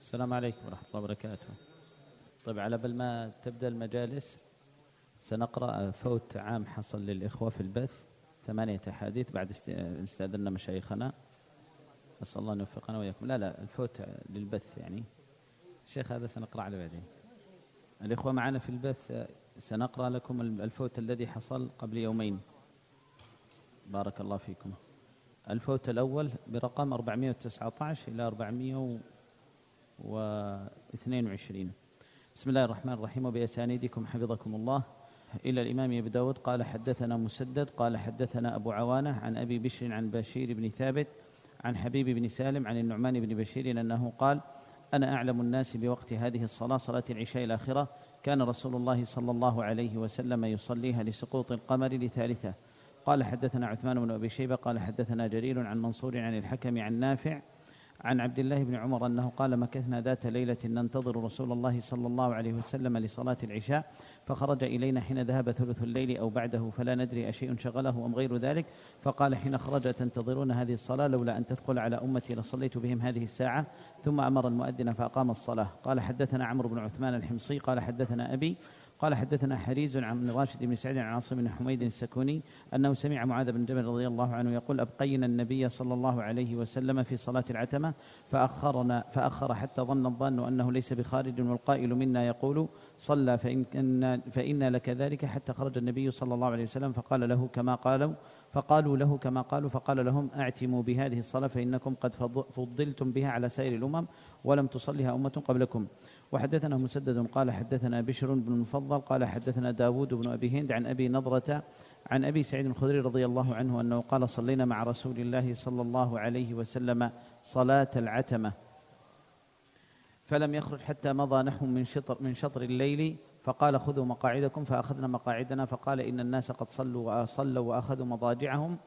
السلام عليكم ورحمة الله وبركاته. طيب، على بال ما تبدأ المجالس سنقرأ فوت عام حصل للإخوة في البث 8 أحاديث بعد استأذنا مشايخنا، أسأل الله أن يوفقنا وإياكم. لا الفوت للبث يعني الشيخ هذا سنقرأ على بعدين. الإخوة معنا في البث سنقرأ لكم الفوت الذي حصل قبل يومين. بارك الله فيكم. الفوت الأول برقم 419 إلى 422. بسم الله الرحمن الرحيم. وبأسانيدكم حفظكم الله إلى الإمام أبي داود قال حدثنا مسدد قال حدثنا أبو عوانة عن أبي بشر عن بشير بن ثابت عن حبيب بن سالم عن النعمان بن بشير أنه قال: أنا أعلم الناس بوقت هذه الصلاة، صلاة العشاء الآخرة، كان رسول الله صلى الله عليه وسلم يصليها لسقوط القمر لثالثة. قال حدثنا عثمان بن أبي شيبة قال حدثنا جرير عن منصور عن الحكم عن نافع عن عبد الله بن عمر أنه قال: مكثنا ذات ليلة ننتظر رسول الله صلى الله عليه وسلم لصلاة العشاء، فخرج إلينا حين ذهب ثلث الليل أو بعده، فلا ندري أشيء شغله أم غير ذلك، فقال حين خرج: تنتظرون هذه الصلاة؟ لولا أن تثقل على أمتي لصليت بهم هذه الساعة. ثم أمر المؤذن فأقام الصلاة. قال حدثنا عمرو بن عثمان الحمصي قال حدثنا أبي قال حدثنا حريز عن راشد بن سعيد عن عاصم بن حميد السكوني أنه سمع معاذ بن جبل رضي الله عنه يقول: أبقينا النبي صلى الله عليه وسلم في صلاة العتمة فأخر حتى ظن الظان أنه ليس بخارج، والقائل منا يقول: صلى فإن لك ذلك، حتى خرج النبي صلى الله عليه وسلم فقالوا له كما قالوا فقال لهم: أعتموا بهذه الصلاة فإنكم قد فضلتم بها على سائر الأمم ولم تصلها أمة قبلكم. وحدثنا مسدد قال حدثنا بشر بن المفضل قال حدثنا داود بن أبي هند عن أبي نضرة عن أبي سعيد الخدري رضي الله عنه أنه قال: صلينا مع رسول الله صلى الله عليه وسلم صلاة العتمة فلم يخرج حتى مضى نحو من شطر الليل، فقال: خذوا مقاعدكم، فأخذنا مقاعدنا، فقال: إن الناس قد صلوا وأخذوا مضاجعهم،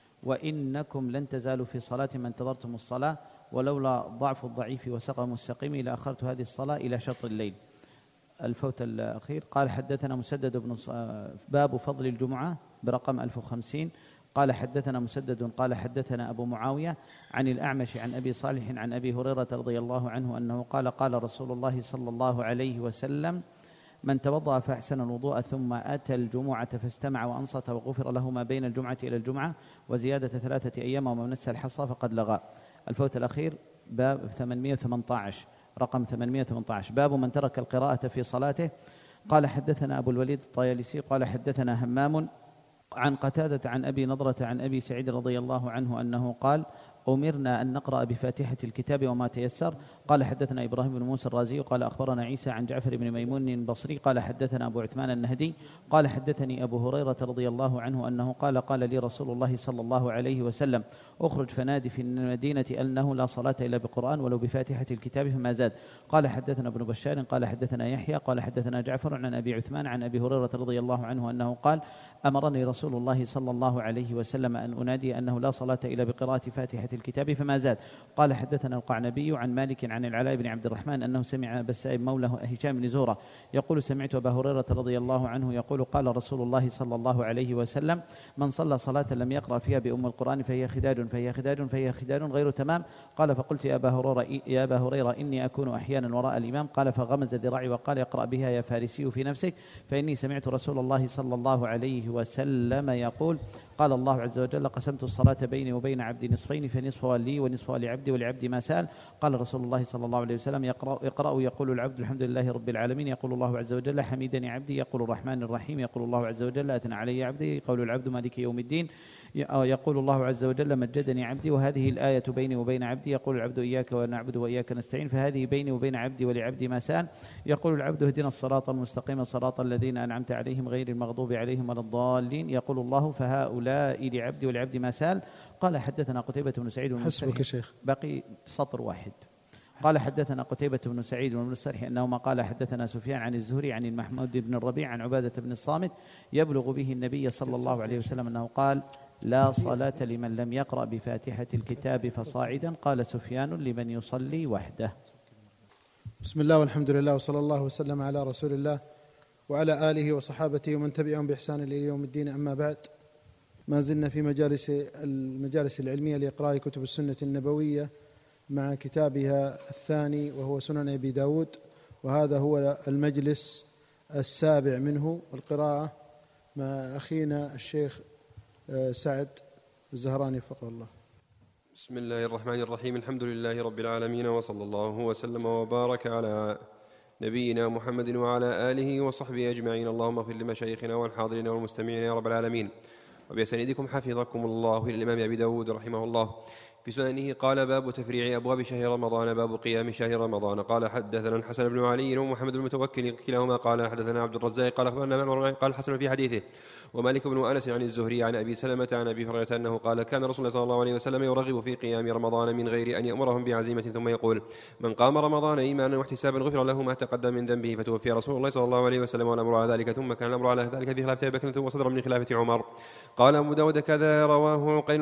وإنكم لن تزالوا في صلاة ما انتظرتم الصلاة، ولولا ضعف الضعيف وسقم السقيم لأخرت هذه الصلاة إلى شطر الليل. الفوت الأخير قال حدثنا مسدد بن باب فضل الجمعة برقم 1050 قال حدثنا مسدد قال حدثنا أبو معاوية عن الأعمش عن أبي صالح عن أبي هريرة رضي الله عنه أنه قال: قال رسول الله صلى الله عليه وسلم: من توضأ فأحسن الوضوء ثم أتى الجمعة فاستمع وأنصت وغفر له ما بين الجمعة إلى الجمعة وزيادة 3 أيام وما نسى الحصى فقد لغى. الفوت الأخير باب 818 رقم 818 باب من ترك القراءة في صلاته. قال حدثنا أبو الوليد الطيالسي قال حدثنا همام عن قتادة عن أبي نضرة عن أبي سعيد رضي الله عنه أنه قال: أمرنا أن نقرأ بفاتحة الكتاب وما تيسر. قال حدثنا إبراهيم بن موسى الرازي قال أخبرنا عيسى عن جعفر بن ميمون البصري قال حدثنا أبو عثمان النهدي قال حدثني أبو هريرة رضي الله عنه أنه قال لي رسول الله صلى الله عليه وسلم: أخرج فنادي في المدينة أنه لا صلاة إلا بقرآن ولو بفاتحة الكتاب فما زاد. قال حدثنا ابن بشار قال حدثنا يحيى قال حدثنا جعفر عن أبي عثمان عن أبي هريرة رضي الله عنه أنه قال: أمرني رسول الله صلى الله عليه وسلم أن أنادي أنه لا صلاة إلا بقراءة فاتحة الكتاب فما زاد. قال حدثنا القعنبي عن مالك عن العلاء بن عبد الرحمن أنه سمع بسائب مولى هشام بن زهرة يقول: سمعت أبا هريرة رضي الله عنه يقول: قال رسول الله صلى الله عليه وسلم: من صلى صلاة لم يقرأ فيها بأم القرآن فهي خداج غير تمام. قال فقلت يا أبا هريرة إني أكون أحيانا وراء الإمام. قال فغمز ذراعي وقال: اقرأ بها يا فارسي في نفسك، فإني سمعت رسول الله صلى الله عليه وسلم يقول: قال الله عز وجل: قسمت الصلاة بيني وبين عبدي نصفين، فنصفها لي ونصفها لعبدي ولعبدي ما سأل. قال رسول الله صلى الله عليه وسلم: اقرأوا يقول العبد الحمد لله رب العالمين، يقول الله عز وجل: حميدني عبدي، يقول الرحمن الرحيم، يقول الله عز وجل: أثنى علي عبدي، يقول العبد مالك يوم الدين، يقول الله عز وجل: مجدني عبدي. وهذه الآية بيني وبين عبدي، يقول العبد: إياك ونعبد وإياك نستعين، فهذه بيني وبين عبدي ولعبدي ما سأل. يقول العبد: اهدنا الصراط المستقيم صراط الذين أنعمت عليهم غير المغضوب عليهم ولا الضالين، يقول الله: فهؤلاء لعبدي ولعبدي ما سأل. قال حدثنا قتيبة بن سعيد حسبك شيخ، باقي سطر واحد. قال حدثنا قتيبة بن سعيد بن السرح أنهما قال حدثنا سفيان عن الزهري عن المحمود بن الربيع عن عبادة بن الصامت يبلغ به النبي صلى الله عليه وسلم أنه قال: لا صلاة لمن لم يقرأ بفاتحة الكتاب فصاعدا. قال سفيان: لمن يصلي وحده. بسم الله والحمد لله وصلى الله وسلم على رسول الله وعلى آله وصحابته ومن تبعهم بإحسان إلى يوم الدين. أما بعد، ما زلنا في المجالس العلمية لإقراء كتب السنة النبوية مع كتابها الثاني وهو سنن أبي داود، وهذا هو المجلس 7 منه، القراءة مع أخينا الشيخ سعد الزهراني وفقه الله. بسم الله الرحمن الرحيم. الحمد لله رب العالمين، وصلى الله وسلم وبارك على نبينا محمد وعلى آله وصحبه أجمعين. اللهم اغفر لمشايخنا والحاضرين والمستمعين يا رب العالمين. وبأسانيدكم حفظكم الله إلى الإمام أبي داود رحمه الله في سننه قال: باب تفريع أبواب شهر رمضان، باب قيام شهر رمضان. قال: حدثنا الحسن بن علي ومحمد بن المتوكل كلاهما قال: حدثنا عبد الرزاق قال: أخبرنا معمر قال الحسن في حديثه، ومالك بن أنس عن الزهري عن أبي سلمة عن أبي هريرة أنه قال: كان رسول الله صلى الله عليه وسلم يرغب في قيام رمضان من غير أن يأمرهم بعزيمة، ثم يقول: من قام رمضان إيمانا واحتسابا غفر له ما تقدم من ذنبه. فتوفي رسول الله صلى الله عليه وسلم والأمر على ذلك، ثم كان الأمر على ذلك في خلافة أبي بكر وصدر من خلافة عمر. قال أبو داود: كذا رواه عقيل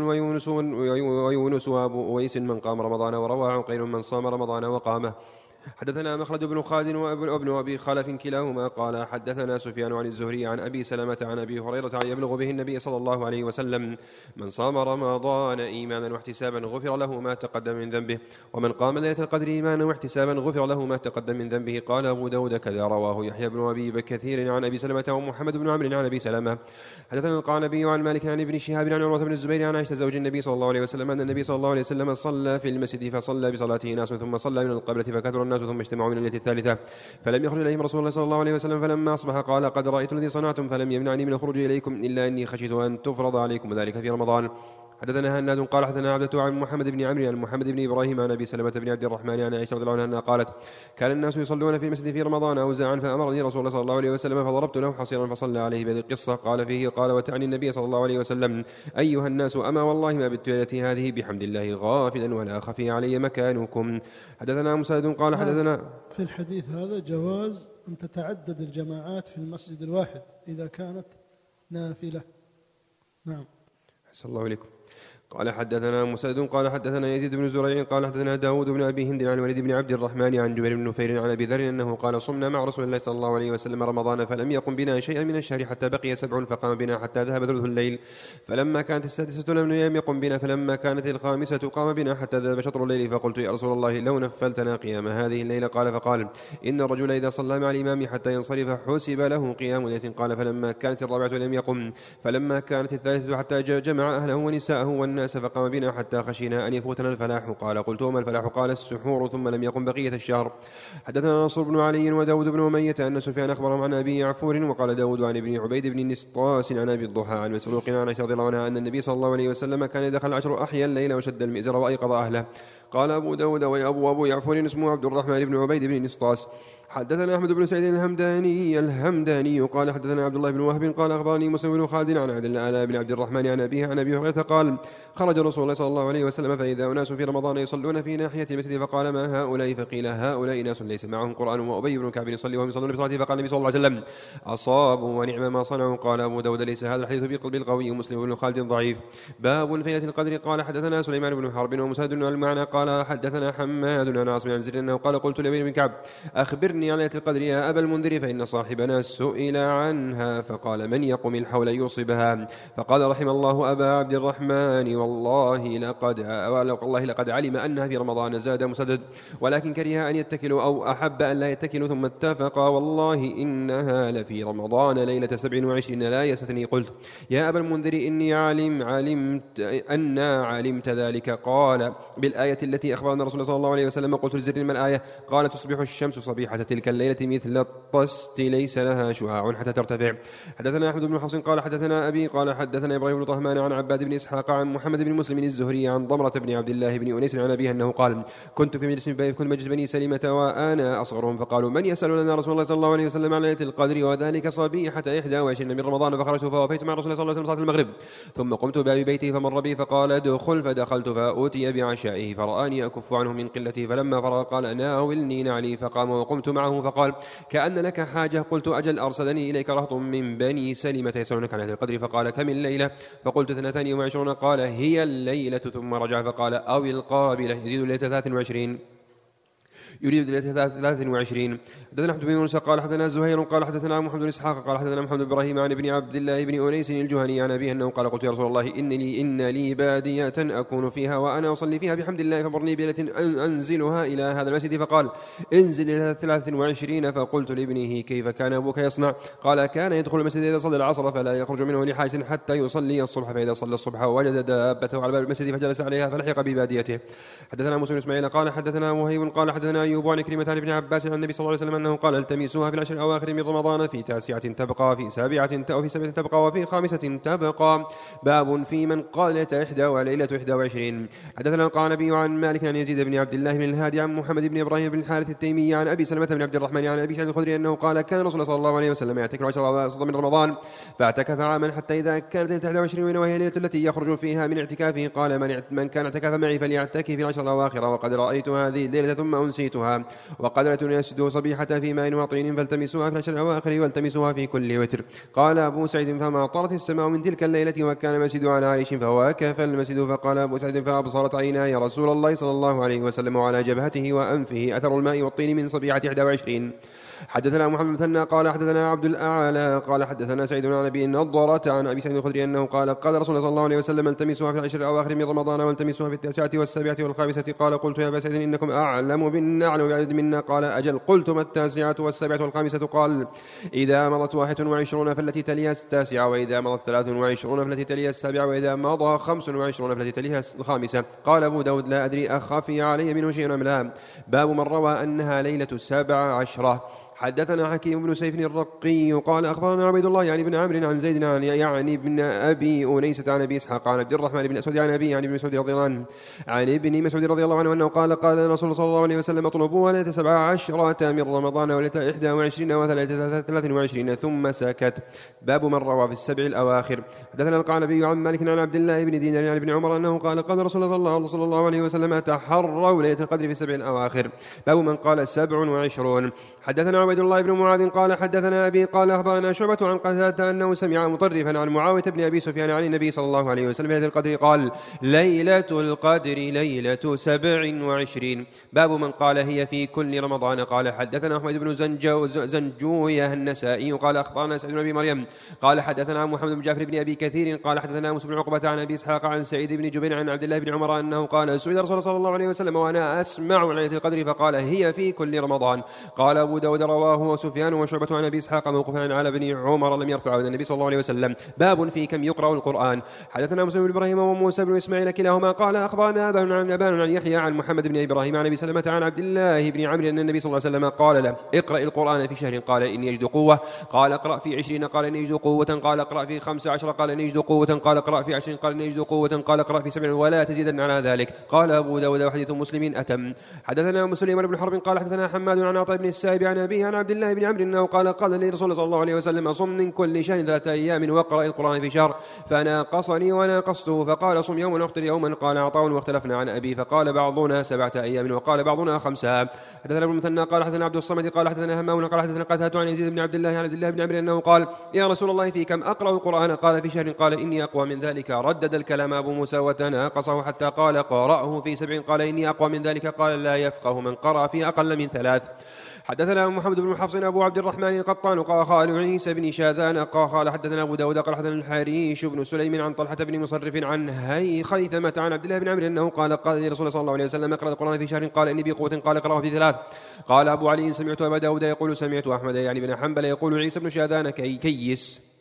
ويونس وأبو أويس من قام رمضان، ورواه عقيل من صام رمضان وقامه. حدثنا مخلد بن خالد وابن أبي خلف كلاهما قال: حدثنا سفيان عن الزهري عن أبي سلمة عن أبي هريرة يبلغ به النبي صلى الله عليه وسلم: من صام رمضان إيمانا واحتسابا غفر له ما تقدم من ذنبه، ومن قام ليلة القدر إيمانا واحتسابا غفر له ما تقدم من ذنبه. قال أبو داود: كذا رواه يحيى بن أبي كثير عن أبي سلمة ومحمد بن عمرو عن أبي سلمة. حدثنا القعنبي عن مالك عن ابن شهاب عن عروة بن الزبير عن عائشة زوج النبي صلى الله عليه وسلم أن النبي صلى الله عليه وسلم صلى في المسجد، فصلى بصلاته ناس، ثم صلى من القبلة فكثر الناس، ثم اجتمعوا من الليلة الثالثة، فلم يخرج إليهم رسول الله صلى الله عليه وسلم. فلما أصبح قال: قد رأيت الذي صنعتم، فلم يمنعني من الخروج إليكم إلا أني خشيت أن تفرض عليكم ذلك في رمضان. حدثنا هناد قال: حدثنا عبدة عن محمد بن عمرو عن محمد بن إبراهيم عن أبي سلمة بن عبد الرحمن عن عائشة رضي الله عنها قالت: كان الناس يصلون في المسجد في رمضان أوزاعا، فأمرني رسول الله صلى الله عليه وسلم فضربت له حصيرا فصلى عليه بهذه القصة. قال فيه: قال: وتعني النبي صلى الله عليه وسلم: أيها الناس، أما والله ما بت ليلتي هذه بحمد الله غافلا ولا خفي علي مكانكم. حدثنا مسدد قال: حدثنا في الحديث هذا جواز أن تتعدد الجماعات في المسجد الواحد إذا كانت نافلة. نعم. أحسن الله إليكم. قال: حدثنا مسدد قال: حدثنا يزيد بن زريع قال: حدثنا داود بن أبي هند عن الوليد بن عبد الرحمن عن جبير بن نفير عن أبي ذر أنه قال: صمنا مع رسول الله صلى الله عليه وسلم رمضان، فلم يقم بنا شيئا من الشهر حتى بقي 7، فقام بنا حتى ذهب ثلث الليل، فلما كانت 6 لم يقم بنا، فلما كانت 5 قام بنا حتى ذهب شطر الليل. فقلت: يا رسول الله، لو نفلتنا قيام هذه الليلة. قال: فقال: إن الرجل إذا صلى مع الإمام حتى ينصرف حسب له قيام ليلة. قال: فلما كانت 4 لم يقم، فلما كانت 3 حتى جمع أهله ونساءه والناس، فقام بنا حتى خشينا أن يفوتنا الفلاح. قال: قلت: وما الفلاح؟ قال: السحور، ثم لم يقم بقية الشهر. حدثنا نصر بن علي وداود بن أمية أن سفيان أخبرهم عن أبي يعفور، وقال داود عن ابن عبيد بن نسطاس عن أبي الضحى عن مسروق عن عائشة رضي الله عنها أن النبي صلى الله عليه وسلم كان دخل 10 أحيا الليل وشد المئزر وأيقظ أهله. قال أبو داود: وأبو يعفور اسمه عبد الرحمن بن عبيد بن نسطاس. حدثنا أحمد بن سعيد الهمداني قال: حدثنا عبد الله بن وهب قال: أخبرني مسلم بن خالد عن عبد الله بن عبد الرحمن عن أبيه عن أبي هريرة قال: خرج رسول الله صلى الله عليه وسلم فإذا أناس في رمضان يصلون في ناحية المسجد، فقال: ما هؤلاء؟ فقيل: هؤلاء ناس ليس معهم قرآن. وأبي بن كعب يصلي وهم يصلون بصلاته. فقال النبي صلى الله عليه وسلم: أصابوا ونعم ما صنعوا. قال أبو داود: ليس هذا الحديث بقلب القوي. مسلم بن خالد ضعيف. باب في ليلة القدر. قال: حدثنا سليمان بن حرب ومسدد المعنى قال: حدثنا حماد عن عاصم عن زيد أنه قال: قلت لأبي بن كعب: أخبرني عن ليلة القدر يا أبا المنذر، فإن صاحبنا سئل عنها، فقال: من يقم الحول يصبها؟ فقال: رحم الله أبا عبد الرحمن، والله لقد علم أنها في رمضان. زاد مسدد: ولكن كره أن يتكلوا أو أحب أن لا يتكلوا، ثم اتفقا: والله إنها لفي رمضان ليلة 27 لا يستثني. قلت: يا أبا المنذر إني علمت ذلك. قال: بالآية التي أخبرنا رسول الله صلى الله عليه وسلم. قلت لزر: ما الآية؟ قال: تصبح الشمس صبيحة تلك الليلة مثل الطست ليس لها شعاع حتى ترتفع. حدثنا أحمد بن حفص قال: حدثنا أبي قال: حدثنا إبراهيم بن طهمان عن عباد بن إسحاق عن محمد بن مسلم الزهري عن ضمرة بن عبد الله بن أنيس عن أبيه أنه قال: كنت في مجلس بني سلمة وأنا أصغرهم، فقالوا: من يسأل لنا رسول الله صلى الله عليه وسلم عن ليلة القدر وذلك صبيحة 21 من رمضان؟ فخرجت فوفيت مع رسول الله صلى الله عليه وسلم صلاة المغرب، ثم قمت باب بيته فمر بي فقال: ادخل. فدخلت فأوتي بعشائه فرآني أكف عنه من قلته، فلما فرغ قال: ناولني نعلي. فقام وقمت معه فقال: كأن لك حاجة؟ قلت: أجل، أرسلني إليك رهط من بني سلمة يسألونك عن ليلة القدر. فقال: كم الليلة؟ فقلت: 22. قال: هي الليلة. ثم رجع فقال: أو القابلة يزيد الليلة 23. يريد 23. حدثنا أحمد بن يونس قال حدثنا زهير قال حدثنا محمد بن إسحاق قال حدثنا محمد بن إبراهيم عن ابن عبد الله بن أنيس الجهني عن أبيه أنه قال قلت يا رسول الله إن لي بادية أكون فيها وأنا أصلي فيها بحمد الله فمرني بليلة أنزلها إلى هذا المسجد فقال انزل إلى 23. فقلت لابنه كيف كان أبوك يصنع؟ قال كان يدخل المسجد إذا صلى العصر فلا يخرج منه لحاجة حتى يصلي الصبح فإذا صلى الصبح وجد دابته على باب المسجد فجلس عليها فلحق بباديته. حدثنا موسى بن إسماعيل قال حدثنا وهيب قال حدثنا أيوب عن كلمة عن ابن عباس عن النبي صلى الله عليه وسلم أنه قال التمسوها في العشر الأواخر من رمضان في 9 تبقى في 7 وفي 7 تبقى وفي 5 تبقى. باب في من قال ليلة 21. حدثنا القعنبي عن مالك عن يزيد بن عبد الله بن الهادي عن محمد بن إبراهيم بن الحارث التيمي عن أبي سلمة بن عبد الرحمن عن أبي سعيد الخدري أنه قال كان رسول الله صلى الله عليه وسلم يعتكف 10 أواخر من رمضان فاعتكف عاما حتى إذا كانت ليلة 21 وهي الليلة التي يخرج فيها من اعتكافه قال من كان اعتكف معي فليعتكف في 10 الأواخر وقد رأيت هذه الليلة ثم أنسيتها وقد رأيت يسجد صبيحة في ماء وطين فالتمسوها في 10 الأواخر والتمسوها في كل وتر. قال أبو سعيد فما طرت السماء من تلك الليلة وكان المسجد على عريش فواكف المسجد. فقال أبو سعيد فأبصرت عيناي رسول الله صلى الله عليه وسلم وعلى جبهته وأنفه أثر الماء والطين من صبيحة 21. حدثنا محمد بن مثنى قال حدثنا عبد الأعلى قال حدثنا سعيد عن أبي نضرة عن أبي سعيد الخدري أنه قال رسول الله صلى الله عليه وسلم التمسوها في 10 الأواخر من رمضان والتمسوها في 9 و7 و5. قال قلت يا أبا سعيد إنكم أعلم بعدد منا قال أجل. قلت ما 9 و7 و5؟ قال إذا مضت 21 فالتي تليها 9 وإذا مضت 23 فالتي تليها 7 وإذا مضى 25 فالتي تليها 5. قال أبو داود لا أدري أخفي علي منه شيء أم لا. باب من روى أنها ليلة 17. حدثنا حكيم بن سيف الرقي قال أخبرنا عبيد الله يعني بن عمرو عن زيد يعني بن أبي أنيسة عن أبي إسحاق عن عبد الرحمن بن أسود عن أبي يعني بن مسعود رضي الله عنه عن ابن مسعود رضي الله عنه أنه قال رسول صلى الله عليه وسلم اطلبوا ليلة 17 من رمضان وليلة 21 وليلة 23 ثم سكت. باب من روى في 7 الأواخر. حدثنا القعنبي عن مالك عن عبد الله بن دينار عن ابن عمر أنه قال رسول الله صلى الله عليه وسلم تحروا ليلة القدر في 7 الأواخر. باب من قال 27. حدثنا عبيد الله بن معاذ قال حدثنا أبي قال أخبرنا شعبة عن قتادة أنه سمع مطرفا عن معاوية بن أبي سفيان عن النبي صلى الله عليه وسلم ليلة القدر قال ليلة القدر ليلة 27. باب من قال هي في كل رمضان. قال حدثنا أحمد بن زنجوية النسائي قال أخبرنا سعيد بن أبي مريم قال حدثنا محمد بن جعفر بن أبي كثير قال حدثنا موسى بن عقبة عن أبي إسحاق عن سعيد بن جبير عن عبد الله بن عمر أنه قال سئل رسول صلى الله عليه وسلم وأنا أسمع عن ليلة القدر فقال هي في كل رمضان. قال أبو داود رواه سفيان وشعبة عن أبي إسحاق موقوفا على ابن عمر لم يرفعه إلى النبي صلى الله عليه وسلم. باب في كم يقرأ القرآن. حدثنا مسلم بن إبراهيم وموسى بن إسماعيل كلاهما قال أخبرنا أبان عن يحيى عن محمد بن إبراهيم عن أبي سلمة عن عبد الله بن عمرو أن النبي صلى الله عليه وسلم قال له اقرأ القرآن في شهر قال إني أجد قوة قال اقرأ في 20 قال إني أجد قوة قال اقرأ في 15 قال إني أجد قوة قال اقرأ في 20 قال إني أجد قوة قال اقرأ في 7 ولا تزيدن على ذلك. قال أبو داود وحديث مسلم أتم. حدثنا مسلم بن حرب قال حدثنا حماد عن عطاء بن السائب عن أبيه عن عبد الله بن عمرو أنه قال لي رسول صلى الله عليه وسلم صم من كل شهر 3 أيام واقرأ القرآن في شهر فناقصني وناقصته فقال صم يوما وافطر يوما. قال عطاء واختلفنا عن أبي فقال بعضنا 7 أيام وقال بعضنا 5. حدثنا ابن المثنى قال حدثنا عبد الصمد قال حدثنا همام قال حدثنا قتادة عن يزيد بن عبد الله عن عبد الله بن عمرو أنه قال يا رسول الله في كم أقرأ القرآن؟ قال في شهر. قال إني أقوى من ذلك. ردد الكلام أبو موسى وتناقصه حتى قال قرأه في 7 قال إني أقوى من ذلك. قال لا يفقه من قرأ في أقل من 3. حدثنا محمد بن حفص أبو عبد الرحمن القطان قال عيسى بن شاذان قال حدثنا أبو داود قال حدثنا الحريش بن سليم عن طلحة بن مصرف عن خيثمة عن عبد الله بن عمرو أنه قال لي رسول صلى الله عليه وسلم اقرأ القرآن في شهر. قال إني بقوة. قال اقرأه في 3. قال أبو علي سمعت أبا داود يقول سمعت أحمد يعني بن حنبل يقول عيسى بن شاذان كيس.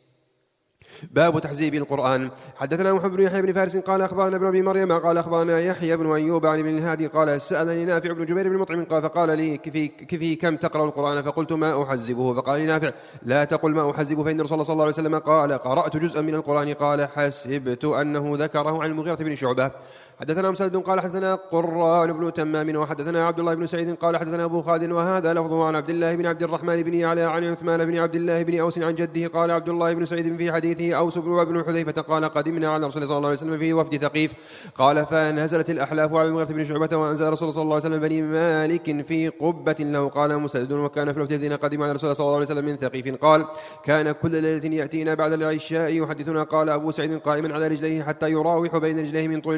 باب تحزيب القرآن. حدثنا محمد بن يحيى بن فارس قال أخبرنا ابن أبي مريم قال أخبرنا يحيى بن أيوب عن ابن الهادي قال سألني نافع بن جبير بن مطعم قال فقال لي كفي كم تقرأ القرآن؟ فقلت ما أحزبه. فقال لي نافع لا تقل ما أحزبه فإن رسول الله صلى الله عليه وسلم قال قرأت جزءا من القرآن. قال حسبت أنه ذكره عن المغيرة بن شعبة. حدثنا مسدد قال حدثنا قران بن تمام وحدثنا عبد الله بن سعيد قال حدثنا أبو خالد وهذا لفظه عن عبد الله بن عبد الرحمن بن يعلى عن عثمان بن عبد الله بن أوس عن جده. قال عبد الله بن سعيد في حديثه أوس بن حذيفة قال قدمنا على رسول الله صلى الله عليه وسلم في وفد ثقيف. قال فنزلت الأحلاف على المغيرة بن شعبة وأنزل رسول صلى الله عليه وسلم بني مالك في قبة له. قال مسدد وكان في الوفد الذين قدموا على رسول الله صلى الله عليه وسلم من ثقيف. قال كان كل ليلة يأتينا بعد العشاء يحدثنا. قال أبو سعيد قائما على رجليه حتى يراوح بين رجليه من طول القيام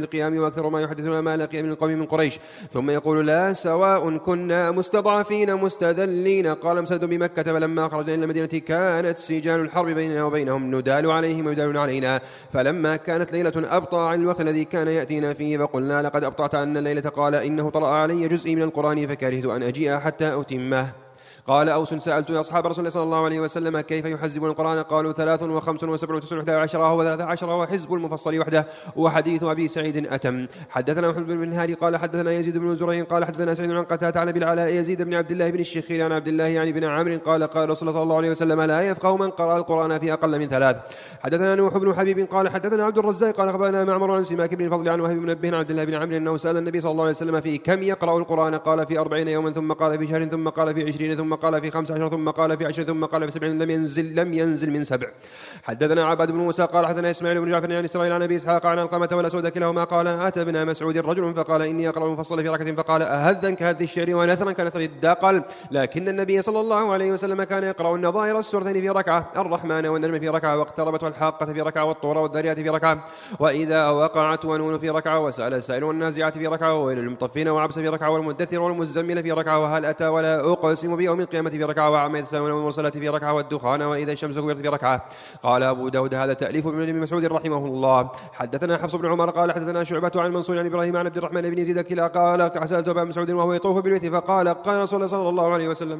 وأكثر ما يحدثنا ما لقي من القوم من قريش، ثم يقول لا سواء كنا مستضعفين مستذلين. قال مسدد بمكة فلما خرجنا إلى المدينة كانت سجال الحرب بيننا وبينهم ندال عليهم ويدالون علينا، فلما كانت ليلة أبطأ عن الوقت الذي كان يأتينا فيه فقلنا لقد أبطأت عنا الليلة. قال إنه طرأ علي جزء من القرآن فكرهت أن أجيء حتى أتمه. قال أوس سألت أصحاب رسول الله صلى الله عليه وسلم كيف يحزبون القرآن؟ قالوا 3 و5 و7 و9 و11 و13 وحزب المفصل وحده. وحديث أبي سعيد أتم. حدثنا محمد بن هادي قال حدثنا يزيد بن زريع قال حدثنا سعيد عن قتادة عن أبي العلاء يزيد بن عبد الله بن الشخير عن عبد الله يعني بن عمرو قال قال رسول الله صلى الله عليه وسلم لا يفقه من قرأ القرآن في أقل من 3. حدثنا نوح بن حبيب قال حدثنا عبد الرزاق قال أخبرنا معمر عن سماك بن الفضل عن وهب بن منبه عن عبد الله بن عمرو أنه سأل النبي صلى الله عليه وسلم في كم يقرأ القرآن؟ قال في 40 يوما، ثم قال في شهر، ثم قال في 20، ثم قال في 15، ثم قال في 10، ثم قال في 7 لم ينزل من 7. حدثنا عباد بن موسى قال حدثنا إسماعيل بن جعفر عن إسرائيل عن أبي إسحاق عن القمة والأسود كلاهما قال أتى ابن مسعود رجل فقال إني أقرأ المفصل في ركعة، فقال أهذا كهذ الشعر ونثرا كنثر الدقل، لكن النبي صلى الله عليه وسلم كان يقرأ النظائر السورتين في ركعة، الرحمن والنجم في ركعة، واقتربت والحاقة في ركعة، والطور والذاريات في ركعة، وإذا وقعت ونون في ركعة، وسأل السائل والنازعات في ركعة، وويل للمطفين وعبس في ركعة، والمدثر والمزمل في ركعة، وهل أتى ولا أقسم بيوم القيامة في ركعة، وعما يتساءلون والمرسلات في ركعة، والدخان وإذا الشمس كورت في ركعة. قال أبو داود هذا تأليف ابن مسعود رحمه الله. حدثنا حفص بن عمر قال حدثنا شعبة عن منصور عن إبراهيم عن عبد الرحمن بن يزيد كلا قال سألت أبا مسعود وهو يطوف بالبيت فقال قال رسول الله صلى الله عليه وسلم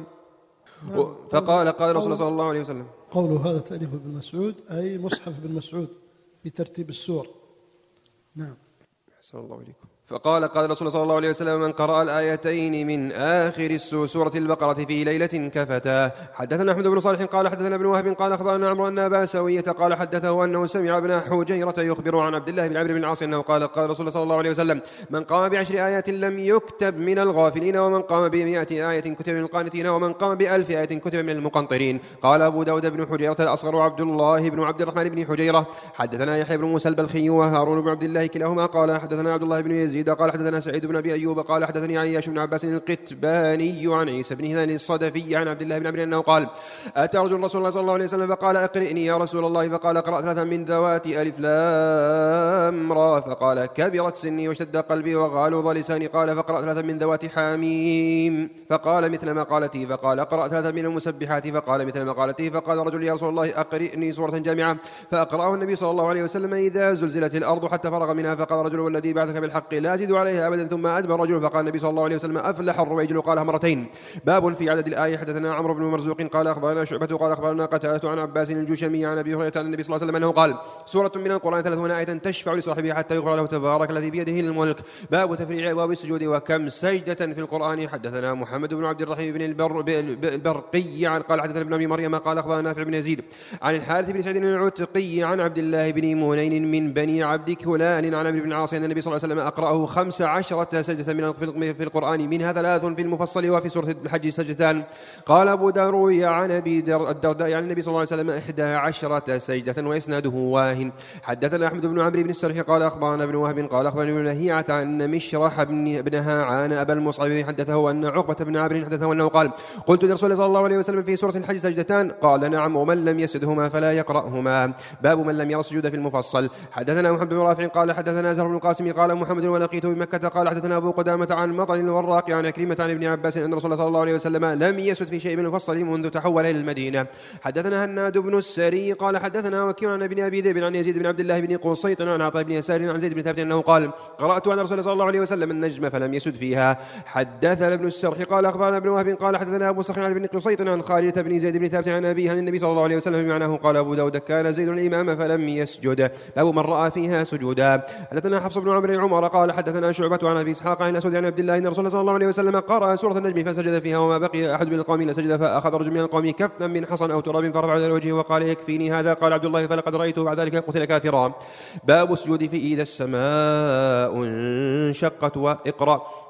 فقال قال رسول الله صلى الله عليه وسلم. قوله هذا تأليف ابن مسعود أي مصحف ابن مسعود في ترتيب السور. نعم. أحسن الله إليكم. فقال قال رسول الله صلى الله عليه وسلم من قرأ الآيتين من آخر سورة البقرة في ليلة كفتا. حدثنا أحمد بن صالح قال حدثنا ابن وهب قال أخبرنا عمرو أن أبا سوية قال حدثه أنه سمع ابن حجيرة يخبر عن عبد الله بن عمرو بن العاص أنه قال قال رسول الله صلى الله عليه وسلم من قام ب10 آيات لم يكتب من الغافلين، ومن قام ب100 آية كتب من القانتين، ومن قام ب1000 آية كتب من المقنطرين. قال أبو داود بن حجيرة الأصغر عبد الله بن عبد الرحمن بن حجيرة. حدثنا يحيى بن موسى البلخي وهارون بن عبد الله كلاهما قال حدثنا عبد الله بن يزيد قال حدثنا سعيد بن أبي أيوب قال حدثني عياش بن عباس القتباني عن عيسى بن هلال الصدفي عن عبد الله بن عمرو أنه قال أتى رجل رسول الله صلى الله عليه وسلم فقال أقرئني يا رسول الله، فقال اقرأ 3 من ذوات ألف لام را، فقال كبرت سني وشد قلبي وغالظ لساني، قال فاقرأ 3 من ذوات حاميم، فقال مثل ما قالتي، فقال اقرأ 3 من المسبحات، فقال مثل ما قالتي، فقال رجل يا رسول الله أقرئني سورة جامعة، فأقرأه النبي صلى الله عليه وسلم إذا زلزلت الأرض حتى فرغ منها، فقال رجل والذي بعثك بالحق لا أزيد عليها أبدا، ثم أدبر رجل، فقال النبي صلى الله عليه وسلم أفلح الرويجل، قالها مرتين. باب في عدد الآية. حدثنا عمرو بن مرزوق قال أخبرنا شعبة قال أخبرنا قتادة عن عباس الجشمي عن أبي هريرة عن النبي صلى الله عليه وسلم أنه قال سورة من القرآن 30 آية تشفع لصاحبها حتى يغفر له تبارك الذي بيده الملك. باب تفريع أبواب السجود وكم سجدة في القرآن. حدثنا محمد بن عبد الرحيم بن البرقي عن قال حدثنا ابن أبي مريم قال أخبرنا نافع بن يزيد عن الحارث بن سعيد العتقي عن عبد الله بن منين من بني عبد كلان عن عمرو بن العاص أن النبي صلى الله عليه وسلم أقرأه 15 سجدة في القرآن، منها 3 في المفصل، وفي سورة الحج سجدتان. قال أبو داود عن أبي الدرداء عن النبي صلى الله عليه وسلم 11 سجدة وإسناده واهن. حدثنا أحمد بن عمرو بن السرح قال أخبرنا ابن وهب قال أخبرنا ابن لهيعة عن مشرح بنها عن أبا المصعب حدثه أن عقبة بن عمرو حدثه أنه قال قلت لرسول الله صلى الله عليه وسلم في سورة الحج سجدتان؟ قال نعم، ومن لم يسجدهما فلا يقرأهما. باب من لم يرى السجود في المفصل. حدثنا محمد بن رافع قال حدثنا زهر بن القاسم قال محمد ولقيته بمكة قال حدثنا أبو قدامة عن مطر الوراق عن كريمة عن ابن عباس أن رسول الله صلى الله عليه وسلم لم يسد في شيء من المفصل منذ تحول إلى المدينة. حدثنا هناد بن السري قال حدثنا وكيع عن ابن أبي ذئب عن يزيد بن عبد الله بن قصيط عن عطاء بن يسار عن زيد بن ثابت أنه قال قرأت عن رسول الله صلى الله عليه وسلم النجم فلم يسد فيها. حدثنا ابن السرح قال أخبرنا ابن وهب قال حدثنا أبو صخر عن ابن قصيط عن خالد بن زيد بن ثابت عن أبيه عن النبي صلى الله عليه وسلم بمعناه. قال أبو داود كان زيد الإمام فلم يسجد. باب من رأى فيها سجودا. حدثنا حفص بن عمر قال حدثنا شعبة عن أبي إسحاق عن الأسود عن عبد الله أن رسول الله صلى الله عليه وسلم قرأ سورة النجم فسجد فيها، وما بقي أحد من القوم إلا سجد، فأخذ رجل من القوم كفنا من حصن أو تراب فرفع على وجهه وقال يكفيني هذا. قال عبد الله فلقد رأيته بعد ذلك قتل كافرا. باب السجود في إذا السماء انشقت واقرأ.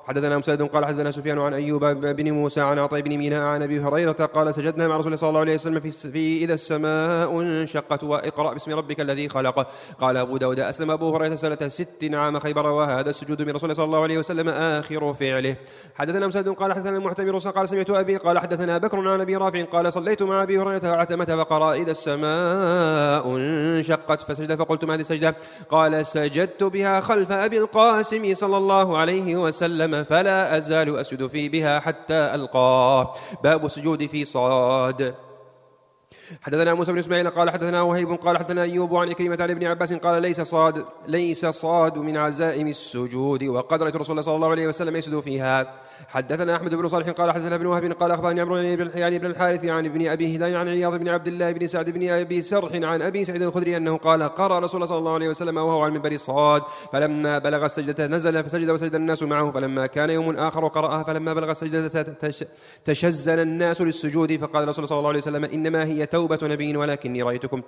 حدثنا مسدد قال حدثنا سفيان عن أيوب بن موسى عن عطاء بن ميناء عن أبي هريرة قال سجدنا مع رسول الله صلى الله عليه وسلم في إذا السماء انشقت واقرأ باسم ربك الذي خلق. قال أبو داود أسلم أبو هريرة سنة 6 عام خيبر وهذا السجود من رسول الله صلى الله عليه وسلم آخر فعله. حدثنا مسدد قال حدثنا المعتمر قال سمعت أبي قال حدثنا بكر عن أبي رافع قال صليت مع أبي هريرة عتمة فقرأ إذا السماء انشقت فسجد فقلت ما هذه السجدة؟ قال سجدت بها خلف أبي القاسم صلى الله عليه وسلم فلا أزال أسجد في بها حتى ألقاه. باب السجود في صاد. حدثنا موسى بن إسماعيل قال حدثنا وهيب قال حدثنا أيوب عن إكرمة عن ابن عباس قال ليس صاد من عزائم السجود وقد رأيت رسول الله صلى الله عليه وسلم يسجد فيها. حدثنا أحمد بن صالح قال حدثنا ابن وهب قال أخبرني عمرو بن الحارث عن ابن أبي هلال عن عياض بن عبد الله بن سعد بن أبي سرح عن أبي سعيد الخدري أنه قال قرأ رسول الله صلى الله عليه وسلم وهو على المنبر صاد فلما بلغ السجدة نزل فسجد وسجد الناس معه فلما كان يوم آخر قرأها فلما بلغ السجدة تشزن الناس للسجود فقال رسول الله صلى الله عليه وسلم إنما هي توبة نبي ولكني رأيتكم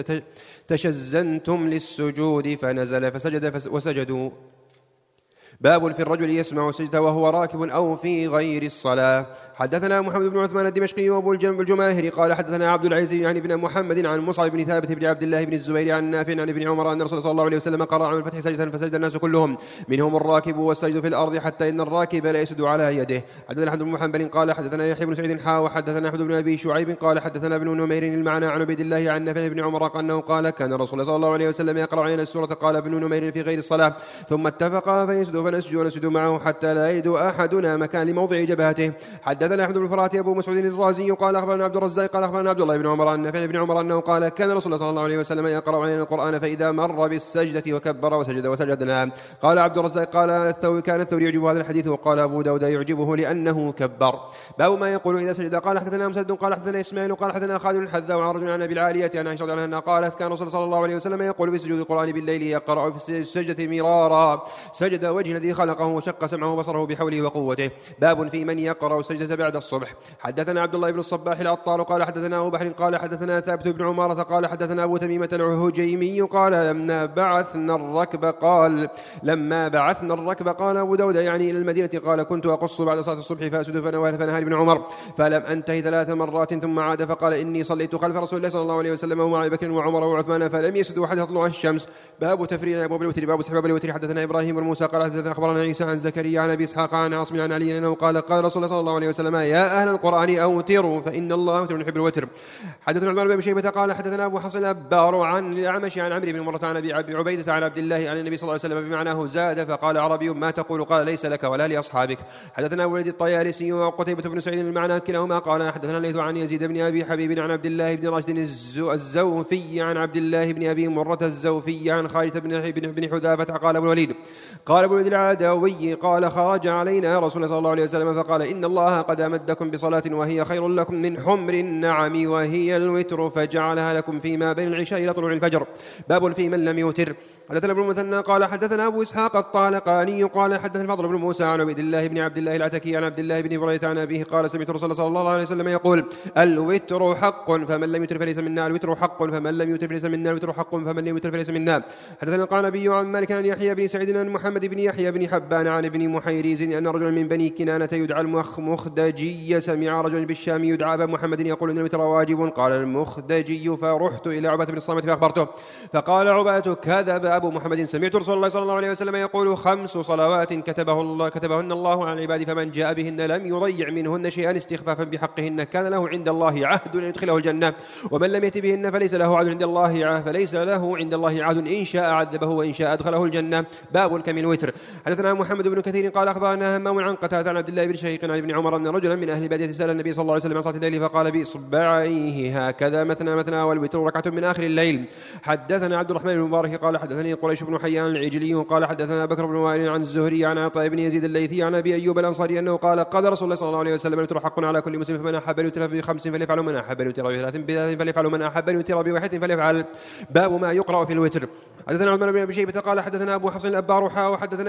تشزنتم للسجود فنزل فسجد وسجدوا. باب في الرجل يسمع السجدة وهو راكب أو في غير الصلاة. حدثنا محمد بن عثمان الدمشقي وابو الجماهري قال حدثنا عبد العزيز عن ابن محمد عن مصعب بن ثابت بن عبد الله بن الزبير عن نافع عن ابن عمر أن رسول صلى الله عليه وسلم قرأ عن الفتح سجدة فسجد الناس كلهم منهم الراكب والسجد في الأرض حتى إن الراكب لا يسجد على يده. حدثنا أحمد بن محمد قال حدثنا يحيى بن سعيد وحدثنا أحمد بن أبي شعيب قال حدثنا ابن نمير المعنى عن عبيد الله عن نافع بن عمر أنه قال كان رسول صلى الله عليه وسلم يقرأ علينا السورة قال ابن نمير في غير الصلاة ثم اتفقا فيسجد فنسجد ونسجد معه حتى لا يجد أحدنا مكان لموضع جبهته. حدثنا أحمد بن الفرات أبو مسعود الرازي قال أخبرنا عبد الرزاق قال أخبرنا عبد الله بن عمر عن نافع بن عمر أنه قال كان رسول الله صلى الله عليه وسلم يقرأ علينا القرآن فإذا مر بالسجدة وكبر وسجد وسجدنا. قال عبد الرزاق قال كان الثوري يعجبه هذا الحديث وقال أبو داود يعجبه لأنه كبر. باب ما يقول إذا سجد. قال حدثنا مسدد قال حدثنا إسماعيل قال حدثنا خالد الحذاء عن رجل عن أبي العالية عن عائشة رضي الله عنها قالت كان رسول صلى الله عليه وسلم يقول بسجود القرآن بالليل يقرأ في السجدة مرارا سجد وجه الذي خلقه وشق سمعه وبصره بحوله وقوته. باب في من يقرأ السجدة بعد الصبح. حدثنا عبد الله بن الصباح العطار قال حدثنا أبو بحر قال حدثنا ثابت بن عمارة قال حدثنا أبو تميمة الهجيمي قال لما بعثنا الركب قال أبو داود يعني إلى المدينة قال كنت أقص بعد صلاة الصبح فأسجد فنهى ابن عمر فلم أنتهي 3 مرات ثم عاد فقال إني صليت خلف رسول الله صلى الله عليه وسلم ومع أبي بكر وعمر وعثمان فلم يسجدوا حتى تطلع الشمس. باب تفريع أبواب الوتر. باب سحب الوتر. حدثنا إبراهيم بن موسى قال حدثنا أخبرنا عيسى عن زكريا عن أبي إسحاق عن عاصم عن علي أنه قال رسول الله صلى الله عليه وسلم يا أهل القرآن أوتروا فإن الله وتر يحب الوتر. حدثنا عثمان بن شيبة قال حدثنا أبو حصن الأبار عن الأعمش عن عمرو بن مرة عن أبي عبيدة عن عبد الله عن النبي صلى الله عليه وسلم بمعناه زاد فقال عربي ما تقول قال ليس لك ولا لأصحابك. حدثنا أبو وليد الطيالسي وقتيبة بن سعيد المعنى كلاهما قال حدثنا الليث عن يزيد بن أبي حبيب عن عبد الله بن راشد الزوفي عن عبد الله بن أبي مرة الزوفي عن خالد بن حذافة قال أبو الوليد العدوي قال خرج علينا رسول الله صلى الله عليه وسلم فقال إن الله قد أمدكم بصلاة وهي خير لكم من حمر النعم وهي الوتر فجعلها لكم فيما بين العشاء إلى طلوع الفجر. باب في من لم يوتر. حدثنا ابن المثنى قال حدثنا أبو إسحاق الطالقاني قال حدثنا الفضل بن موسى عن عبيد الله بن عبد الله العتكي عن عبد الله بن بريدة عن أبيه قال سمعت رسول الله صلى الله عليه وسلم يقول الوتر حق فمن لم يوتر فليس منا الوتر حق فمن لم يوتر فليس منا الوتر حق فمن لم يوتر فليس منا. حدثنا القعنبي عن مالك عن يحيى بن سعيد عن محمد بن يحيى بن حبان عن ابن محيريز أن رجلا من بني كنانة يدعى المخدجي سمع رجلا بالشام يدعى أبا محمد يقول إن الوتر واجب. قال المخدجي فرحت إلى عبادة بن الصامت فأخبرته فقال عبادة كذب أبو محمد سمعت رسول الله صلى الله عليه وسلم يقول 5 صلوات كتبهن الله على العباد فمن جاء بهن لم يضيع منهن شيئا استخفافا بحقهن كان له عند الله عهد أن يدخله الجنة ومن لم يأت بهن فليس له عهد عند الله عهد إن شاء عذبه وإن شاء أدخله الجنة. باب كم الوتر. حدثنا محمد بن كثير قال أخبرنا همام عن قتادة عن عبد الله بن شقيق عن ابن عمر أن رجلا من أهل البادية سأل النبي صلى الله عليه وسلم عن صلاة الليل فقال بإصبعيه هكذا مثنى والوتر ركعة من آخر الليل. حدثنا عبد الرحمن بن مبارك قال حدثني قريش بن حيان العجلي قال حدثنا بكر بن وائل عن الزهري عن عطاء بن يزيد الليثي عن أبي أيوب الأنصاري أنه قال رسول الله صلى الله عليه وسلم الوتر حق على كل مسلم فمن أحب الوتر ب5 فليفعل من أحب الوتر ب3 فليفعل من أحب الوتر ب1 فليفعل. باب ما يقرأ في الوتر. حدثنا عثمان بن أبي شيبة قال حدثنا أبو حفص الأبار وحدثنا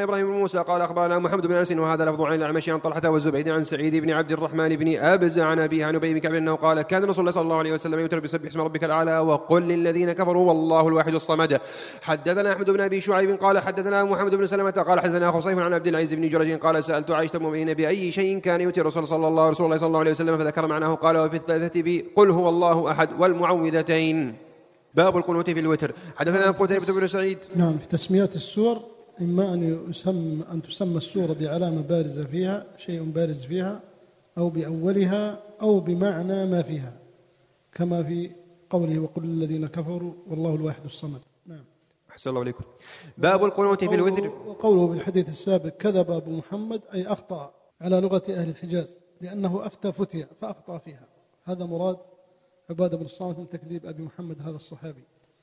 إبراهيم بن موسى قال أخبرنا محمد بن أنس وهذا لفظ عن الأعمش عن طلحة والزبيد عن سعيد بن عبد الرحمن بن أبزة عن أبيه عن أبي بن كعب أنه قال كان رسول الله صلى الله عليه وسلم يوتر بسبح اسم ربك الأعلى وقل للذين كفروا والله الواحد الصمد. حدثنا أحمد بن أبي شعيب قال حدثنا محمد بن سلمة قال حدثنا خصيف عن عبد العزيز بن جريج قال سألت عائشة المؤمنين بأي شيء كان يوتر رسول الله صلى الله عليه وسلم فذكر معناه قال وفي الثالثة قل هو الله أحد والمعوذتين. باب القنوت في الوتر. حدثنا قتيبة بن سعيد. نعم. في تسميات السور إما أن تسمى السورة بعلامة بارزة فيها شيء بارز فيها أو بأولها أو بمعنى ما فيها كما في قوله وقل للذين كفروا والله الواحد الصمد. نعم. أحسن الله عليكم. باب القنوت في الوتر. وقوله في الحديث السابق كذب أبو محمد أي أخطأ على لغة أهل الحجاز لأنه أفتى فتية فأخطأ فيها. هذا مراد عبادة بن الصامت من تكذيب أبي محمد هذا الصحابي.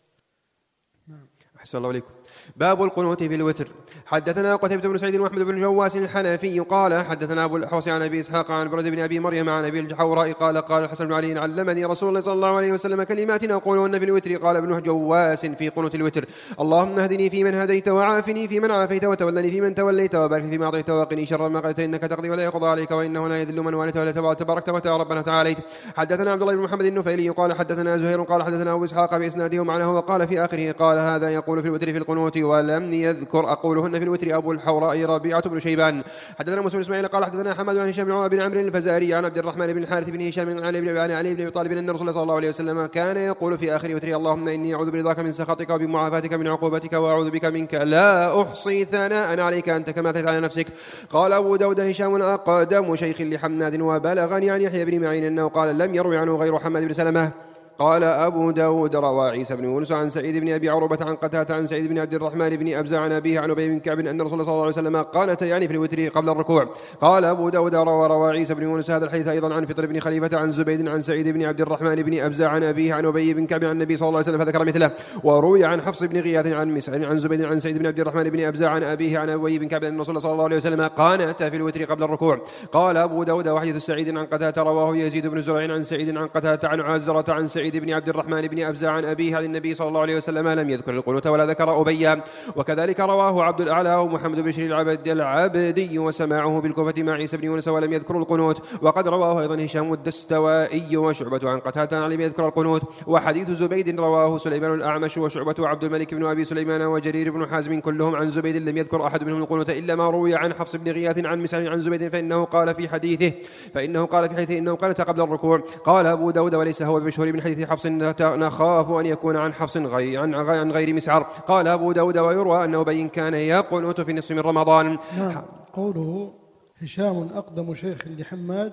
نعم. أحسن الله عليكم. باب القنوت في الوتر. حدثنا قتيبة بن سعيد وأحمد بن جواس الحنفي قال حدثنا أبو الأحوص عن أبي إسحاق عن برد بن أبي مريم عن أبي الحوراء قال قال الحسن بن علي علمني رسول الله صلى الله عليه وسلم كلمات أقولهن في الوتر. قال ابن جواس في قنوت الوتر اللهم اهدني فيمن هديت وعافني فيمن عافيت وتولني فيمن توليت وبارك فيما أعطيت وقني شر ما قضيت إنك تقضي ولا يقضى عليك وإنه لا يذل من واليت ولا تباركت وتعالى ربنا تعاليت. حدثنا عبد الله بن محمد النفيلي قال حدثنا زهير قال حدثنا أبو إسحاق بإسناده معناه وقال في آخره قال هذا يقول في الوتر في القنوت ولم يذكر أقولهن في الوتر أبو الحوراء ربيعة بن شيبان. حدثنا موسى بن إسماعيل قال حدثنا حماد عن هشام بن عمرو الفزاري عن عبد الرحمن بن الحارث بن هشام عن علي بن أبي طالب أن الرسول صلى الله عليه وسلم كان يقول في آخر وتر اللهم إني أعوذ برضاك من سخطك وبمعافاتك من عقوبتك وأعوذ بك منك لا أحصي ثناء عليك أنت كما أثنيت على نفسك. قال أبو داود هشام أقدم شيخ لحماد وبلغني عن يحيى بن معين أنه قال لم يروي عنه غير حماد بن سلمة. قال أبو داود روى عيسى بن يونس عن سعيد بن أبي عروبة عن قتادة عن سعيد بن عبد الرحمن بن أبزة عن أبيه عن أبي بن كعب أن الرسول صلى الله عليه وسلم قانت يعني في الوتر قبل الركوع. قال أبو داود روى عيسى بن يونس هذا الحديث أيضا عن فطر بن خليفة عن زبيد عن سعيد بن عبد الرحمن بن أبزة عن أبيه عن أبي بن كعب عن النبي صلى الله عليه وسلم فذكر مثله. وروي عن حفص بن غياث عن مسعر عن زبيد عن سعيد بن عبد الرحمن بن أبزة عن أبيه عن أبي بن كعب أن الرسول صلى الله عليه وسلم قانت في الوتر قبل الركوع. قال أبو داود وحديث سعيد عن قتادة رواه يزيد بن زريع عن سعيد عن قتادة عن عازرة عن سعيد بن عبد الرحمن بن أبزة عن أبيه عن النبي صلى الله عليه وسلم لم يذكر القنوت ولا ذكر أبيا. وكذلك رواه عبد الأعلى ومحمد بن شرير العبدي وسماعه بالكوفة مع عيسى بن يونس ولم يذكر القنوت. وقد رواه أيضا هشام الدستوائي وشعبة عن قتادة لم يذكر القنوت. وحديث زبيد رواه سليمان الأعمش وشعبة وعبد الملك بن أبي سليمان وجرير بن حازم كلهم عن زبيد لم يذكر أحد منهم القنوت إلا ما روي عن حفص بن غياث عن مسعر عن زبيد فإنه قال في حديثه إنه قالت قبل الركوع. قال أبو داود وليس هو بمشهور من حديث حفص نخاف أن يكون عن حفص عن غير مسعر. قال أبو داود ويروى أنه بين كان يقنت في نصف من رمضان. نعم. قوله هشام أقدم شيخ لحماد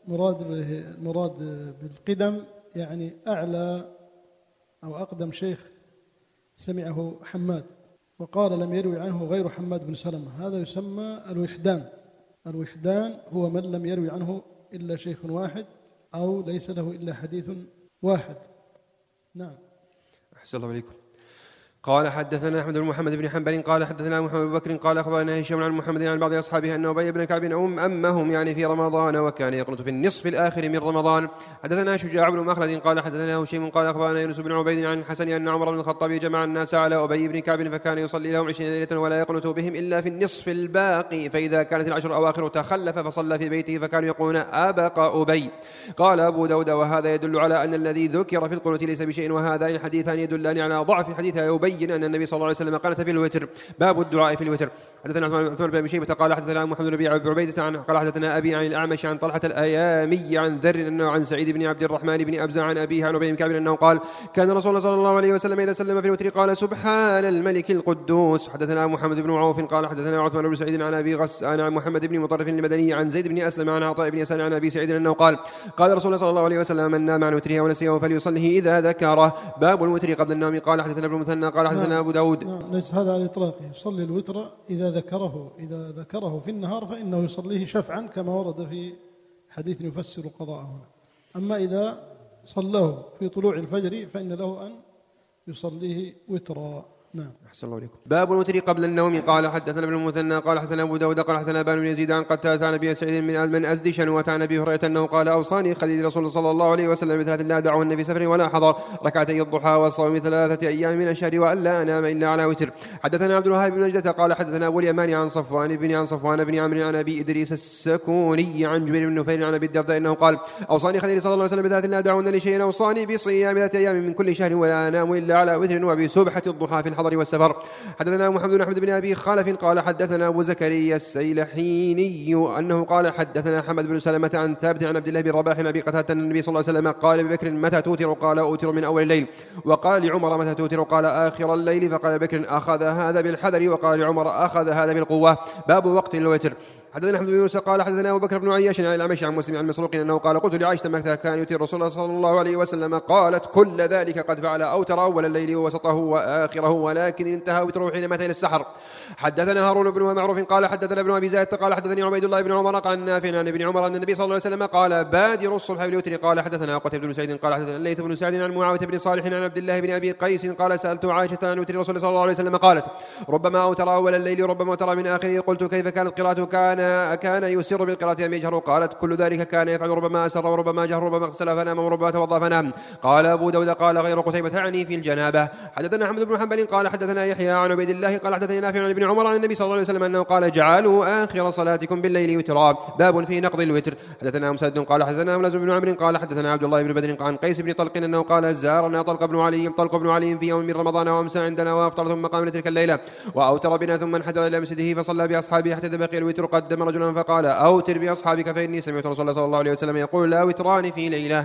مراد بالقدم يعني أعلى أو أقدم شيخ سمعه حماد. وقال لم يروي عنه غير حماد بن سلمة. هذا يسمى الوحدان هو من لم يروي عنه إلا شيخ واحد أو ليس له إلا حديث واحد. نعم. أحسن الله عليكم. قال حدثنا أحمد بن محمد بن حنبل قال حدثنا محمد بن بكر قال أخبرنا هشام عن محمد عن بعض أصحابه أنه أبي بن كعب أمهم يعني في رمضان وكان يقنط في النصف الآخر من رمضان. حدثنا شجاع بن مخلد قال حدثنا هشيم قال أخبرنا يونس بن عبيد عن الحسن أن عمر بن الخطاب جمع الناس على أبي بن كعب فكان يصلي لهم 20 ليلة ولا يقنط بهم إلا في النصف الباقي فإذا كانت العشر الأواخر تخلف فصلى في بيته فكانوا يقولون أبقى أبي. قال أبو داود وهذا يدل على أن الذي ذكر في القنوت ليس بشيء وهذان الحديثان يدلان على ضعف حديث يبين أن النبي صلى الله عليه وسلم قالت في الوتر. باب الدعاء في الوتر. حدثنا عثمان بن أبي شيبة قال حدثنا محمد بن عبيدة قال حدثنا أبي عن الأعمش عن طلحة الأيامي عن ذر أنه عن سعيد بن عبد الرحمن بن أبزة عن أبيه عن أبي بن كعب أنه قال كان رسول الله صلى الله عليه وسلم إذا سلم في الوتر قال سبحان الملك القدوس. حدثنا محمد بن عوف قال حدثنا عثمان بن سعيد عن أبي غسان عن محمد بن مطرف المدني عن زيد بن أسلم عن عطاء بن يسار عن أبي سعيد أنه قال رسول الله صلى الله عليه وسلم من نام عن وتره ونسيه فليصله إذا ذكره. باب الوتر قبل النوم. قال حدثنا ابن المثنى قال حدثنا أبو داود. ليس هذا على إطلاقه. يصلي الوتر إذا ذكره في النهار فإنه يصليه شفعا كما ورد في حديث يفسر قضاءه. أما إذا صلاه في طلوع الفجر فإن له أن يصليه وترا. نعم. أحسن الله عليكم. باب الوتر قبل النوم. قال حدثنا ابن المثنى قال حدثنا أبو داود قال حدثنا بن يزيد عن قتادة عن أبي سعيد من أزد شنوة عن أبي هريرة أنه قال أوصاني خليل رسول صلى الله عليه وسلم بثلاث لا دعوهن في سفر ولا حضر: ركعتي الضحى والصوم 3 أيام من الشهر وألا أنام إلا على وتر. حدثنا عبد الوهاب بن نجدة قال حدثنا أبو اليمان عن صفوان بن عمرو عن أبي إدريس السكوني عن جبير بن نفيل عن أبي الدرداء أنه قال أوصاني خليل صلى الله عليه وسلم بثلاث لا دعوهن لشيء: أوصاني بصيام 3 أيام من كل شهر ولا أنام إلا على وتر وبسبحة الضحى في الحضر والسفر. حدثنا محمد بن أحمد بن أبي خالف قال حدثنا أبو زكريا السيلحيني أنه قال حدثنا حمد بن سلمة عن ثابت عن عبد الله بن رباح عن أبي قتادة أن النبي صلى الله عليه وسلم قال ببكر: متى توتر؟ قال: أوتر من أول الليل. وقال لعمر: متى توتر؟ قال: آخر الليل. فقال بكر: أخذ هذا بالحذر. وقال لعمر: أخذ هذا بالقوة. باب وقت الوتر. حدثنا أحمد بن يوسف قال حدثنا أبو بكر بن عياش عن الأعمش عن مسلم عن مسروق أنه قال: قلت لعائشة: متى كان يوتر رسول الله صلى الله عليه وسلم؟ قالت: كل ذلك قد فعل، أوتر أول الليل ووسطه وآخره، ولكن انتهى وتره حين مات إلى السحر. حدثنا هارون بن معروف قال حدثنا ابن أبي زائد قال حدثني عبيد الله بن عمر عن نافع عن ابن عمر أن النبي صلى الله عليه وسلم قال: بادروا الصبح بالوتر. قال حدثنا قتيبة بن سعيد قال حدثنا الليث بن سعد عن معاوية بن صالح عن عبد الله بن أبي قيس قال: سألت عائشة عن وتر رسول الله صلى الله عليه وسلم قالت: ربما أوتر أول الليل وربما أوتر من آخره. قلت: كيف كانت قراءته؟ كان يسر بالقراءة أم يجهر؟ قالت: كل ذلك كان يفعل، ربما أسر وربما جهر، ربما اغتسل فنام وربما توضأ فنام. قال أبو داود قال غير قتيبة تعني في الجنابة. حدثنا أحمد بن حنبل قال حدثنا يحيى عن عبيد الله قال حدثني نافع عن ابن عمر عن النبي صلى الله عليه وسلم أنه قال: جعلوا آخر صلاتكم بالليل وترا. باب في نقض الوتر. حدثنا مسدد قال حدثنا ملازم بن عمرو قال حدثنا عبد الله بن بدر عن قيس بن طلق أنه قال: زارنا طلق بن علي في يوم من رمضان وأمسى عندنا وأفطر ثم قام تلك الليلة وأوتر بنا ثم انحدر إلى مسجده فصلى بأصحابه حتى بقي الوتر. قدم رجلا فقال: أوتر بأصحابك فإني سمعت رسول الله صلى الله عليه وسلم يقول: لا وتران في ليلة.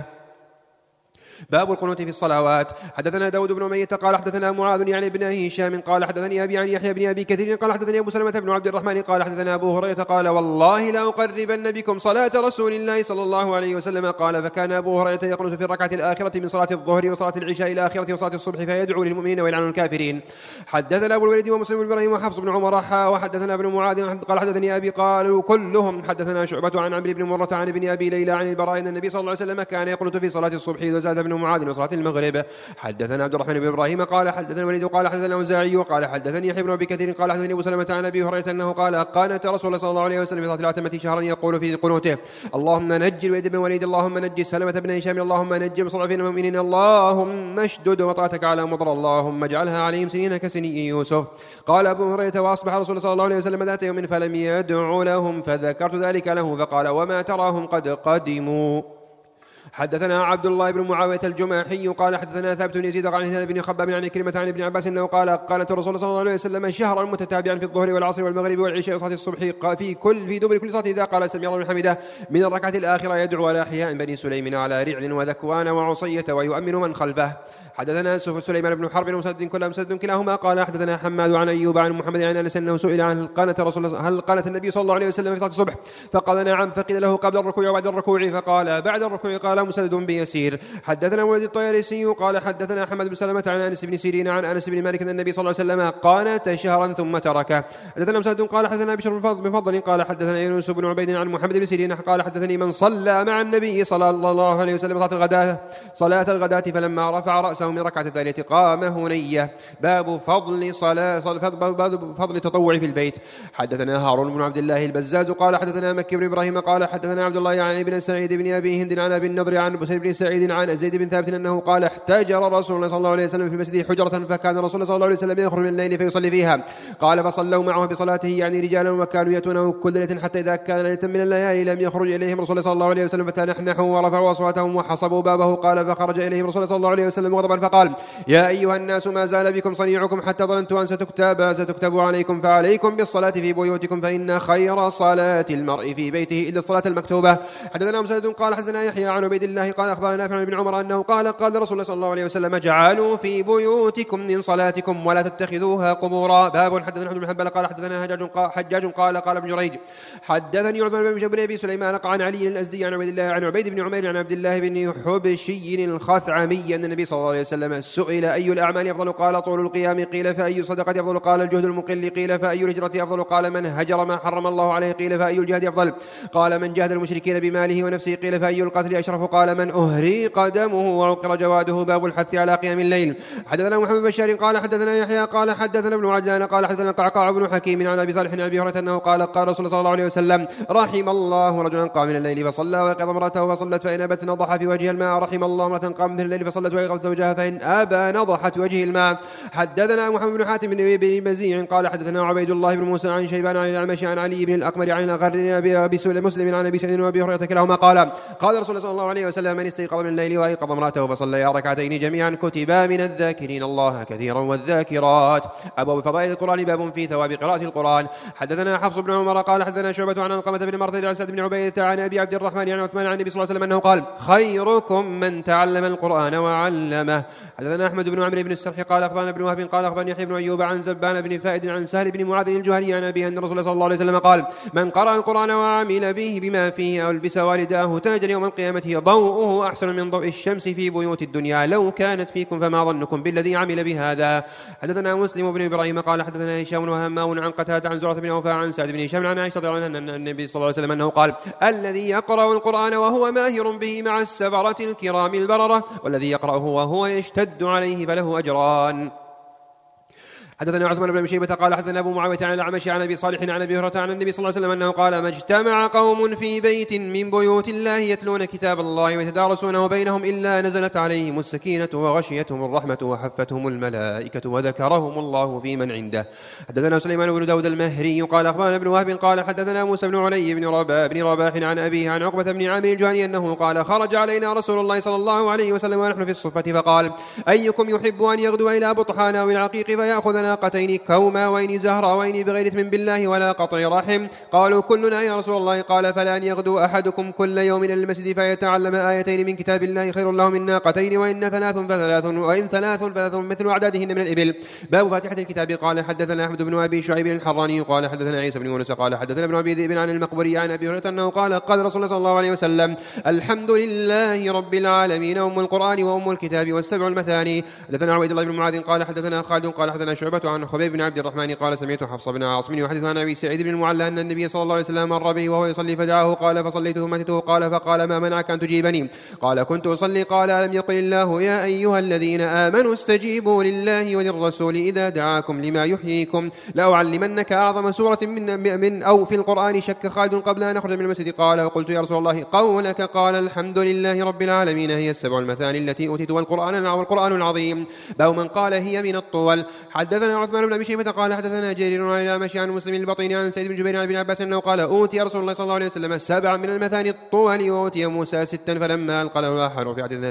باب القنوت في الصلوات. حدثنا داود بن أمية قال حدثنا معاذ يعني ابن هشام قال حدثني أبي عن يحيى بن أبي كثير قال حدثني أبو سلمة بن عبد الرحمن قال حدثنا أبو هريرة قال: والله لا أقربن بكم صلاة رسول الله صلى الله عليه وسلم. قال: فكان أبو هريرة يقنت في الركعة الآخرة من صلاة الظهر وصلاة العشاء الآخرة وصلاة الصبح فيدعو للمؤمنين ويلعن الكافرين. حدثنا أبو الوليد ومسلم بن إبراهيم وحفص بن عمر وحدثنا ابن معاذ قال حدثني أبي قالوا كلهم. حدثنا شعبة عن عمرو بن مرة عن ابن أبي ليلى عن البراء أن النبي صلى الله عليه وسلم كان يقنت في صلاة الصبح وزاد ابن معاذ وصلاة المغرب. حدثنا عبد الرحمن بن إبراهيم قال حدثنا الوليد قال حدثنا الأوزاعي وقال حدثني يحيى بن أبي كثير قال حدثني أبو سلمة عن أبي هريرة أنه قال: قانت رسول الله صلى الله عليه وسلم في صلاة العتمة شهرا يقول في قنوته: اللهم نجي الوليد بن وليد، اللهم نجي سلمة بن هشام، اللهم نجي المستضعفين المؤمنين، اللهم اشدد وطأتك على مضر، اللهم اجعلها عليهم سنين كسني يوسف. قال أبو هريرة: وأصبح رسول الله صلى الله عليه وسلم ذات يوم فلم يدع لهم فذكرت ذلك له فقال: وما تراهم قد قدموا. حدثنا عبد الله بن معاوية الجماحي قال حدثنا ثابت بن يزيد عن هلال بن خباب عن كلمة عن ابن عباس أنه قال: قالت الرسول صلى الله عليه وسلم شهرا متتابعا في الظهر والعصر والمغرب والعشاء وصلاة الصبح في دبر كل صلاة إذا قال سمع الله لمن حمده من الركعة الآخرة يدعو على أحياء بني سليم على رعل وذكوان وعصية ويؤمن من خلفه. حدثنا سليمان بن حرب مسدد كلاهما قال حدثنا حماد عن أيوب عن محمد عن أنس أنه سئل عن هل قالت النبي صلى الله عليه وسلم في صلاة الصبح؟ فقال: نعم. فقيل له: قبل الركوع وبعد الركوع؟ فقال: بعد الركوع. قال مسدد بيسير. حدثنا ولد الطيالسي قال حدثنا حمد بن سلمة عن أنس بن سيرين عن أنس بن مالك أن النبي صلى الله عليه وسلم قانت شهرا ثم تركه. حدثنا مسدد قال حدثنا بشر بن فضل قال حدثنا يونس بن عبيد عن محمد بن سيرين قال حدثني من صلى مع النبي صلى الله عليه وسلم صلاة الغداة فلما رفع رأسه من ركعة الثانية قام هنية. باب فضل التطوع في البيت. حدثنا هارون بن عبد الله البزاز قال حدثنا مكي بن إبراهيم قال حدثنا عبد الله عن ابن سعيد بن أبي هند عن أبي النضر عن بسير بن سعيد عن زيد بن ثابت أنه قال: احتجر رسول الله صلى الله عليه وسلم في المسجد حجرة فكان رسول الله صلى الله عليه وسلم يخرج من الليل فيصلي فيها. قال: فصلوا معه بصلاته يعني رجالا وكانوا يأتونه كل ليلة حتى إذا كان ليلة من الليالي لم يخرج إليهم رسول الله صلى الله عليه وسلم فتنحنحوا ورفعوا أصواتهم وحصبوا بابه. قال: فخرج إليهم رسول الله صلى الله عليه وسلم غضبا فقال: يا أيها الناس ما زال بكم صنيعكم حتى ظننت أن ستكتب عليكم فعليكم بالصلاة في بيوتكم فإن خير صلاة المرء في بيته إلا الصلاة المكتوبة. حدثنا مسدد قال حدثنا يحيى عن عبيد الله قال أخبرنا نافع بن عمر أنه قال رسول الله صلى الله عليه وسلم: اجعلوا في بيوتكم من صلاتكم ولا تتخذوها قبورا. باب. حدثنا أحمد بن حنبل قال حدثنا حجاج قال ابن جريج حدثني عثمان بن أبي سليمان عن علي الأزدي عن عبيد الله عن عبيد بن عمير عن عبد الله بن حبشي الخثعمي أن النبي صلى الله عليه وسلم سئل: أي الأعمال أفضل؟ قال: طول القيام. قيل: فأي الصدقة أفضل؟ قال: الجهد المقل. قيل: فأي الهجرة أفضل؟ قال: من هجر ما حرم الله عليه. قيل: فأي الجهاد أفضل؟ قال: من جاهد المشركين بماله ونفسه. قيل: فأي القتل أشرف؟ قال من أهريق دمه وعقر جواده. باب الحث على قيام الليل. حدثنا محمد بن بشار قال حدثنا يحيى قال حدثنا ابن عجلان قال حدثنا قعقاع بن حكيم عن أبي صالح عن أبي هريرة أنه قال رسول الله صلى الله عليه وسلم رحم الله رجلا قام من الليل فصلى ويقظ امرأته فصلت فإن أبت نضح في وجه الماء. رحم الله امرأة قام من الليل فصلت ويقظت زوجها فإن أبى نضحت وجه الماء. حدثنا محمد بن حاتم بن بزيع قال حدثنا عبيد الله بن موسى عن شيبان عن الأعمش عن علي بن الأقمر عن الأغر أبي مسلم عن أبي سعيد وأبي هريرة كلاهما قال قال رسول الله صلى الله عليه وسلم من استيقظ من الليل وأيقظ امرأته فصلى ركعتين جميعا كتبا من الذاكرين الله كثيرا والذاكرات. أبواب فضائل القرآن. باب في ثواب قراءة القرآن. حدثنا حفص بن عمر قال حدثنا شعبة عن القمة بن مرثد عن سعد بن عبيدة عن أبي عبد الرحمن عن عثمان عن النبي صلى الله عليه وسلم أنه قال خيركم من تعلم القرآن وعلمه. حدثنا أحمد بن عمرو بن السرح قال أخبرنا ابن وهب قال أخبرني يحيى بن أيوب عن زبان بن فائد عن سهل بن معاذ الجهني عن أبي أن رسول الله صلى الله عليه وسلم قال من قرأ القرآن وعمل به بما فيه أو البس والداه تاجا يوم القيامة ضوءه أحسن من ضوء الشمس في بيوت الدنيا لو كانت فيكم فما ظنكم بالذي عمل بهذا. حدثنا مسلم بن إبراهيم قال حدثنا هشام وهمام عن قتادة عن زرعة بن أوفى عن سعد بن هشام عن عائشة رضي الله عنها أن النبي صلى الله عليه وسلم أنه قال الذي يقرأ القرآن وهو ماهر به مع السفرة الكرام البررة والذي يقرأه وهو يشتد عليه فله أجران. حدثنا عثمان بن شيبة قال حدثنا أبو معاوية عن الأعمش عن أبي صالح عن أبي هريرة عن النبي صلى الله عليه وسلم أنه قال ما اجتمع قوم في بيت من بيوت الله يتلون كتاب الله ويتدارسونه بينهم إلا نزلت عليهم السكينة وغشيتهم الرحمة وحفتهم الملائكة وذكرهم الله في من عنده. حدثنا سليمان بن داود المهري قال أخبرنا ابن وهب قال حدثنا موسى بن علي بن رباح عن أبيه عن عقبة بن عامر الجهني أنه قال خرج علينا رسول الله صلى الله عليه وسلم ونحن في الصفة فقال أيكم يحب أن يغدو إلى بطحان أو العقيق فيأخذ ناقتين كوماوين زهراوين بغير إثم بالله ولا قطع رحم؟ قالوا كلنا يا رسول الله. قال فلا أن يغدو أحدكم كل يوم إلى المسجد فيتعلم آيتين من كتاب الله خير له من ناقتين وإن ثلاث فثلاث وإن ثلاث مثل أعدادهن من الإبل. باب فاتحة الكتاب. قال حدثنا أحمد بن أبي شعيب الحراني قال حدثنا عيسى بن يونس قال حدثنا ابن أبي ذئب عن المقبري عن أبي هريرة أنه قال قال رسول الله صلى الله عليه وسلم الحمد لله رب العالمين أم القرآن وأم الكتاب والسبع المثاني. حدثنا عبيد الله بن معاذ قال حدثنا خالد قال حدثنا شعبة عن خبيب بن عبد الرحمن قال سمعت حفص بن عاصم يحدث عن أبي سعيد بن المعلى أن النبي صلى الله عليه وسلم مر به وهو يصلي فدعاه قال فصليت ثم أتيته قال فقال ما منعك أن تجيبني؟ قال كنت أصلي. قال ألم يقل الله يا أيها الذين آمنوا استجيبوا لله وللرسول إذا دعاكم لما يحييكم؟ لأعلمنك أعظم سورة من أو في القرآن. شك خالد قبل أن أخرج من المسجد قال وقلت يا رسول الله قولك؟ قال الحمد لله رب العالمين هي السبع المثاني التي أوتيت والقرآن العظيم. باب من قال هي من الطول. حدثنا عثمان بن أبي شيبة قال حدثنا جرير عن الأعمش عن مسلم البطين عن سعيد بن جبير عن ابن عباس أنه قال أوتي رسول الله صلى الله عليه وسلم 7 من المثاني الطول وأوتي موسى 6 فلما ألقى الآخر في عدد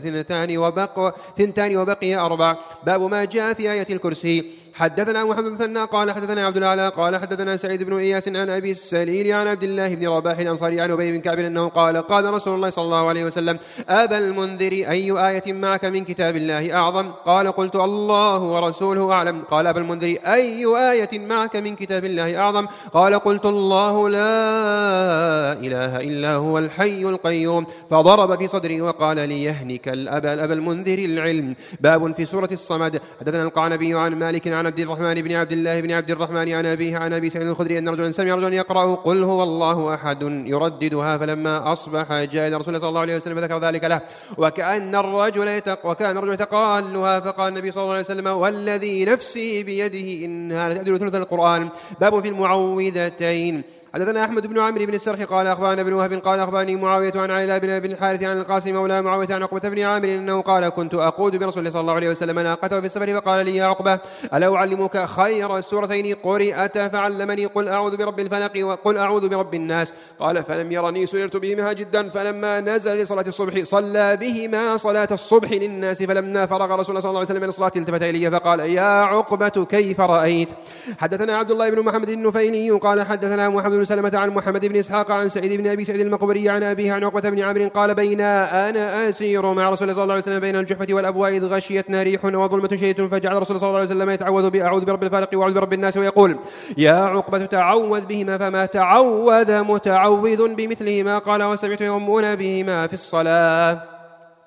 2 وبقي 4. باب ما جاء في آية الكرسي. حدثنا محمد بن مثنى قال حدثنا عبد الأعلى قال حدثنا سعيد بن إياس عن أبي السليل عن عبد الله بن رباح الأنصاري عن أبي بن كعب أنه قال رسول الله صلى الله عليه وسلم أبا المنذر أي آية معك من كتاب الله أعظم؟ قال قلت الله ورسوله أعلم. قال أبا المنذر أي آية معك من كتاب الله أعظم؟ قال قلت الله لا إله إلا هو الحي القيوم. فضرب في صدري وقال لي يهنك أبا المنذر العلم. باب في سورة الصمد. حدثنا القعنبي عن مالك عن عبد الرحمن بن عبد الله بن عبد الرحمن عن أبيه عن أبي سعيد الخدري أن رجلا سمع رجلا يقرأ قل هو الله أحد يرددها فلما أصبح جاء إلى رسول الله صلى الله عليه وسلم فذكر ذلك له وكان الرجل يتقالها فقال النبي صلى الله عليه وسلم والذي نفسي بيده إنها لتعدل ثلث القرآن. باب في المعوذتين. حدثنا أحمد بن عمرو بن السرح قال أخبرنا ابن وهب قال أخبرني معاوية عن علي بن الحارث عن القاسم مولى معاوية عن عقبة بن عامر أنه قال كنت أقود برسول الله صلى الله عليه وسلم ناقته في السفر فقال لي يا عقبة ألا أعلمك خير السورتين قرئتا؟ فعلمني قل أعوذ برب الفلق وقل أعوذ برب الناس. قال فلم يرني سررت بهما جدا فلما نزل لصلاة الصبح صلى بهما صلاة الصبح للناس فلما فرغ رسول الله صلى الله عليه وسلم من الصلاة التفت إلي فقال يا عقبة كيف رأيت؟ حدثنا عبد الله بن محمد النفيلي قال حدثنا محمد بن سلمة عن محمد بن إسحاق عن سعيد بن أبي سعيد المقبري عن أبيه عن عقبة بن عامر قال بين أنا أسير مع رسول الله صلى الله عليه وسلم بين الجحفة والأبواء إذ غشيتنا ريح وظلمة شديدة فجعل رسول الله صلى الله عليه وسلم يتعوذ بأعوذ برب الفلق وأعوذ برب الناس ويقول يا عقبة تعوذ بهما فما تعوذ متعوذ بمثلهما. قال وسمعت يؤمون بهما في الصلاة.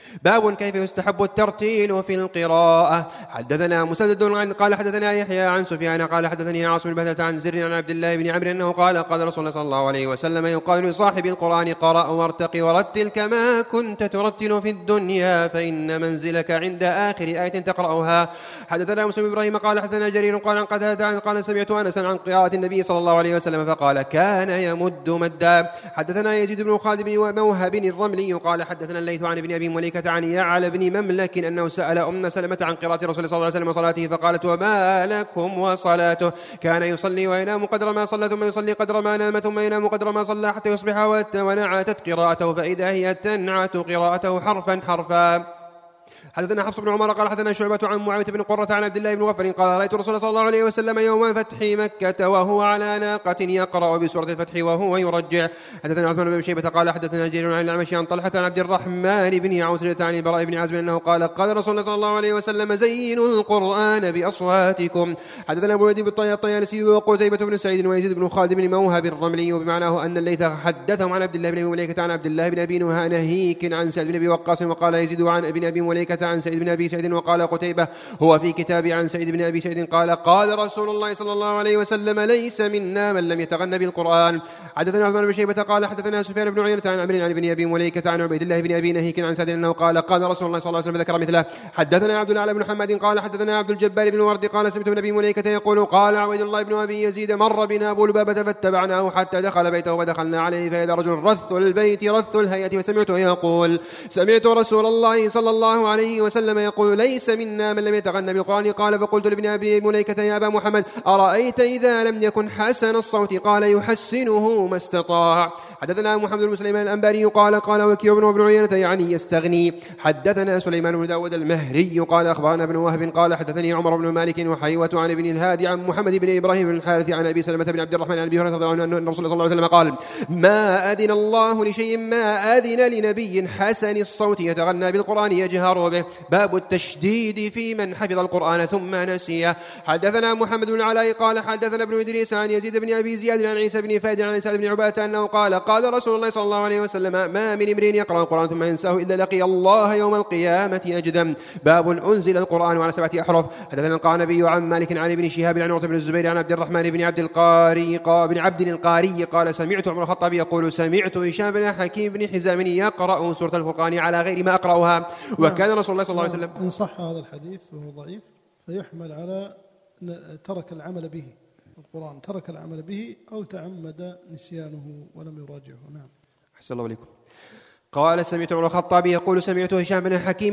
باب كيف يستحب الترتيل في القراءة. حدثنا مسدد قال حدثنا يحيى عن سفيان قال حدثني عاصم بن عن زر عن عبد الله بن عمرو أنه قال قال رسول الله صلى الله عليه وسلم يقال لصاحب القرآن قرأ وارتق ورتل كما كنت ترتل في الدنيا فإن منزلك عند آخر آية تقرأها. حدثنا مسلم بن إبراهيم قال حدثنا جرير قال عن قتادة قال سمعت أنسا عن قراءة النبي صلى الله عليه وسلم فقال كان يمد مدا. حدثنا يزيد بن خالد بن موهب الرملي قال حدثنا الليث عن ابن أبي مليكة عن يعلى بن مملك أنه سأل أم سلمة عن قراءة رسول الله صلى الله عليه وسلم وصلاته فقالت وما لكم وصلاته كان يصلي وينام قدر ما صلى ثم يصلي قدر ما نام ثم ينام قدر ما صلى حتى يصبح ونعتت قراءته فإذا هي تنعت قراءته حرفا حرفا. حدثنا حفص بن عمر قال حدثنا شعبة عن معاوية بن قرة عن عبد الله بن غفر قال رأيت رسول الله صلى الله عليه وسلم يوم فتح مكة وهو على ناقة يقرأ بسورة الفتح وهو يرجع. حدثنا عثمان بن شيبة قال حدثنا جرير عن الأعمش عن طلحة عن عبد الرحمن بن عوسجة عن البراء بن عازب أنه قال قال رسول الله صلى الله عليه وسلم زينوا القرآن بأصواتكم. حدثنا أبو الوليد بن الطيالسي وقتيبة بن سعيد ويزيد بن خالد بن موهب الرملي بمعناه أن الليث حدثهم عن عبد الله بن أبي مليكة عن عبد الله بن أبي نهيك عن سعد بن أبي وقاص وقال يزيد عن ابن أبي مليكة عن سعيد بن أبي سعيد وقال قتيبة هو في كتاب عن سعيد بن أبي سعيد قال قال رسول الله صلى الله عليه وسلم ليس منا من لم يتغن بالقرآن. حدثنا عثمان بن شيبة قال حدثنا سفيان بن عيينة عن عمرو عن ابن أبي مليكة عن عبيد الله بن أبي نهيك عن سعد أنه قال قال رسول الله صلى الله عليه وسلم ذكر مثله. حدثنا عبد الله بن محمد قال حدثنا عبد الجبار بن ورد قال سمعت ابن أبي مليكة يقول قال عبيد الله بن أبي يزيد مر بنا أبو لبابة فاتبعناه حتى دخل بيته ودخلنا عليه فإذا رجل رث البيت رث الهيئة فسمعته يقول سمعت رسول الله صلى الله عليه وسلم يقول ليس منا من لم يتغنى بالقرآن. قال فقلت لابن أبي مليكة يا أبا محمد أرأيت إذا لم يكن حسن الصوت قال يحسنه ما استطاع. حدثنا محمد بن سليمان الأنباري قال وكيع بن عيينة يعني يستغني. حدثنا سليمان بن داود المهري قال أخبرنا ابن وهب قال حدثني عمر بن مالك وحيوة عن ابن الهادي عن محمد بن إبراهيم بن الحارث عن أبي سلمة بن عبد الرحمن عن أبي هريرة رضي الله عنه أن رسول الله صلى الله عليه وسلم قال ما أذن الله لشيء ما أذن لنبي حسن الصوت يتغنى بالقرآن يجهر به. باب التشديد في من حفظ القرآن ثم نسيه. حدثنا محمد بن العلاء قال حدثنا ابن إدريس عن يزيد بن أبي زياد عن عيسى بن فايد عن سعد بن عبادة أنه قال رسول الله صلى الله عليه وسلم ما من امرئ يقرأ القرآن ثم ينساه إلا لقي الله يوم القيامة أجدم. باب أنزل القرآن على 7 أحرف. حدثنا القعنبي عن مالك عن ابن شهاب عن عروة بن الزبير عن عبد الرحمن بن عبد القاري قال سمعت عمر الخطاب يقول سمعت هشام بن حكيم بن حزام يقرأ سورة الفرقان على غير ما أقرأها. وكان رسول الله صلى الله عليه وسلم إن صح هذا الحديث وهو ضعيف فيحمل على ترك العمل به القرآن ترك العمل به أو تعمد نسيانه ولم يراجعه. نعم. أحسن الله عليكم. قال سمعت عمر الخطاب يقول سمعت هشام بن حكيم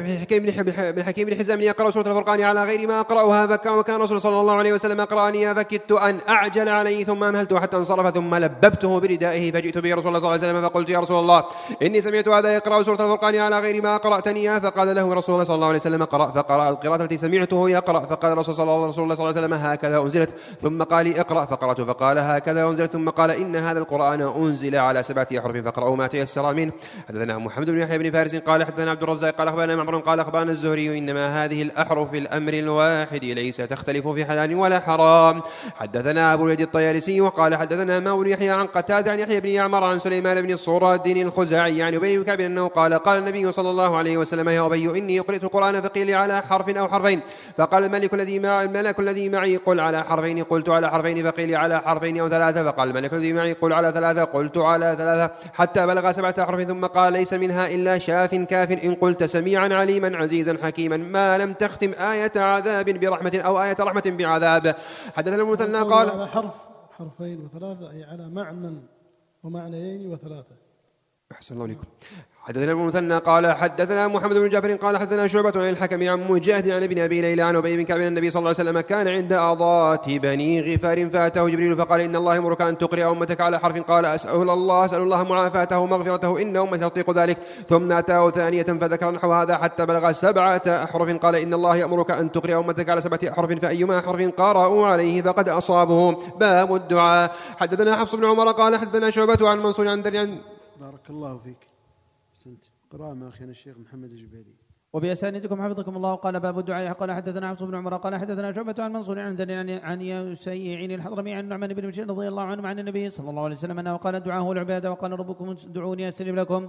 بن حزام يقرأ سورة الفرقان على غير ما أقرأها وكان رسول صلى الله عليه وسلم أقرأني فكدت أن أعجل عليه ثم أمهلته حتى انصرف ثم لببته بردائه فجئت به رسول الله صلى الله عليه وسلم فقلت يا رسول الله إني سمعت هذا يقرأ سورة الفرقان على غير ما أقرأتني فقال له رسول الله صلى الله عليه وسلم قرأ فقرأ القراءة التي سمعته يقرأ فقال رسول الله صلى الله عليه وسلم هكذا أنزلت ثم قال لي اقرأ فقرأت فقال هكذا أنزلت ثم قال إن هذا القرآن أنزل على 7 أحرف فقرأوا ما تيسر منه. حدثنا محمد بن يحيى بن فارس قال حدثنا عبد الرزاق قال أخبرنا معمر قال أخبرنا الزهري إنما هذه الأحرف في الأمر الواحد ليس تختلف في حلال ولا حرام. حدثنا أبو الوليد الطيالسي وقال حدثنا مولى يحيى عن قتادة عن يحيى بن يعمر عن سليمان بن الصراد الخزاعي عن أبي بن كعب أنه قال النبي صلى الله عليه وسلم يا أبي إني قرأت القرآن فقيل لي على حرف أو حرفين فقال الملك الذي معي قل على حرفين قلت على حرفين فقيل لي على حرفين أو 3 فقال الملك الذي معي قل على 3 قلت على 3 حتى بلغ 7 أحرف ثم قال ليس منها إلا شاف كاف إن قلت سميعا عليما عزيزا حكيما ما لم تختم آية عذاب برحمة أو آية رحمة بعذاب. حدثنا المثنى قال على حرفين و3 أي على معنى ومعنيين و3. أحسن الله عليكم. حدثنا المثنى قال حدثنا محمد بن جعفر قال حدثنا شعبة عن الحكم عن مجاهد عن ابن أبي ليلى عن أبي بن كعب النبي صلى الله عليه وسلم كان عند أضات بني غفار فأتاه جبريل فقال إن الله يأمرك أن تقرأ أمتك على حرف قال أسأل الله معافاته ومغفرته إن أمتي تطيق ذلك ثم أتاه ثانية فذكر نحو هذا حتى بلغ 7 أحرف قال إن الله يأمرك أن تقرأ أمتك على 7 أحرف فأيما حرف قرأوا عليه فقد أصابه. باب الدعاء. حدثنا حفص بن عمر قال حدثنا شعبة عن منصور عن بارك الله فيك. قراءة مع أخينا الشيخ محمد الجبيري. وبأسانيدكم حفظكم الله. قال باب الدعاء. قال حدثنا حفص بن عمر قال حدثنا شعبة عن منصور عن يسيع الحضرمي عن نعمان بن بشير رضي الله عنه عن النبي صلى الله عليه وسلم أنه قال الدعاء هو العبادة وقال ربكم ادعوني أستجب لكم.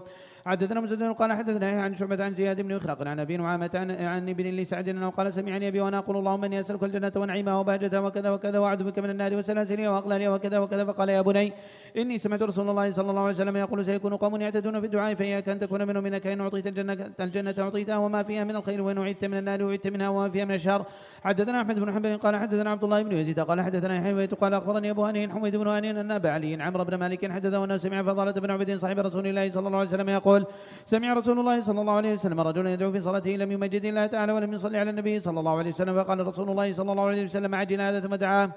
حدثنا مسدد قال حدثنا عن شعبة عن زياد بن إخراق عن أبي نعامة عن ابن لي سعد أنه قال سمعني أبي وأنا أقول اللهم إني أسألك الجنة ونعيمها وبهجتها وكذا وكذا وأعوذ بك من النار وسلاسلها وأغلالها وكذا وكذا. فقال يا بني إني سمعت رسول الله صلى الله عليه وسلم يقول سيكون قوم يعتدون في الدعاء فإياك أن تكون منهم إنك إن أعطيت الجنة أعطيتها وما فيها من الخير وإن أعدت من النار وأعدت منها وما فيها من الشر. حدثنا أحمد بن حنبل قال حدثنا عبد الله بن يزيد قال حدثنا يحيى قال أخبرني أبو هانئ حميد بن هانئ أن أبا علي عمرو بن مالك حدثه أنه سمع فضالة بن عبيد صاحب رسول الله صلى الله عليه وسلم يقول سمع رسول الله صلى الله عليه وسلم رجلا يدعو في صلاته لم يمجد الله تعالى ولم يصلي على النبي صلى الله عليه وسلم فقال رسول الله صلى الله عليه وسلم عجل هذا ثم دعاه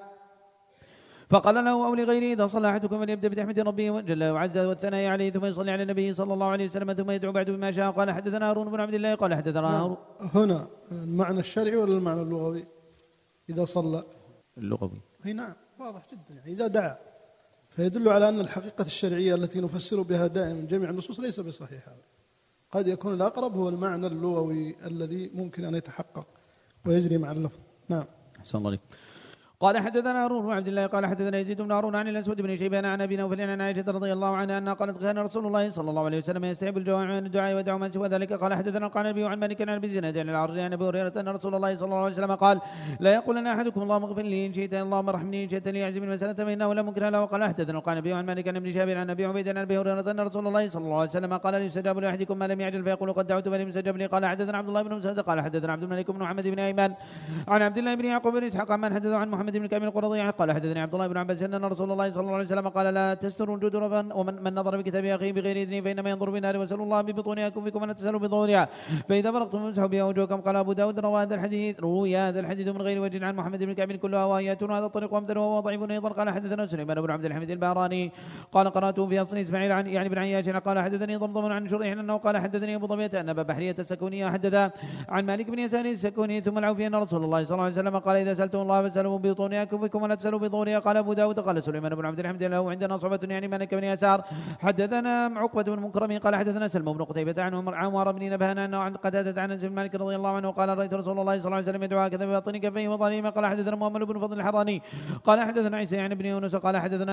فقال له أو لغيره إذا صلى أحدكم فليبدأ بتحميد ربه جل وعز والثناء عليه ثم يصلي على النبي صلى الله عليه وسلم ثم يدعو بعد بما شاء. قال حدثنا هارون بن عبد الله قال حدثنا هارون. هنا المعنى الشرعي ولا المعنى اللغوي؟ إذا صلى اللغوي. هي نعم واضح جدا، يعني إذا دعا فيدل على أن الحقيقة الشرعية التي نفسر بها دائما جميع النصوص ليس بصحيحة. قد يكون الأقرب هو المعنى اللغوي الذي ممكن أن يتحقق ويجري مع اللفظ. نعم. أحسن الله عليك. قال حدثنا هارون بن عبد الله قال حدثنا يزيد بن هارون عن الأسود بن شيبان عن أبي نوفل عن عائشة رضي الله عنها أنها قالت كان رسول الله صلى الله عليه وسلم يستحب الجوامع من الدعاء ويدعو من سوى ذلك. قال حدثنا القعنبي عن مالك عن أبي زناد عن العرج عن أبي هريرة أن رسول الله صلى الله عليه وسلم قال لا يقولن أحدكم اللهم اغفر لي إن شئت اللهم ارحمني إن شئت ليعزم المسألة فإنه لا مكره له. قال حدثنا القعنبي عن مالك عن ابن شهاب عن أبي عبيد عن أبي هريرة أن رسول الله صلى الله عليه وسلم قال لا يستجاب لأحدكم ما لم يعجل فيقول قد دعوت فلم يستجب لي. قال حدثنا عبد الله بن مسعود قال حدثنا عبد الملك بن محمد بن أيمن عن عبد الله بن يعقوب بن إسحاق عن حدث عن محمد بن كامل القرظي قال حدثني عبد الله بن عباس أن رسول الله صلى الله عليه وسلم قال لا تستروا الجدر ومن نظر بكتاب أخيه بغير إذن فإنما ينظر بالنار وسألوا الله ببطون أكفكم أن تسألوا بظهورها فإذا فرغتم فامسحوا بها وجوهكم. قال أبو داود روي هذا الحديث من غير وجه عن محمد بن كعب كلها وآياتون هذا الطريق وامثله وهو ضعيف أيضا. قال حدثنا سليمان بن عبد الحميد البهراني قال قرأته في أصل إسماعيل عن يعني بن عياش قال حدثني ضمضم عن شريح أنه قال حدثني أبو ضبية أن أبا بحرية السكونية حدث عن مالك بن يسار السكوني ثم العوفي أن رسول الله صلى الله عليه وسلم قال إذا سألتم الله فاسألوا ببطون أكفكم ولا تسألوا بظهورها. قال أبو داود قال سليمان بن عبد الحميد له عندنا صعبة يعني مالك بن يسار. حدثنا عقبة بن مكرم قال حدثنا سلم بن قتيبة عن عمر بن نبهان أنه عن قتادة عن أنس بن مالك رضي الله عنه قال رأيت رسول الله صلى الله عليه وسلم يدعو هكذا بباطن كفيه وظالما. قال حدثنا محمد بن فضل الحراني قال حدثنا عيسى يعني بن يونس قال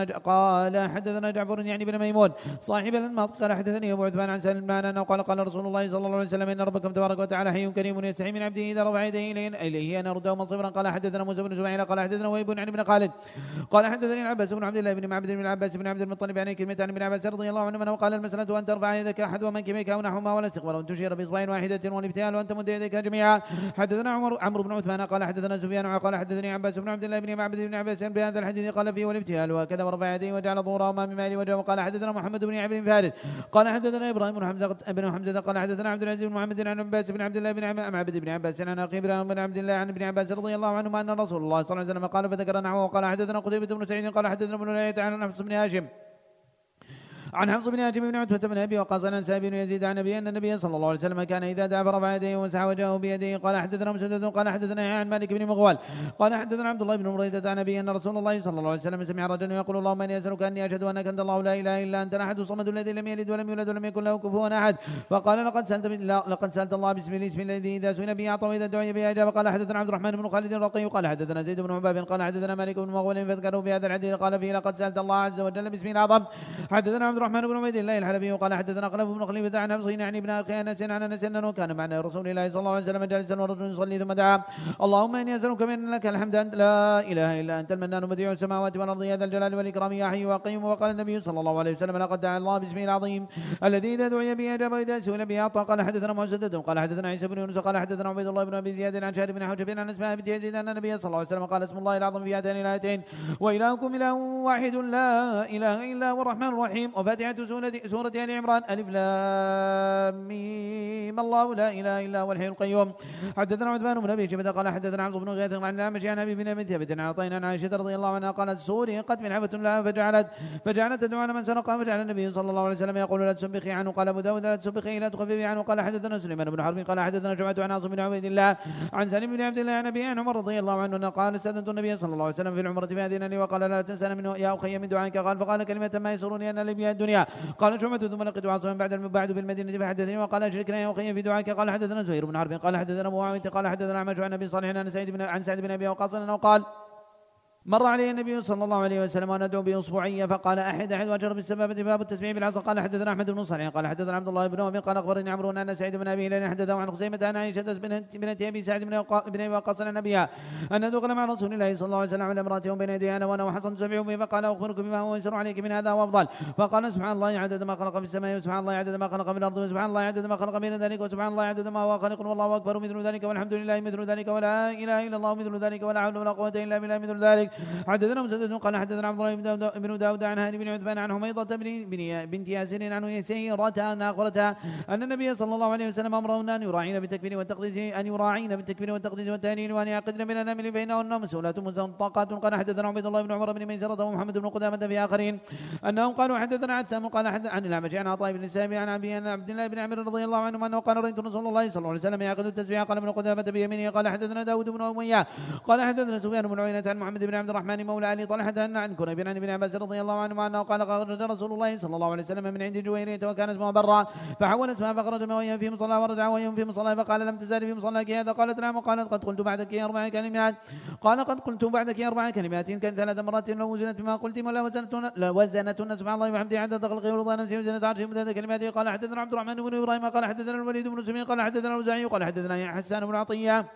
حدثنا جعفر يعني بن ميمون صاحب الماضي قال حدثني أبو عثمان عن سلمان أنه قال رسول الله صلى الله عليه وسلم إن ربكم تبارك وتعالى حي كريم يستحي من عبده إذا رفع يديه إليه أن يرده مصبرا. قال حدثنا موسى بن زبير قال حدثنا وهيب عن ابن خالد قال حدثني العباس بن عبد الله بن معبد بن العباس بن عبد المطلب عن كلمة عن ابن عباس رضي الله عنه وقال المسألة أن ترفع يدك أحد ومنكبيك أو نحوهما ولا استقبال وأن تشير بإصبع واحدة والابتهال وأن تمد يديك جميعا. حدثنا عمرو بن عثمان قال حدثنا سفيان قال حدثني عباس بن عبد الله بن معبد بن عباس بهذا الحديث قال فيه والابتهال وكذا ورفع يديه وجعل ظهورهما من مال وجهه. قال حدثنا محمد بن عبد فارس قال حدثنا إبراهيم بن حمزة قال حدثنا عبد العزيز بن محمد عن عباس بن عبد الله بن معبد بن عباس عن أخي إبراهيم بن عبد الله عن ابن عباس رضي الله عنهما أن رسول الله صلى الله عليه وسلم قال فذكر نحوه. وقال حدثنا قتيبة بن سعيد قال حدثنا ابن لهيعة عن حفص بن هاشم عن حفص بن هاشم بن عتبة بن أبي وقاص عن سعد بن يزيد عن أبي أن النبي صلى الله عليه وسلم كان إذا دعا فرفع يديه ومسح وجهه بيديه. قال حدثنا مسدد قال حدثنا عن مالك بن مغوال قال حدثنا عبد الله بن بريدة عن أبي أن رسول الله صلى الله عليه وسلم سمع رجلا يقول اللهم إني أسألك أني أشهد أنك أنت الله لا إله إلا أنت الأحد الصمد الذي لم يلد ولم يولد ولم يكن له كفوا أحد. فقال لقد سألت الله باسم الاسم الذي إذا سئل به أعطى وإذا دعي به أجاب. قال حدثنا عبد الرحمن بن خالد الرقي قال حدثنا زيد بن عباب قال حدثنا مالك بن مغول فذكروا بهذا الحديث قال فيه لقد سألت الله عز وجل باسمه الأعظم. حدثنا عبد الرحمن بن عبيد الله الحلبي قال حدثنا خلف بن خليفة عن حفص عن ابن أخي أنس عن أنس أنه كان معنا رسول الله صلى الله عليه وسلم جالسا ورجل يصلي ثم دعا اللهم إني أسألك بأن لك الحمد أنت لا إله إلا أنت المنان بديع السماوات والأرض يا ذا الجلال والإكرام يا حي وقيوم. وقال النبي صلى الله عليه وسلم لقد دعا الله باسمه العظيم الذي إذا دعي به أجاب وإذا سئل به أعطى. قال حدثنا مسدد قال حدثنا عيسى بن يونس قال حدثنا عبيد الله بن أبي زياد عن شهر بن حوشب عن أسماء بنت يزيد أن النبي صلى الله عليه وسلم قال اسم الله العظيم في هاتين الآيتين وإلهكم إله واحد لا إله إلا هو الرحمن الرحيم وفاتحة سورة آل عمران ألف لام ميم الله لا إله إلا هو الحي القيوم. حدثنا عثمان بن أبي شيبة قال حدثنا عبد بن غيث عن الأعمش عن أبي بن أبي ثابت عن عطينا عن عائشة رضي الله عنها قالت سوري قد من عفة لها فجعلت تدعو على من سرق فجعل النبي صلى الله عليه وسلم يقول لا تسبخي عنه. قال أبو داود لا تسبخي لا تخففي عنه. قال حدثنا سليمان بن حرب قال حدثنا جمعة عن عاصم بن عبيد الله عن سالم بن عبد الله عن أبي عن عمر رضي الله عنه قال استأذنت النبي صلى الله عليه وسلم في العمرة فأذن لي وقال لا تنسى منه يا أخي من دعائك. قال فقال كلمة ما يسرني أن لي بها الدنيا. قال جمعة ثم لقيت عاصما بعد بالمدينة فحدثني وقال أشركنا يا أخي في دعائك. قال حدثنا زهير بن حرب قال حدثنا أبو عامر قال حدثنا أحمد عن أبي صالح عن سعد بن أبي وقاص أنه قال مر عليه النبي صلى الله عليه وسلم وندعو بإصبعية فقال أحد وأشار بالسبابة باب التسبيح بالعصا. قال حدثنا أحمد بن صالح قال حدثنا عبد الله بن وهب قال أخبرني عمرو أن سعيد بن أبي هلال حدثه عن خزيمة عن عائشة بنت أبي سعد بن أبي وقاص عن أبيها أن دخل مع رسول الله صلى الله عليه وسلم على امرأته بين يديها أنا وحصن تسبح به فقال أخبركم بما هو يسر عليك من هذا وأفضل. فقال سبحان الله عدد ما خلق في السماء وسبحان الله عدد ما خلق في الأرض وسبحان الله عدد ما خلق بين ذلك وسبحان الله عدد ما هو خالق والله أكبر مثل ذلك والحمد لله مثل ذلك ولا إله إلا الله مثل ذلك ولا حول ولا قوة إلا بالله مثل ذلك. حدثنا مسدد قال حدثنا عبد الله بن داود عن هاني بن عثمان عن حميضة بنت ياسر عن يسيرة أن أخبرتها أن النبي صلى الله عليه وسلم أمرهن أن يراعين بالتكبير والتقديس والتهليل وأن يعقدن بالأنامل بينهن مسؤولات مستنطقات. قال حدثنا عبد الله بن عمر بن ميسرة ومحمد بن قدامة في آخرين أنهم قالوا حدثنا عثام قال عن الأعمش عن عطاء بن السابع عن أبي عبد الله بن عمرو رضي الله عنه أنه قال رأيت رسول الله صلى الله عليه وسلم يعقد التسبيح. قال ابن قدامة بيمينه قال حدثنا داود بن أمية قال حدثنا سفيان بن عيينة عن محمد بن عبد الرحمن مولى علي طلحة عن كريب عن ابن عباس رضي الله عنه أنه قال خرج رسول الله صلى الله عليه وسلم من عند جويرية وكان اسمها برا فحول اسمها فخرج وهي في مصلى ورجع وهي في مصلى فقال لم تزال في مصلاك هذا؟ قالت نعم. وقالت قد قلت بعدك 4 كلمات. قال قد قلت بعدك 4 كلمات كان 3 مرات لو وزنت بما قلت ولا وزنتن سبحان الله وبحمده عدد خلقه ورضا نفسه وزنت عرشه مدد كلماته. قال حدثنا عبد الرحمن بن إبراهيم قال حدثنا الوليد بن سمين قال حدثنا الأوزاعي قال حدثنا حسان بن عطية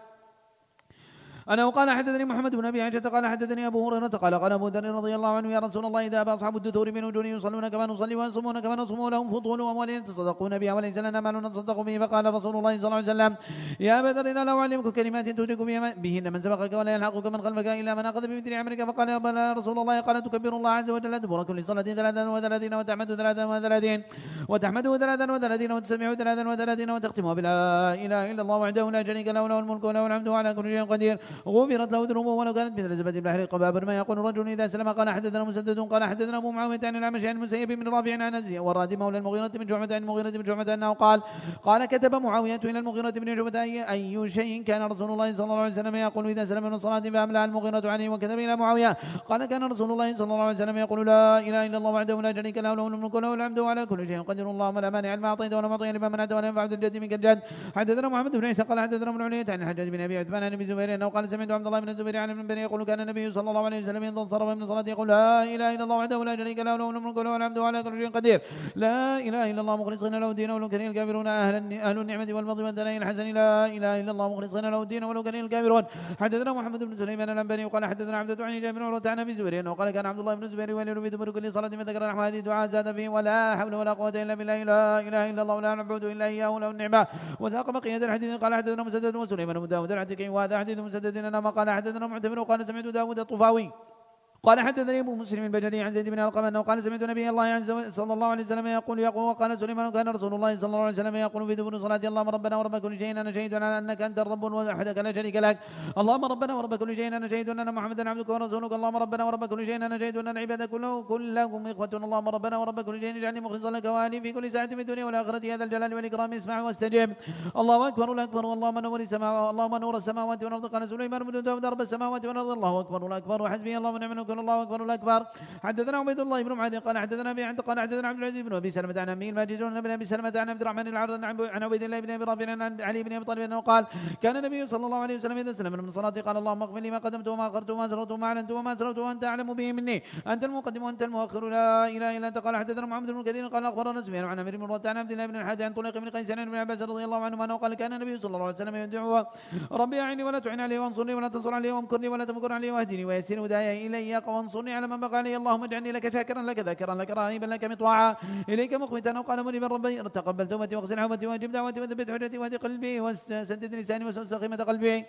أنه قال حدثني محمد بن أبي عائشة قال حدثني أبو هريرة قال أبو ذر رضي الله عنه يا رسول الله إذا أبى أصحاب الدثور من وجوه يصلون كما نصلي ويصومون كما نصوم ولهم فضول أموال يتصدقون بها وليس لنا مال نتصدق به. فقال رسول الله صلى الله عليه وسلم يا أبا ذر لا أعلمك كلمات تدرك بهن من سبقك ولا يلحقك من خلفك إلا من أخذ بمثل عمرك. فقال يا رسول الله قال تكبر الله عز وجل دبر كل صلاة 33 وتحمد 33 وتحمده 33 وتسبح 33 وتختمها بلا إله إلا الله وحده لا شريك له له الملك وله الحمد وعلى كل شيء قدير. غفرت له ذنوبه ولو كانت مثل زبد البحر قبابا ما يقول الرجل إذا سلم. قال حدثنا مسدد قال حدثنا أبو معاوية عن الأعمش عن المسيب بن رافع عن أزي وراد مولى المغيرة بن جعبة عن المغيرة بن جعبة أنه قال كتب معاوية إلى المغيرة بن جعبة أي شيء كان رسول الله صلى الله عليه وسلم يقول إذا سلم من الصلاة فأملأ المغيرة عليه. وكتب إلى معاوية قال كان رسول الله صلى الله عليه وسلم يقول لا إله إلا الله وحده لا شريك له له الملك وله الحمد وعلى كل شيء قدير. اللهم لا مانع لما أعطيت ولا معطي لما منعت ولا ينفع ذو الجد منك الجد. حدثنا محمد بن عيسى قال حدثنا ابن علية عن الحجاج بن أبي عثمان عن أبي زبير أنه قال سمعت عبد الله بن الزبير عن ابن بني يقول كان النبي صلى الله عليه وسلم إذا انصرف من صلاته يقول لا إله إلا الله وحده لا شريك له له الملك وله الحمد وعلى كل شيء قدير. لا إله إلا الله مخلصين له الدين ولو كره الكافرون أهل النعمة والفضل والثناء الحسن. لا إله إلا الله مخلصين له الدين ولو كره الكافرون. حدثنا محمد بن سليمان الأنباري وقال حدثنا عبدة عن جابر بن عروة عن أبي زبير أنه قال كان عبد الله بن الزبير ولي بدبر كل صلاة فذكر نحو هذه الدعاء زاد فيه ولا حول ولا قوة إلا بالله لا إله إلا الله ولا نعبد إلا إياه له النعمة. وساق بقية الحديث قال حدثنا مسدد وسليمان بن داود العتكي وهذا حديث مسدد أنما قال حدثنا معتمر وقال سمعت داود الطفاوي قال حدثني ابو مسلم البجلي عن زيد بن علقمة انه قال سمعت نبي الله صلى الله عليه وسلم يقول وقال سليمان كان رسول الله صلى الله عليه وسلم يقول في دبر صلاة اللهم ربنا ورب كل شيء انا شهيد على انك انت الرب وحدك لا شريك لك. اللهم ربنا ورب كل شيء انا شهيد ان محمدا عبدك ورسولك. اللهم ربنا ورب كل شيء انا شهيد ان العباد كلهم اخوة. اللهم ربنا ورب كل شيء اجعلني مخلصا لك والي في كل ساعة في الدنيا والاخرة هذا الجلال والاكرام اسمع واستجب. الله اكبر لا اكبر اللهم نور السماوات اللهم نور السماوات والارض. قال سليمان بن داود رب السماوات والارض الله اكبر لا اكبر وحسبي الله ونعم الوكيل الله اكبر لا اكبر. حدثنا عبيد الله بن معاذ قال حدثنا ابي قال حدثنا عبد العزيز بن ابي سلمة عن امين ماجد بن ابي سلمة عن عبد الرحمن العرض عن عبيد الله بن ابي رافع عن علي بن ابي طالب انه قال كان النبي صلى الله عليه وسلم اذا سلم من صلاته قال اللهم اغفر لي ما قدمت وما اخرت وما اسررت وما اعلنت وما اسررت وانت اعلم به مني انت المقدم وانت المؤخر لا اله الا انت. قال حدثنا محمد بن كثير قال اخبرنا سفيان عن امير بن رواد عن عبد الله بن الحادي عن طليق بن قيس عن ابن عباس رضي الله عنهما انه قال كان النبي صلى الله عليه وسلم يدعو ربي اعيني ولا تعن عليه وانصرني ولا تنصر عليه وامكرني ولا تمكر عليه واهدني ويسر هدايا الي وانصرني على من بقى علي. اللهم اجعلني لك شاكرا لك ذاكرا لك راهبا لك مطواعا اليك مخبتا. وقال منيبا ربي تقبل توبتي واغسل حوبتي واجب دعوتي وثبت حجتي واهد قلبي وسدد لساني وسخيمة قلبي.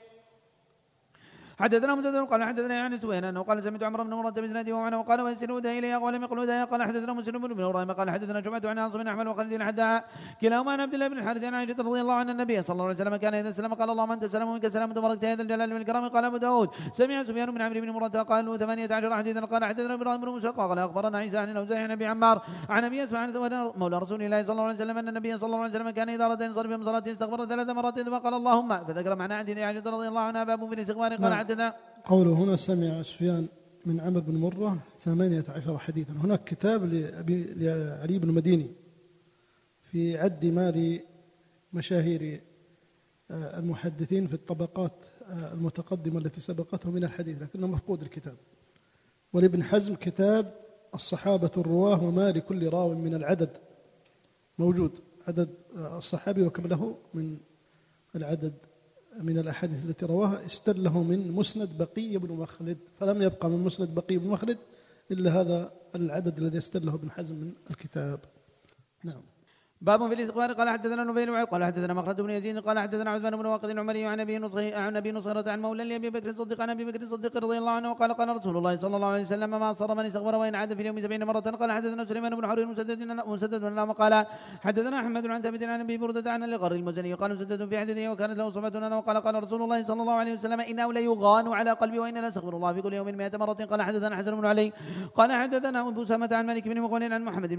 حدثنا مسدد قال حدثنا يعني سوينا انه قال سمعت عمرو بن مرة بن وعنه وقال ويسر هدى الي ولم يقل هدى. قال حدثنا مسلم بن ابراهيم قال حدثنا جمعة عن عاصم بن احمد وخالد بن حداء كلاهما عن عبد الله بن الحارث عن عائشة رضي الله عنها النبي صلى الله عليه وسلم كان اذا سلم قال اللهم انت سلام ومنك سلام تباركت هذا الجلال والكرام. قال ابو داود سمع سفيان بن عمرو بن مرة قال 18 حديثا. قال حدثنا ابراهيم بن موسى قال اخبرنا عيسى عن الاوزاعي عن ابي عمار عن ابي اسمع عن مولى رسول الله صلى الله عليه وسلم ان النبي صلى الله عليه وسلم كان اذا اراد ان ينصرف من صلاته استغفر 3 مرات فقال اللهم فذكر معنى عندي عائشة رضي الله عنها باب في الاستغفار. قال حدثنا قوله هنا سمع سفيان من عمرو بن مرة 18 حديثا. هناك كتاب لعلي بن المديني في عد مال مشاهير المحدثين في الطبقات المتقدمة التي سبقته من الحديث لكنه مفقود الكتاب. ولابن حزم كتاب الصحابة الرواه وما لكل راو من العدد، موجود عدد الصحابي وكم له من العدد من الأحاديث التي رواها. استله من مسند بقي بن مخلد، فلم يبقى من مسند بقي بن مخلد إلا هذا العدد الذي استله ابن حزم من الكتاب. نعم. باب في الاستغفار. قال حدثنا نبيل قال حدثنا مخلد بن يزيد قال حدثنا عثمان بن واقد العمري عن ابي نصيرة عن مولى لابي بكر الصديق عن ابي بكر الصديق رضي الله عنه قال قال رسول الله صلى الله عليه وسلم ما صار من استغفر وان عاد في اليوم 70 مرة. قال حدثنا سليمان بن حرب مسدد بن نعم قال حدثنا احمد عن ثابت عن ابي بردة عن لغر المزني قال مسدد في حديثه وكانت له صفة وقال قال رسول الله صلى الله عليه وسلم انه ليغان على قلبي وان لا استغفر الله في كل يوم 100 مرة. قال حدثنا حسن بن علي قال حدثنا ابو سامة عن مالك بن مغول عن محمد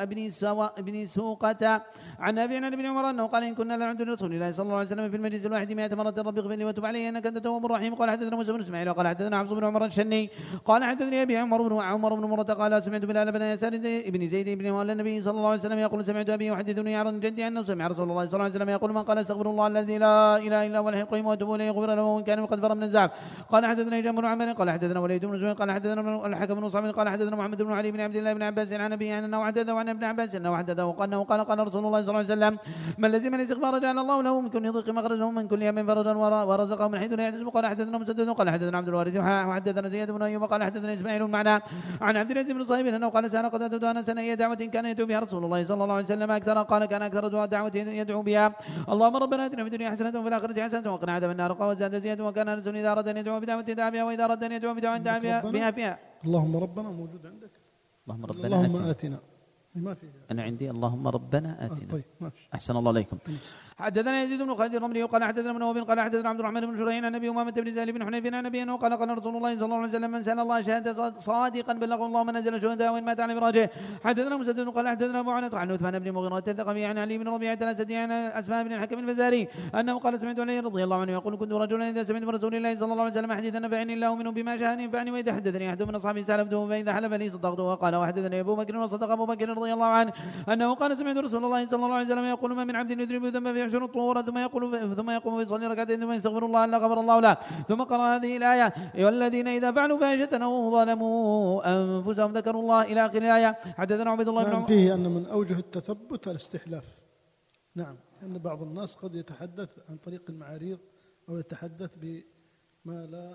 بن سوقة عن عن ابن عمر انه قال ان كنا لنعد رسول الله صلى الله عليه وسلم في المجلس الواحد 100 مرة رب اغفر لي وتب علي انك انت التواب الرحيم. قال حدثنا موسى بن اسماعيل وقال حدثنا حفص بن عمر الشني قال حدثني ابي عمر بن مرة قال سمعت بلال بن يسار ابن زيد بن مولى النبي صلى الله عليه وسلم يقول سمعت ابي يحدثني عن جدي انه سمع رسول الله صلى الله عليه وسلم يقول من قال استغفر الله الذي لا اله الا هو الحي القيوم واتوب اليه يغفر له وان كان قد فر من الزعف. قال حدثنا هشام بن عمرو قال حدثنا وليد بن زهير قال حدثنا الحكم بن صعب قال حدثنا محمد بن علي بن عبد الله بن عباس عن ابي انه حدثه عن ابن عباس انه حدثه وقال قال رسول الله صلى الله عليه وسلم من لزم الاستغفار جعل الله له من كل ضيق مخرجا ومن كل هم فرجا ورزقه من حيث لا يحتسب. قال حدثنا مسدد قال حدثنا عبد الوارث وحدثنا زياد بن ايوب قال حدثنا اسماعيل المعنى عن عبد العزيز بن صهيب انه قال سال قتادة انا سنه دعوه كان يدعو بها رسول الله صلى الله عليه وسلم اكثر. قال كان اكثر دعوه يدعو بها اللهم ربنا اتنا في الدنيا حسنه وفي الاخره حسنه وقنا عذاب النار. قال وزاد زياد وكان انس اذا اراد ان يدعو بدعوه دعا بها واذا اراد ان يدعو بدعوه دعا بها فيها. اللهم ربنا موجود عندك. اللهم آتنا ما في. أنا عندي اللهم ربنا آتنا. طيب ماشي. أحسن الله عليكم. حدثنا يزيد بن خالد الرملي وقال حدثنا ابن وهب قال حدثنا عبد الرحمن بن شريح عن ابي امامه بن زال بن حنيف عن ابي انه قال قال رسول الله صلى الله عليه وسلم من سال الله شهاده صادقا بلغه الله من نزل شهداء وان مات على فراشه. حدثنا مسدد قال حدثنا ابو عنة عن عثمان بن مغيرة الثقفي عن علي بن ربيعة الاسدي عن اسماء بن الحكم الفزاري انه قال سمعت علي رضي الله عنه يقول كنت رجلا اذا سمعت من رسول الله صلى الله عليه وسلم حديثا نفعني الله منه بما شاء ينفعني واذا حدثني احد من اصحابي سالفته فاذا حلف لي صدقته. وقال وحدثني ابو بكر وصدق ابو بكر رضي الله عنه انه قال سمعت رسول الله صلى الله عليه وسلم يقول ما من عبد يذنب ذنبا فيحشر الطهور ثم يقوم ويصلي ركعتين ثم يستغفر الله الا غفر الله له. ثم قرأ هذه الايه والذين اذا فعلوا فاحشة او ظلموا انفسهم ذكروا الله الى اخر الايه. حدثنا عبد الله بن عمر. فيه ان من اوجه التثبت الاستحلاف. نعم، ان بعض الناس قد يتحدث عن طريق المعاريض او يتحدث بما لا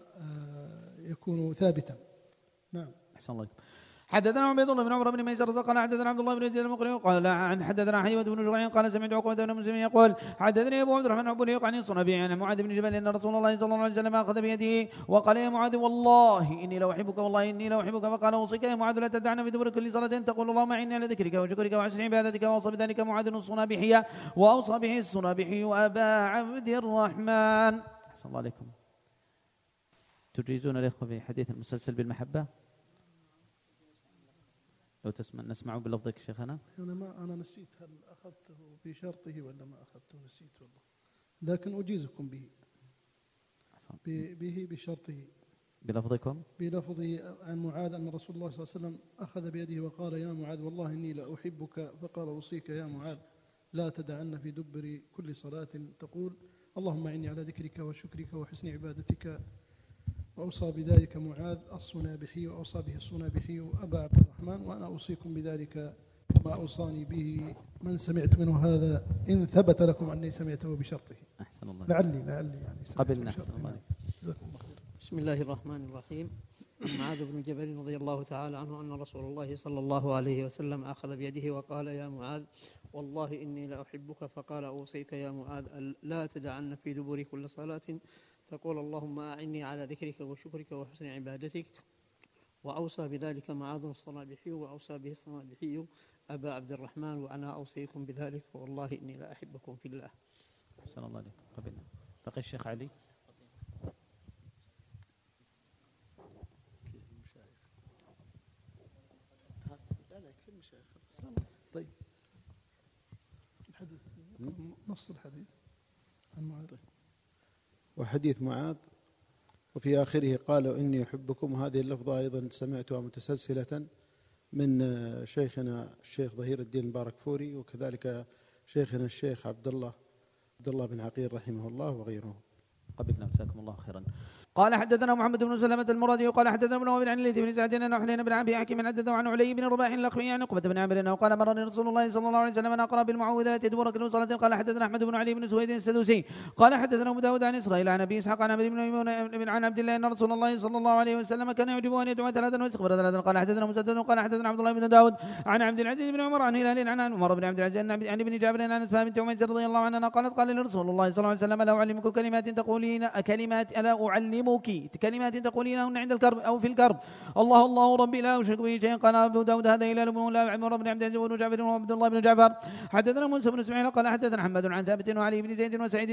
يكون ثابتا. نعم. احسن الله. حدثنا عبيد الله بن عمر بن ميسرة قال حدثنا عبد الله بن يزيد المقري قال عن حدثنا حيوة بن جريع قال سمعت عقبة بن مسلم يقول حدثني ابو عبد الرحمن بن عن الصنبي عن معاذ بن جبل ان رسول الله صلى الله عليه وسلم اخذ بيده وقال يا معاذ والله اني لاحبك والله اني لاحبك. فقال اوصيك يا معاذ لا تدعنا في دبر كل صلاة تقول اللهم اعني على ذكرك وشكرك وحسن عبادتك. واوصى بذلك معاذ الصنابحي واوصى به الصنابحي وابا عبد الرحمن. احسن الله عليكم. تجيزون الاخوه في حديث المسلسل بالمحبه؟ لو نسمع بلفظك شيخنا. أنا نسيت هل أخذته بشرطه ولا ما أخذته، نسيت والله، لكن أجيزكم به بشرطه. بلفظكم؟ بلفظه عن معاذ أن رسول الله صلى الله عليه وسلم أخذ بيده وقال يا معاذ والله إني لأحبك. فقال أوصيك يا معاذ لا تدعن في دبر كل صلاة تقول اللهم إني على ذكرك وشكرك وحسن عبادتك. وأوصى بذلك معاذ الصنابحي وأوصى به الصنابحي أبا عبد الرحمن. وأنا أوصيكم بذلك كما أوصاني به من سمعت منه هذا إن ثبت لكم أني سمعته بشرطه. أحسن الله. لعلي يعني قبلنا. أحسن الله. بسم الله الرحمن الرحيم. معاذ بن جبل رضي الله تعالى عنه أن رسول الله صلى الله عليه وسلم أخذ بيده وقال يا معاذ والله إني لأحبك. فقال أوصيك يا معاذ لا تدعن في دبر كل صلاة تقول اللهم أعني على ذكرك وشكرك وحسن عبادتك. وأوصى بذلك معاذ الصنابحي وأوصى به الصنابحي أبا عبد الرحمن وأنا أوصيكم بذلك والله إني لا أحبكم في الله. أحسن الله عليكم. قبلنا. بقي الشيخ علي. طيب الحديث نص الحديث عن معاذ. وحديث معاذ وفي آخره قالوا إني أحبكم. هذه اللفظة أيضا سمعتها متسلسلة من شيخنا الشيخ ظهير الدين المبارك فوري وكذلك شيخنا الشيخ عبد الله بن عقيل رحمه الله وغيره. قبلنا. جزاكم الله خيرا. قال حدثنا محمد بن سلمة المرادي قال حدثنا ابن وهب عن الليث بن سعد أن حلين بن عبد حكيم حدثه عن علي بن رباح اللخمي عن عقبة بن عامر قال أمرني رسول الله صلى الله عليه وسلم أن أقرأ بالمعوذات دبر كل صلاة. قال حدثنا أحمد بن علي بن سويد السدوسي قال حدثنا أبو داود عن إسرائيل عن أبي إسحاق عن عبد بن عن عبد الله أن رسول الله صلى الله عليه وسلم كان يعجبه أن يدعو ثلاثا ويستغفر ثلاثا. قال حدثنا مسدد قال حدثنا عبد الله بن داود عن عبد العزيز بن عمر عن هلال عن عمر بن عبد العزيز عن ابن جابر عن أسماء بنت عميس رضي الله عنها قالت قال لرسول الله صلى الله عليه وسلم: ألا أعلمك كلمات تقولينهن عند الكرب أو في الكرب؟ الله الله ربي لا أشرك به شيئا. قال أبو داود هذا هلال بن عمر بن عبد العزيز بن جابر وعبد الله بن جعفر. حدثنا موسى بن اسماعيل قال حدثنا حماد عن ثابت وعلي بن زيد وسعيد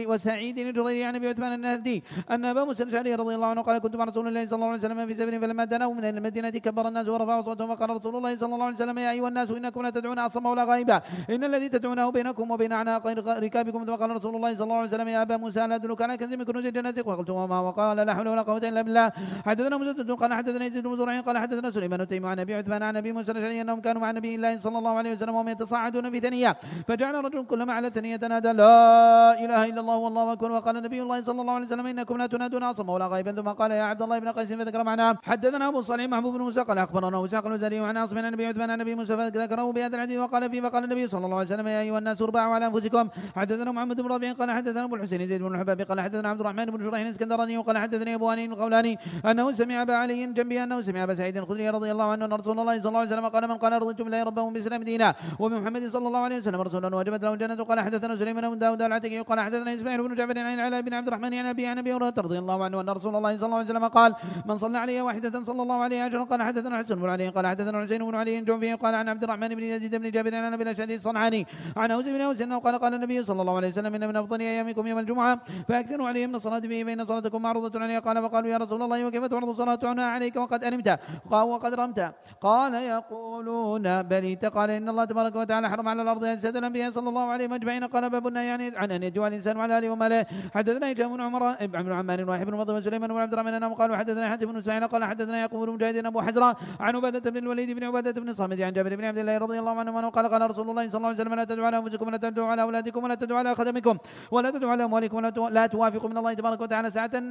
بن جرير عن ابي عثمان النهدي ان ابا موسى الاشعري رضي الله عنه قال: كنت مع رسول الله صلى الله عليه وسلم في سفر فلما دنوا من المدينه كبر الناس ورفعوا اصواتهم فقال رسول الله صلى الله عليه وسلم: يا ايها الناس انكم لا تدعون اصم ولا غائبا، ان الذي تدعونه بينكم وبين اعناق ركابكم. فقال رسول الله صلى الله عليه وسلم: يا ابا موسى لا ادلك على كنز من كنوز الجنه؟ وقلت وما؟ وقال: لا حول ولا قوه الا بالله. حدثنا مسدد قال حدثنا يزيد بن زرع قال حدثنا سليمان التيمي عن ابي عثمان عن ابي موسى الاشعري انهم كانوا مع النبي الله صلى الله عليه وسلم وهم يتصاعدون في ثنيه، فجعل رجل كلما على ثنيه نادى: لا اله الا الله والله اكبر. وقال النبي الله صلى الله عليه وسلم: انكم لا تنادون اصم ولا غائبا. ثم قال: يا عبد الله بن قيس فذكر معناه. حدثنا ابو صالح محبوب بن موسى قال اخبرنا اسحاق الوزاري عن عاصم عن ابي عثمان عن ابي موسى فذكره بهذا الحديث وقال فيه: فقال النبي صلى الله عليه وسلم: يا ايها الناس اربعوا على انفسكم. حدثنا محمد بن ربيع قال حدثنا ابو الحسين زيد بن الحباب قال حدثنا عبد الرحمن بن شريح الاسكندراني وقال حدثني ابو انين القولاني انه سمع ابا علي جنبي انه سمع ابا سعيد الخدري رضي الله عنه ان رسول الله صلى الله عليه وسلم قال: من قال رضيت بالله ربا وبالاسلام دينا وبمحمد صلى الله عليه وسلم رسولا وجبت له الجنه. قال حدثنا سليمان بن داود العتكي قال حدثنا اسماعيل بن جعفر عن العلاء بن عبد الرحمن عن ابي هريره رضي الله عنه ان رسول الله صلى الله عليه وسلم قال: من صلى علي واحده صلى الله عليه اجرا. قال حدثنا حسن بن علي قال حدثنا حسين بن علي جنبي قال عن عبد الرحمن بن يزيد بن جابر عن ابي الاشعري الصنعاني عن اوس بن اوس انه قال النبي صلى الله عليه وسلم: ان من افضل ايامكم يوم الجمعه فاكثروا عليه من الصلاه به فان صلاتكم معروضه عليه. قال: فقالوا يا رسول الله وكيف تعرض صلاتنا عليك وقد أنمت وقد رمت؟ قال: يقولون بليت. قال: إن الله تبارك وتعالى حرم على الأرض أجساد الأنبياء صلى الله عليه أجمعين. قال: باب النهي يعني عن أن يجوع الإنسان على آله وماله. حدثنا هشام بن عمر بن عمار واحد بن فضل وسليمان بن عبد الرحمن انهم قالوا حدثنا حاتم بن اسماعيل قال حدثنا يعقوب بن مجاهد ابو حزرة عن عبادة بن الوليد بن عبادة بن الصامت عن جابر بن عبد الله رضي الله عنه قال: قال رسول الله صلى الله عليه وسلم: لا تدعوا على انفسكم ولا تدعوا على اولادكم ولا تدعوا على خدمكم ولا تدعوا على اموالكم ولا توافقوا من الله تبارك وتعالى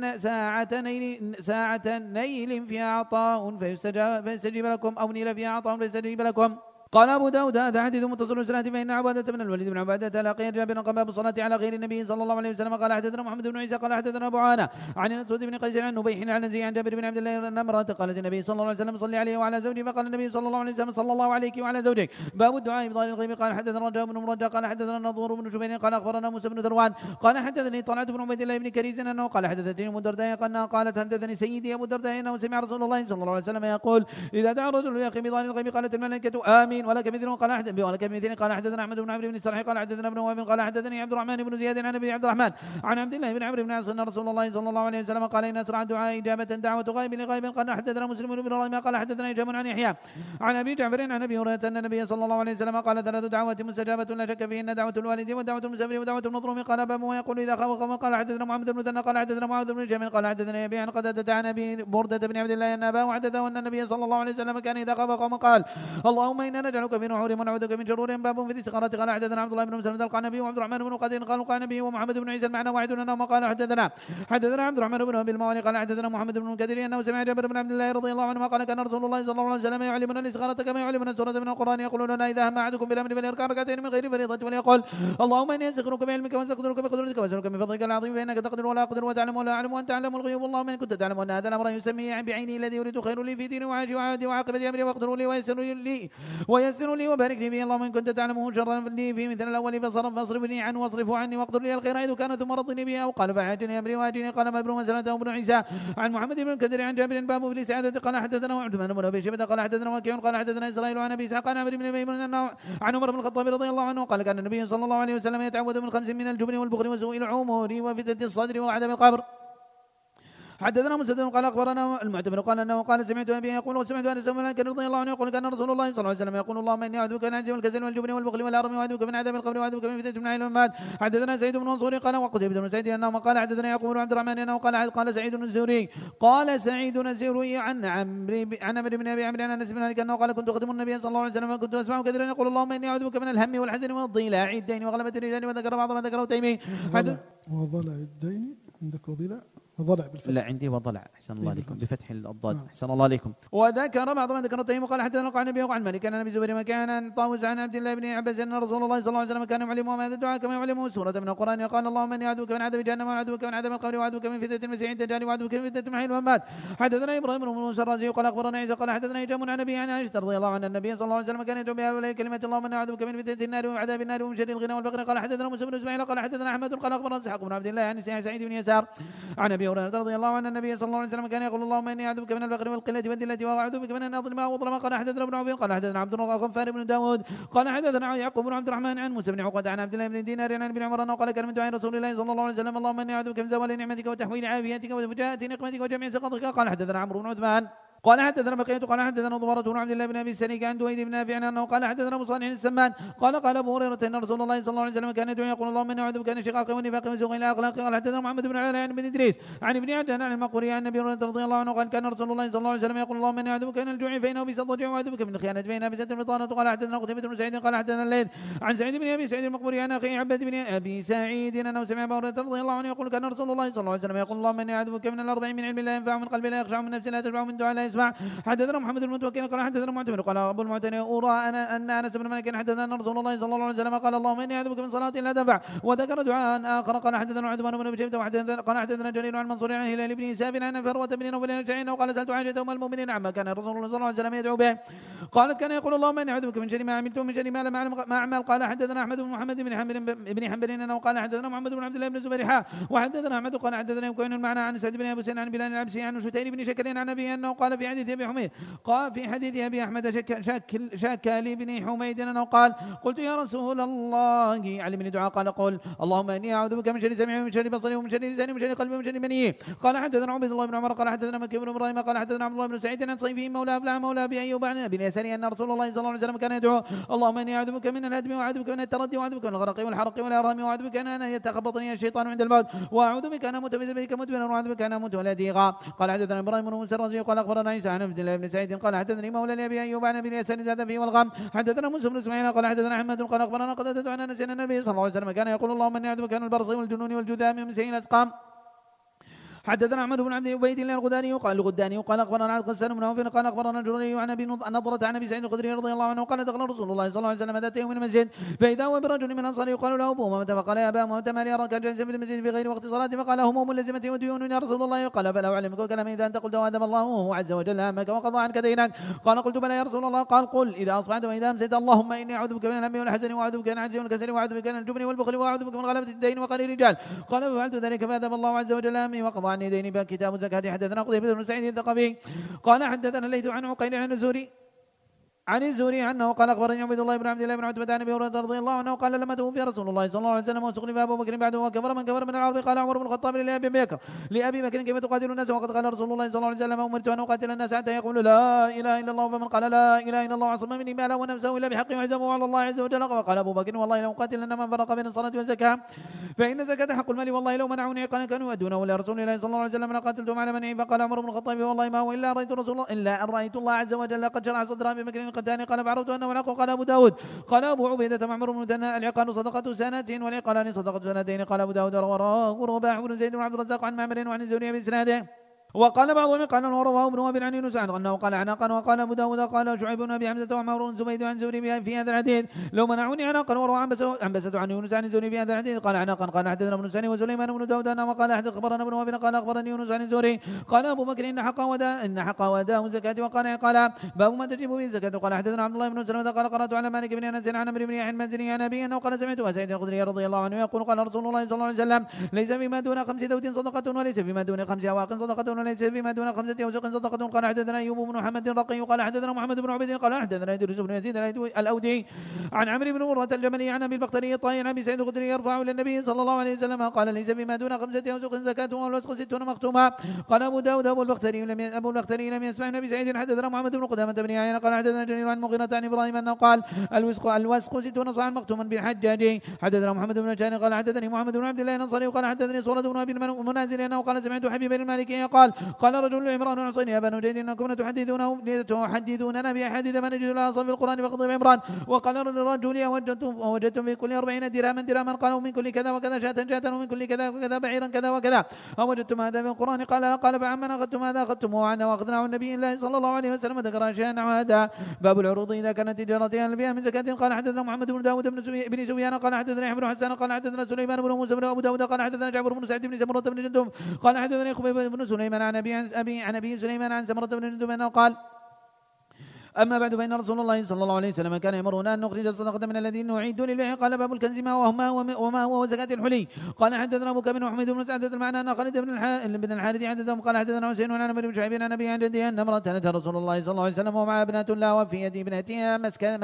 ساعة نيل فيها عطاء فيستجيب لكم أو نيل فيها عطاء فيستجيب لكم. قال أبو داود هذا حديث متصل السنة فإن عبادة بن الوليد بن عبادة لاقي جابر قباب الصلاة على غير النبي صلى الله عليه وسلم. قال حدثنا محمد بن عيسى قال حدثنا أبو عانة عن الأسود بن قيس عن نبيح عن زيد عن جابر بن عبد الله أن امرأة قالت النبي صلى الله عليه وسلم: صلي عليه وعلى زوجي. فقال النبي صلى الله عليه وسلم: صلى الله عليك وعلى زوجك. باب الدعاء بظاهر الغيب. قال حدثنا رجاء بن مرجع قال حدثنا النضور بن جبير قال أخبرنا موسى بن ذروان قال حدثني طلعت بن عبيد الله بن كريز أنه قال حدثتني أبو الدرداء قالت حدثني سيدي أبو الدرداء أنه سمع رسول الله صلى الله عليه وسلم يقول: إذا دعا الرجل يا أخي بظاهر الغيب قالت الملائكة آمين ولك مثل. قال حدثنا احمد بن عمرو بن السرح قال حدثنا ابن وهب قال حدثني عبد الرحمن بن زياد عن ابي عبد الرحمن عن عبد الله بن عمرو بن العاص ان رسول الله صلى الله عليه وسلم قال: ان اسرع الدعاء اجابه دعوه غائب لغائب. قال حدثنا مسلم بن ابراهيم قال حدثنا هشام عن يحيى عن ابي جعفر عن ابي هريره ان النبي صلى الله عليه وسلم قال: ثلاث دعوات مستجابه لا شك فيهن: دعوه الوالد ودعوه المسافر ودعوه المظلوم. قال: باب ما يقول اذا خاف قوم. قال حدثنا محمد بن مثنى قال حدثنا معاذ بن جبل قال حدثنا ابي عن قتادة عن ابي برده بن عبد الله ان اباه حدثه ان النبي صلى الله عليه وسلم كان اذا خاف قوم قال: اللهم انا نجعلك في نحورهم ونعوذ بك من شرورهم. باب في الاستخاره. قال حدثنا عبد الله بن مسلم قال النبي وعبد الرحمن بن قتيل قال النبي ومحمد بن عيسى المعنى واحد انما قال حدثنا عبد الرحمن بن ابي الموالي قال حدثنا محمد بن كثير انه سمع جابر بن عبد الله رضي الله عنه قال: كان رسول الله صلى الله عليه وسلم يعلمنا الاستخاره كما يعلمنا سوره من القران. يقول لنا: اذا هم احدكم بالامر فليركع ركعتين من غير فريضه وليقول: اللهم اني استخيرك بعلمك واستقدرك بقدرتك واسالك من فضلك العظيم فانك تقدر ولا اقدر وتعلم ولا اعلم وانت تعلم الغيوب. اللهم ان كنت تعلم ان هذا الامر يسميه بعيني الذي يريد خير لي في ديني وعاجي وعاقبه امري واقدر لي ويسر لي وبارك لي فيه. اللهم ان كنت تعلمه شرا لي في مثل الاول فاصرفني عنه واصرفه عني واقدر لي الخير حيث كان ثم رضني به. او قال: فعاجني امري واجني. قال: ما ابن مسلمة بن عيسى عن محمد بن كثير عن جابر باب في السعاده. قال حدثنا عثمان بن ابي شيبه قال حدثنا وكيع قال حدثنا اسرائيل عن ابي اسحاق عن عمرو بن ميمون عن عمر بن الخطاب رضي الله عنه قال: كان النبي صلى الله عليه وسلم يتعوذ من 5 من الجبن والبخل وسوء العمور وفتنة الصدر وعذاب القبر. حدثنا مسدد قال اخبرنا المعتمر قال انه قال: سمعت ابي يقول وسمعت انس بن مالك رضي الله عنه يقول: كان رسول الله صلى الله عليه وسلم يقول: اللهم اني اعوذ بك من العجز والكسل والجبن والبخل والهرم واعوذ بك من عذاب القبر واعوذ بك من فتنة المحيا والممات. حدثنا سعيد بن منصور قال وقتيبة بن سعيد انه قال حدثنا يعقوب عبد الرحمن انه قال سعيد بن الزهري عن عمرو بن ابي عمرو عن انس بن مالك انه قال: كنت اخدم النبي صلى الله عليه وسلم وكنت اسمعه كثيرا يقول: اللهم اني اعوذ بك من الهم والحزن والضيلاع الدين وغلبة الرجال. وذكر بعض ما ذكره تيمي. وضلع الدين عندك وضلع ضلع بالفتح. لا عندي وضلع. أحسن الله عليكم بفتح الضاد. نعم. أحسن الله عليكم. وذكر بعض ما ذكر الطيب وقال حدثنا عن النبي وعن مالك عن ابي زبير مكان عن طاووس عن عبد الله بن عباس ان رسول الله صلى الله عليه وسلم كان يعلمه هذا الدعاء كما يعلمه سوره من القران يقال اللهم اني اعوذ بك من عذاب جهنم واعوذ بك من عذاب القبر واعوذ بك من فتنه المسيح الدجال واعوذ بك من فتنه المحيي والممات. حدثنا ابراهيم بن موسى الرازي قال اخبرنا عيسى قال حدثنا هشام عن ابي عن عائشه رضي الله عنها النبي صلى الله عليه وسلم كان يدعو بها كلمه اللهم اني اعوذ بك من فتنه النار وعذاب النار ومن شر الغنى والفقر. قال حدثنا موسى بن اسماعيل قال حدثنا احمد قال اخبرنا اسحاق بن عبد الله عن سعيد بن يسار عن ابي هريره رضي الله عنه النبي صلى الله عليه وسلم كان يقول اللهم اني اعوذ بك من الفقر والقله والذله واعوذ بك من ان اظلم او اظلم. قال حدثنا ابن عبيد قال حدثنا عبد الله غفار بن داود قال حدثنا يعقوب بن عبد الرحمن عن موسى بن عقبه عن عبد الله بن دينار عن ابن عمر انه قال كان من دعاء رسول الله صلى الله عليه وسلم اللهم اني اعوذ بك من زوال نعمتك وتحويل عافيتك وفجاءة نقمتك وجميع سخطك. قال حدثنا عمرو بن عثمان قال حدثنا بقية قال حدثنا ضمرة بن عبد الله بن ابي السريك عن دويد بن نافع انه قال حدثنا ابو صالح السمان قال ابو هريره ان رسول الله صلى الله عليه وسلم كان يدعو يقول اللهم اني اعوذ بك من الشقاق والنفاق وسوء الاخلاق. قال حدثنا محمد بن علاء بن ادريس عن ابن عجلان عن المقبوري عن النبي رضي الله عنه قال كان رسول الله صلى الله عليه وسلم يقول اللهم اني اعوذ بك من الجوع فانه بئس الضجيع واعوذ بك من الخيانه فانها بئست البطانه. قال حدثنا قتيبة بن سعيد قال حدثنا الليث عن سعيد بن ابي سعيد المقبوري عن اخي عباد بن ابي سعيد انه سمع ابو هريره رضي الله عنه يقول كان رسول الله صلى الله عليه وسلم يقول اللهم اني اعوذ بك من الاربع من علم لا ينفع من قلب لا يخشع من نفس لا تشبع من دعاء لا يسمع. حدثنا محمد المتوكل قال حدثنا معتمر قال ابو المعتمر ارى ان انس بن مالك حدثنا ان رسول الله صلى الله عليه وسلم قال اللهم اني اعوذ بك من صلاه لا تنفع. وذكر دعاء اخر قال حدثنا عثمان بن ابي شيبه قال حدثنا جرير عن منصور عن هلال بن ساب عن فروه بن نوفل الشعين وقال سالت عائشه ام المؤمنين عما كان رسول الله صلى الله عليه وسلم يدعو به قالت كان يقول اللهم اني اعوذ بك من شر ما عملت ومن شر ما لم اعمل. قال حدثنا احمد بن محمد بن حنبل انه قال حدثنا محمد بن عبد الله بن زبير وحدثنا احمد قال حدثنا يكون المعنى عن سعد بن ابي سعيد عن بلال العبسي عن شتير بن شكر عن ابي انه قال في حديث ابي حميد قال في حديث ابي احمد شكل بن حميد انه قال قلت يا رسول الله علمني دعاء قال قل اللهم اني اعوذ بك من شر سمعي ومن شر بصري ومن شر لساني ومن شر قلبي ومن شر مني. قال حدثنا عبد الله بن عمر قال حدثنا مكي بن ابراهيم قال حدثنا عبد الله بن سعيد عن صيفي مولى ابلع مولى ابي ايوب عن ابي اليساري ان رسول الله صلى الله عليه وسلم كان يدعو اللهم اني اعوذ بك من الهدم واعوذ بك من التردي واعوذ بك من الغرق والحرق والارهام واعوذ بك ان يتخبطني الشيطان عند الموت واعوذ بك ان اموت بذنبك مدبرا واعوذ بك ان اموت ولا ديغا. قال حدثنا ابراهيم بن موسى الرازي قال اخبرنا عيسى عن عبد الله بن سعيد قال حدثني مولى لابي ايوب عن ابي اليساري زاد فيه والغم. حدثنا موسى بن اسماعيل قال حدثنا احمد قال اخبرنا قتادة عن انس ان النبي صلى الله عليه وسلم كان يقول اللهم اني اعوذ بك من البرص والجنون والجذام ومن سيء الاسقام. حدثنا احمد بن عبد عبيد الله الغداني قال اخبرنا عن غسان بن عوف قال اخبرنا جرير عن ابي نضرة عن ابي سعيد الخدري رضي الله عنه قال دخل رسول الله صلى الله عليه وسلم ذات يوم من المسجد فاذا هو برجل من الانصار يقال له ابو امامه فقال يا ابا امامه ما لي اراك جالسا في المسجد في غير وقت صلاه فقال هموم لزمتي وديون يا رسول الله قال فلا اعلمك كلام اذا انت قلت وادم الله وهو عز وجل همك وقضى عنك دينك. قال قلت بلى يا رسول الله قال قل اذا اصبحت واذا امسيت اللهم اني اعوذ بك من الهم والحزن واعوذ بك من العجز والكسل واعوذ بك من الجبن والبخل واعوذ بك من غلبة الدين وقهر الرجال. قال ففعلت ذلك فادم الله عز وجل همي وقضى عني ديني بكتاب الزكاة. حدثنا قتيبة بن سعيد الثقفي قال حدثنا الليث عن عقيل عن الزهري عنه قال اخبرني عبد الله بن عبد الله بن عتبة عن ابي هريرة رضي الله عنه قال لما توفي رسول الله صلى الله عليه وسلم واستخلف ابو بكر بعده وكفر من كفر من العرب قال عمر بن الخطاب لابي بكر كيف تقاتل الناس وقد قال رسول الله صلى الله عليه وسلم امرت ان اقاتل الناس حتى يقولوا لا اله الا الله فمن قال لا اله الا الله عصم مني ماله ونفسه الا بحق وعزمه على الله عز وجل. وقال ابو بكر والله لو قاتلن من فرق بين الصلاه والزكاه فان الزكاه حق المال والله لو منعوني كانوا يؤدونه الى رسول الله صلى الله عليه وسلم لقاتلتهم على منعي. فقال عمر بن الخطاب والله ما هو الا رايت الله عز وجل قد شرع صدر ابي بكر قتاني. قال فعرفت انه العقل. قال ابو داود قال ابو عبيده معمر بن مثنى العقال صدقه سنه والعقالان صدقه سنتين. قال ابو داود رواه رباح بن زيد بن عبد الرزاق عن معمر وعن الزهري باسناده. وقال بعضهم قال ورواه ابن وهب عن يونس انه قال عناقا. وقال ابو داود قال شعيب بن ابي حمزه وعمر بن زبيد عن زهري في هذا الحديث لو منعوني عناقا. وروى عنبسة عن يونس عن زهري في هذا الحديث قال عناقا. قال حدثنا ابن سني وسليمان بن داود انه قال اخبرنا ابن وهب قال اخبرني يونس عن زهري قال ابو بكر ان حق وداه زكاه. وقال قال باب ما تجب به الزكاه. قال حدثنا عبد الله بن سلمة قال قرات على مالك بن انس عن عمرو بن يحيى المازني عن ابي انه قال سمعت سعيد الخدري رضي الله عنه يقول قال رسول الله صلى الله عليه وسلم ليس فيما دون 5 ذود صدقه وليس فيما دون 5 اواق صدقه وليس فيما دون 5 أوسق صدقة. قال حدثنا أيوب بن محمد الرقي قال حدثنا محمد بن عبيد قال حدثنا إدريس بن يزيد الأودي عن عمرو بن مرة الجملي عن أبي البختري الطائي عن أبي سعيد الخدري يرفع إلى النبي صلى الله عليه وسلم قال ليس بما دون 5 أوسق زكاة والوسق 60 مختومة. قال أبو داود أبو البختري لم يسمع النبي سعيد. حدثنا محمد بن قدامة بن عيينة قال حدثنا جرير عن مغيرة عن إبراهيم أنه قال الوسق 60 صاعا مختوما بالحجاج. حدثنا محمد بن جاني قال حدثني محمد بن عبد الله الأنصاري قال حدثني صورة بن أبي المنازل أنه قال سمعت حبيب المالكي قال قال رجل لعمران بن حصين يا بني نجيد إنكم تحدثوننا بأحاديث ما نجد لها أصلا في القرآن فغضب عمران. وقال للرجل وجدتم في كل 40 دراما قالوا من كل كذا وكذا شاة ومن كل كذا وكذا بعيرا كذا وكذا أوجدتم هذا في القرآن؟ قال فعمنا أخذتم هذا أخذتموه عنا وأخذنا عن النبي الله صلى الله عليه وسلم ذكر أشياء نحو هذا. باب العروض إذا كانت تجارتها فيها من زكاة. قال حدثنا محمد بن داود بن سفيان قال حدثنا يحيى بن حسان قال حدثنا سليمان بن موسى بن أبو داود قال حدثنا جعفر بن سعد بن سمرة بن جندب قال حدثنا خبيب بن سليمان عن أبي سليمان عن سمرة بن جندب أنه قال أما بعد فإن رسول الله صلى الله عليه وسلم كان يأمرنا أن نخرج الصدقة من الذين نعيد للبيع. قال باب الكنز وما هو زكاة الحلي. قال حدثنا أبو كامل وحميد بن سعد المعنى أن خالد بن الحارث حدثهم قال حدثنا حسين وعن عمرو بن شعيب عن أبي عن جده أن امرأة أتت رسول الله صلى الله عليه وسلم ومعها ابنة لها وفي يد ابنتها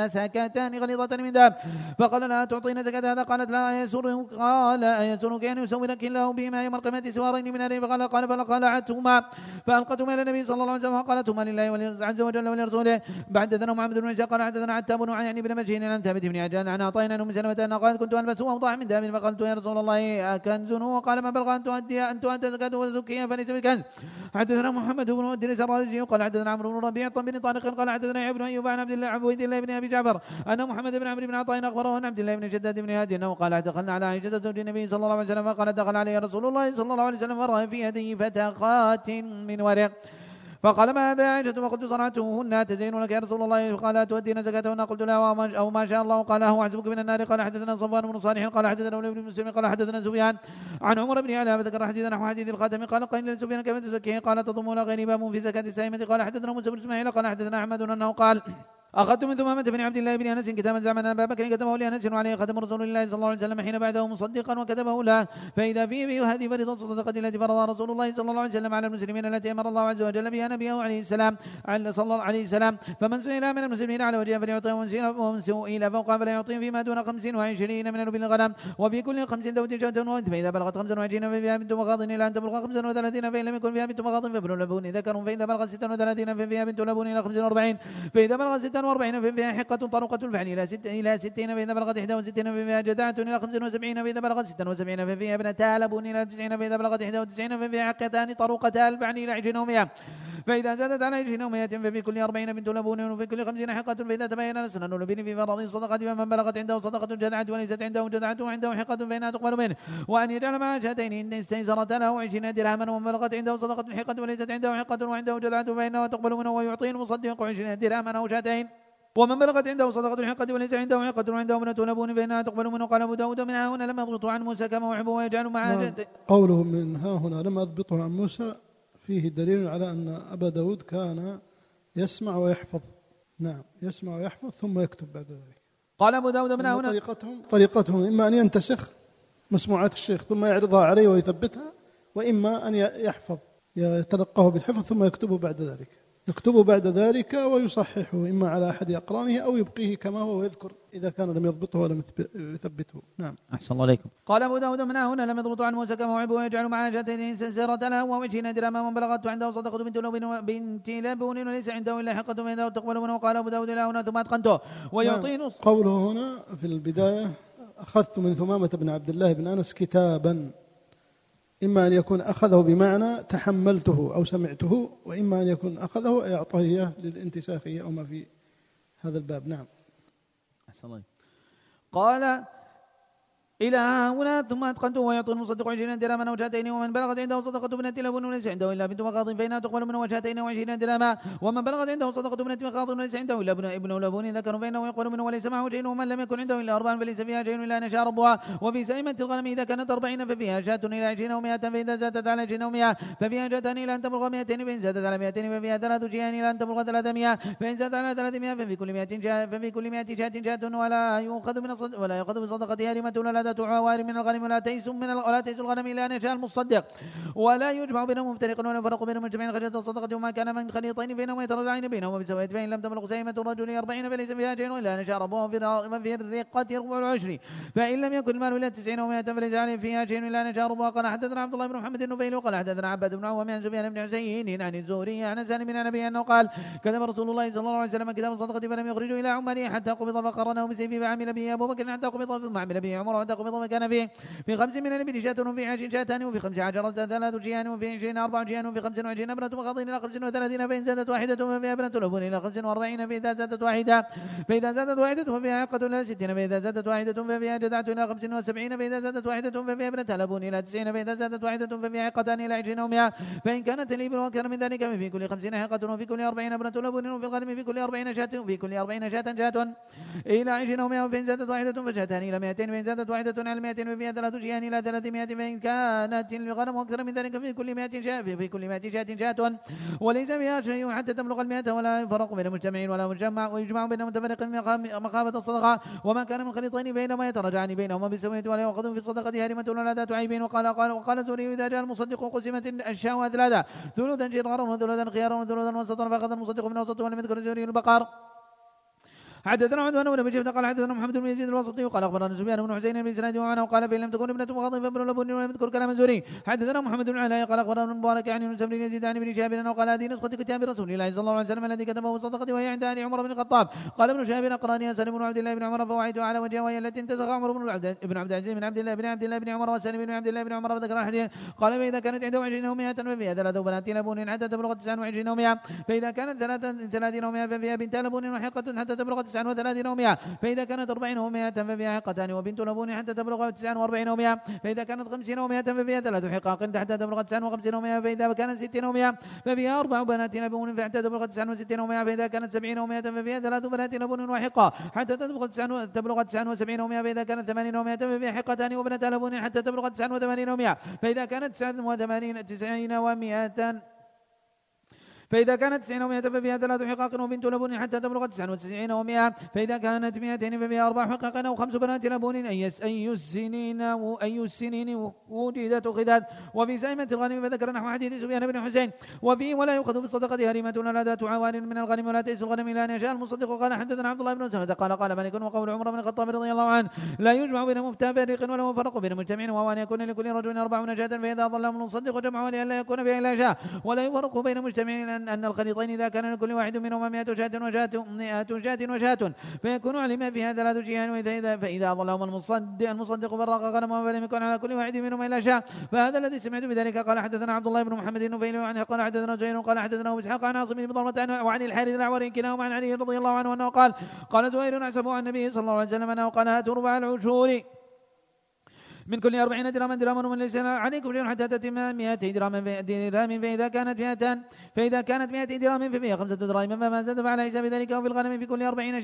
مسكتان غليظتان من ذهب فقال لها تعطين زكاة هذا؟ قالت لا. قال أيسرك أن يسورك الله بهما يوم القيامة سوارين من نار؟ قال فلقلعتهما فألقتهما إلى النبي صلى الله عليه وسلم قالتهما لله عز وجل ولرسوله. حدثنا محمد بن عيسى قال حدثنا عتاب بن يعني بن مجهين عن ثابت بن عجلان عن عطاء عن ام سلمة أن قالت كنت البس اوضاع من ذهب فقلت يا رسول الله اكنز؟ وقال ما بلغ ان تؤدى زكاة وزكيها فليس بكنز. حدثنا محمد بن ادريس الرازي قال حدثنا عمرو بن ربيع بن طارق قال حدثنا ابن ايوب عن عبد الله عبيد الله بن ابي جعفر ان محمد بن عمرو بن عطاء اخبره عن عبد الله بن شداد بن هادي انه قال دخلنا على عائشة زوج النبي صلى الله عليه وسلم فقال دخل عليه رسول الله صلى الله عليه وسلم ورأى في يده فتخات من ورق فقال ما هذا يا عائشة؟ فقلت صنعتهن تزين لك يا رسول الله. قال تؤدين زكاتهن؟ قلت لا أو ما شاء الله. قال هو حسبك من النار. قال حدثنا صفوان بن صالح قال حدثنا ابن مسلم قال حدثنا سفيان عن عمر بن علاء فذكر حديثا نحو حديث الخاتم. قال قيل لسفيان كيف تزكيه؟ قال تضم إلى غير باب في زكاة السائمة. قال حدثنا موسى بن اسماعيل قال حدثنا أحمد أنه قال أخذت من ثمامة بن عبد الله بن أنس كتابا زعما أن أبا بكر كتبه لأنس وعليه ختم رسول الله صلى الله عليه وسلم حين بعده مصدقا وكتبه له فإذا فيه هذه فريضة الصدقة التي فرضها رسول الله صلى الله عليه وسلم على المسلمين التي أمر الله عز وجل بها نبيه عليه السلام صلى الله عليه وسلم. فمن سئل من المسلمين على وجهه فليعطيه ومن سئل فوقه فلا يعطيه فيما دون 25 من الإبل الغنم وفي كل 5 ذوات شاة فإذا بلغت 25 ففيها بنت مخاض إلى أن تبلغ 35 فإن لم يكن فيها بنت مخاض فابن لبون ذكر فإذا بلغت 36 ففيها بنت لبون إلى 45 فإذا بلغت 46 ففيها حقة طرقة الفعل إلى 60 فإذا بلغت 61 ففيها جدعة إلى 75 فإذا بلغت 76 ففيها ابنتا لبون إلى 90 فإذا بلغت 91 ففيها حقتان طرقتا الفعل إلى 20 و100 فإذا زادت على 20 و100 ففي كل 40 بنت لبون وفي كل 50 حقة فإذا تبين السنن لبن في فرض الصدقة فمن بلغت عنده صدقة جدعة وليست عنده جدعة وعنده حقة فإنها تقبل منه وأن يجعل معها شاتين إن استيسرت له 20 درهما ومن بلغت عنده صدقة حقة وليست عنده حقة وعنده جدعة فإنها تقبل منه ويعطيه المصدق 20 درهما أو شاتين ومن بلغت عنده صدقة الحقة وليس عنده حقة وعنده ابنة لبون فإنها تقبل منه. قال أبو داود من ها هنا لم يضبطه عن موسى كما يحب ويجعل معه قوله من ها هنا لم يضبطه عن موسى فيه دليل على أن أبا داود كان يسمع ويحفظ. نعم يسمع ويحفظ ثم يكتب بعد ذلك. قال أبو داود من ها هنا طريقتهم إما أن ينتسخ مسموعات الشيخ ثم يعرضها عليه ويثبتها وإما أن يحفظ يتلقاه بالحفظ ثم يكتبه بعد ذلك ويصححه إما على أحد أقرانه أو يبقيه كما هو ويذكر إذا كان لم يضبطه ولم يثبته. نعم. أحسن الله عليكم. قال أبو داود من هنا لم يضبط عن موسى كما يحب ويجعل معها شاتين سنسيرة له و20 درهما من بلغت عنده صدقة بنت لبون وليس عنده إلا حقة فإذا تقبل منه. قال أبو داود لا هنا ثم أتقنته ويعطي نص. قوله هنا في البداية أخذت من ثمامة بن عبد الله بن أنس كتابا إما أن يكون أخذه بمعنى تحملته أو سمعته وإما أن يكون أخذه أعطيه للانتساخية أو ما في هذا الباب. نعم. أحسن الله. قال إلى هنا ثم أتقنته ويعطي المصدق 20 درهما وشاتين ومن بلغت عنده صدقة بنة لبون وليس عنده إلا بنت مخاض فإنها تقبل منه وشاتين و20 درهما ومن بلغت عنده صدقة بنة مخاض وليس عنده إلا ابن لبون ذكر فإنه يقبل منه وليس معه شيء ومن لم يكن عنده إلا 4 فليس فيها شيء إلا نشا ربها. وفي سائمة الغنم إذا كانت 40 ففيها شاة إلى 20 و100 فإذا زادت على 20 و100 ففيها شاتان إلى أن تبلغ 200 فإن زادت على 200 ففيها 3 شيئان إلى أن تبلغ 300 فإن زادت على 300 ففي كل 100 شاة ولا يؤخذ بصدقتها رمة ولا لا تعوار من الغنم ولا تيس الغنم إلا أن يشاء المصدق ولا يجمع بينهم مفترق ولا يفرق بينهم مجمعين خشية الصدقة وما كان من خليطين بينهم يترجعين بينهم بسوية فإن لم تبلغ سائمة الرجل 40 فليس فيها شيء إلا أن يشاء ربه في الرقة ربع العشر فإن لم يكن المال إلا 90 و100 فليس عليه فيها شيء إلا أن يشاء ربه. قال حدثنا عبد الله بن محمد النفيل وقال حدثنا عباد بن عوام عن سفيان بن حسين عن الزهري عن سالم بن النبي أنه قال كتب رسول الله صلى الله عليه وسلم كتاب الصدقة فلم يخرجوا إلى عمره حتى قبض فقرنه بسيفه فعمل به أبو بكر حتى قبض ثم عمل به عمر قبض مكان فيه في 5 من الإبل شاة وفي 10 شاتان وفي 15 3 جيان وفي 20 4 جيان وفي 25 ابنة مخاض إلى 35 فإن زادت واحدة ففيها ابنة لبون إلى 45 فإذا زادت واحدة ففيها حقة إلى 60 فإذا زادت واحدة ففيها جدعة إلى 75 فإذا زادت واحدة ففيها ابنة لبون إلى 90 فإذا زادت واحدة ففيها حقتان إلى 20 و100 فإن كانت الإبل أكثر من ذلك ففي كل 50 حقة وفي كل 40 ابنة لبون وفي الغنم في كل 40 شاة وفي كل 40 شاة إلى 20 و100 فإن زادت واحدة فشاتان إلى 200 فإن زادت واحدة على 200 ففيها 3 شيئان إلى 300 فإن كانت الغنم أكثر من ذلك في كل 100 شاة في كل 100 شاة وليس فيها شيء حتى تبلغ 100 ولا يفرق بين مجتمعين ولا مجمع ويجمع بين متفرق مخافة الصدقة وما كان من خليطين بينما يتراجعان بينهما بالسوية ولا يأخذ في الصدقة هرمة ولا ذات عيب وقال زوري إذا جاء المصدق قسمت الشاة ثلاثة ثلثا شرارا وثلثا خيارا وثلثا وسطا فأخذ المصدق من وسط ولم يذكر زوري البقر. حدثنا عدوان بن بشير قال حدثنا محمد بن يزيد الوسطي قال اخبرنا سفيان بن حسين بن سناد وعنه قال فإن لم تكن ابنة مخاض فابن لبون ولم يذكر كلام زوري. حدثنا محمد بن علاء قال اخبرنا مبارك عن يونس بن يزيد عن ابن شهاب وقال هذه نسخة كتاب رسول الله صلى الله عليه وسلم الذي كتبه الصدقة وهي عند آل عمر بن الخطاب. قال ابن شهاب اقراني سالم بن عبد الله بن عمر فوعيت على وجهه وهي التي انتزغ عمر بن عبد العزيز بن عبد الله بن عمر وسالم بن عبد الله بن عمر فذكر الحديث. قال فإذا كانت 21 و100 ففيها 3 بنات لبون حتى تبلغ 29 و100 فإذا كانت 30 و100 ففيها بنت لبون وحقة حتى تبلغ 39 و100 فإذا كانت 40 و100 ففيها حقتان وبنت لبون حتى تبلغ 49 و100 فإذا كانت 50 و100 ففيها 3 حقاق حتى تبلغ 59 و100 فإذا كانت 60 و100 ففيها 4 بنات لبون حتى تبلغ 69 و100 فإذا كانت 70 و100 ففيها 3 بنات لبون وحقة حتى تبلغ 79 و100 فإذا كانت 80 و100 ففيها حقتان وبنات لبون حتى تبلغ 89 و100 فإذا كانت 90 و100 فإذا كانت 90 و100 ففيها 3 حقاق وبنت لبون حتى تبلغ 99 و100 فإذا كانت 200 ففيها 4 حقاق أو 5 بنات لبون أي السنين وجدت خذات. وفي سائمة الغنم فذكر نحو حديث سفيان بن حسين وفيه ولا يؤخذ بالصدقة هريمة ولا ذات عوان من الغنم ولا تئس الغنم إلا أن يشاء المصدق. قال حدثنا عبد الله بن سلمة قال مالك وقول عمر بن الخطاب رضي الله عنه لا يجمع بين مفترق ولا مفرق بين مجتمع وهو أن يكون لكل رجل 40 شاة فإذا ظلهم المصدق جمعوا لئلا يكون فيها إلا شاة ولا يفرق بين مجتمعين أن الخليطين إذا كان لكل واحد منهما 100 شاة وشاة فيكون علم فيها 3 جيان فإذا ظلهم المصدق فرق غنمهم فلم يكن على كل واحد منهما إلا شاة. فهذا الذي سمعت بذلك. قال حدثنا عبد الله بن محمد النفيلي عنه قال حدثنا زهير قال حدثنا أبو إسحاق عن عاصم بن ضربة وعن الحارث الأعوري كلاهما عن علي رضي الله عنه أنه قال زهير أحسب عن النبي صلى الله عليه وسلم أنه قال هاتوا ربع العشور من كل 40 درهما ومن ليس عليكم شيء حتى تتم 200 درهم فإذا كانت 200 درهم ففيها 5 دراهم فما زاد فعلى حساب ذلك. وفي الغنم في كل 40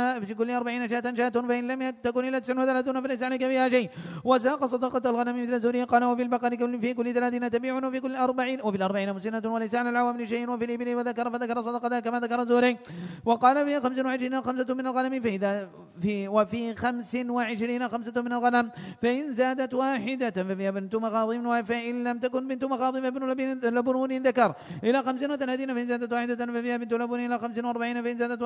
شاة فإن لم تكن إلا 39 فليس عليك فيها شيء. وساق صدقة الغنم مثل زوري. قال وفي البقر في كل 30 تبيع وفي كل 40 مسنة وليس على العوام شيء. وفي الإبل فذكر صدقة كما ذكر زوري. وقال فيها 25 5 من الغنم وفي 25 5 من الغنم فإن زادت واحدة ففيها بنت مخاض فإن لم تكن بنت مخاض فابن لبون ذكر إلى 35 فإن زادت واحدة ففيها بنت لبون إلى 45 فإن زادت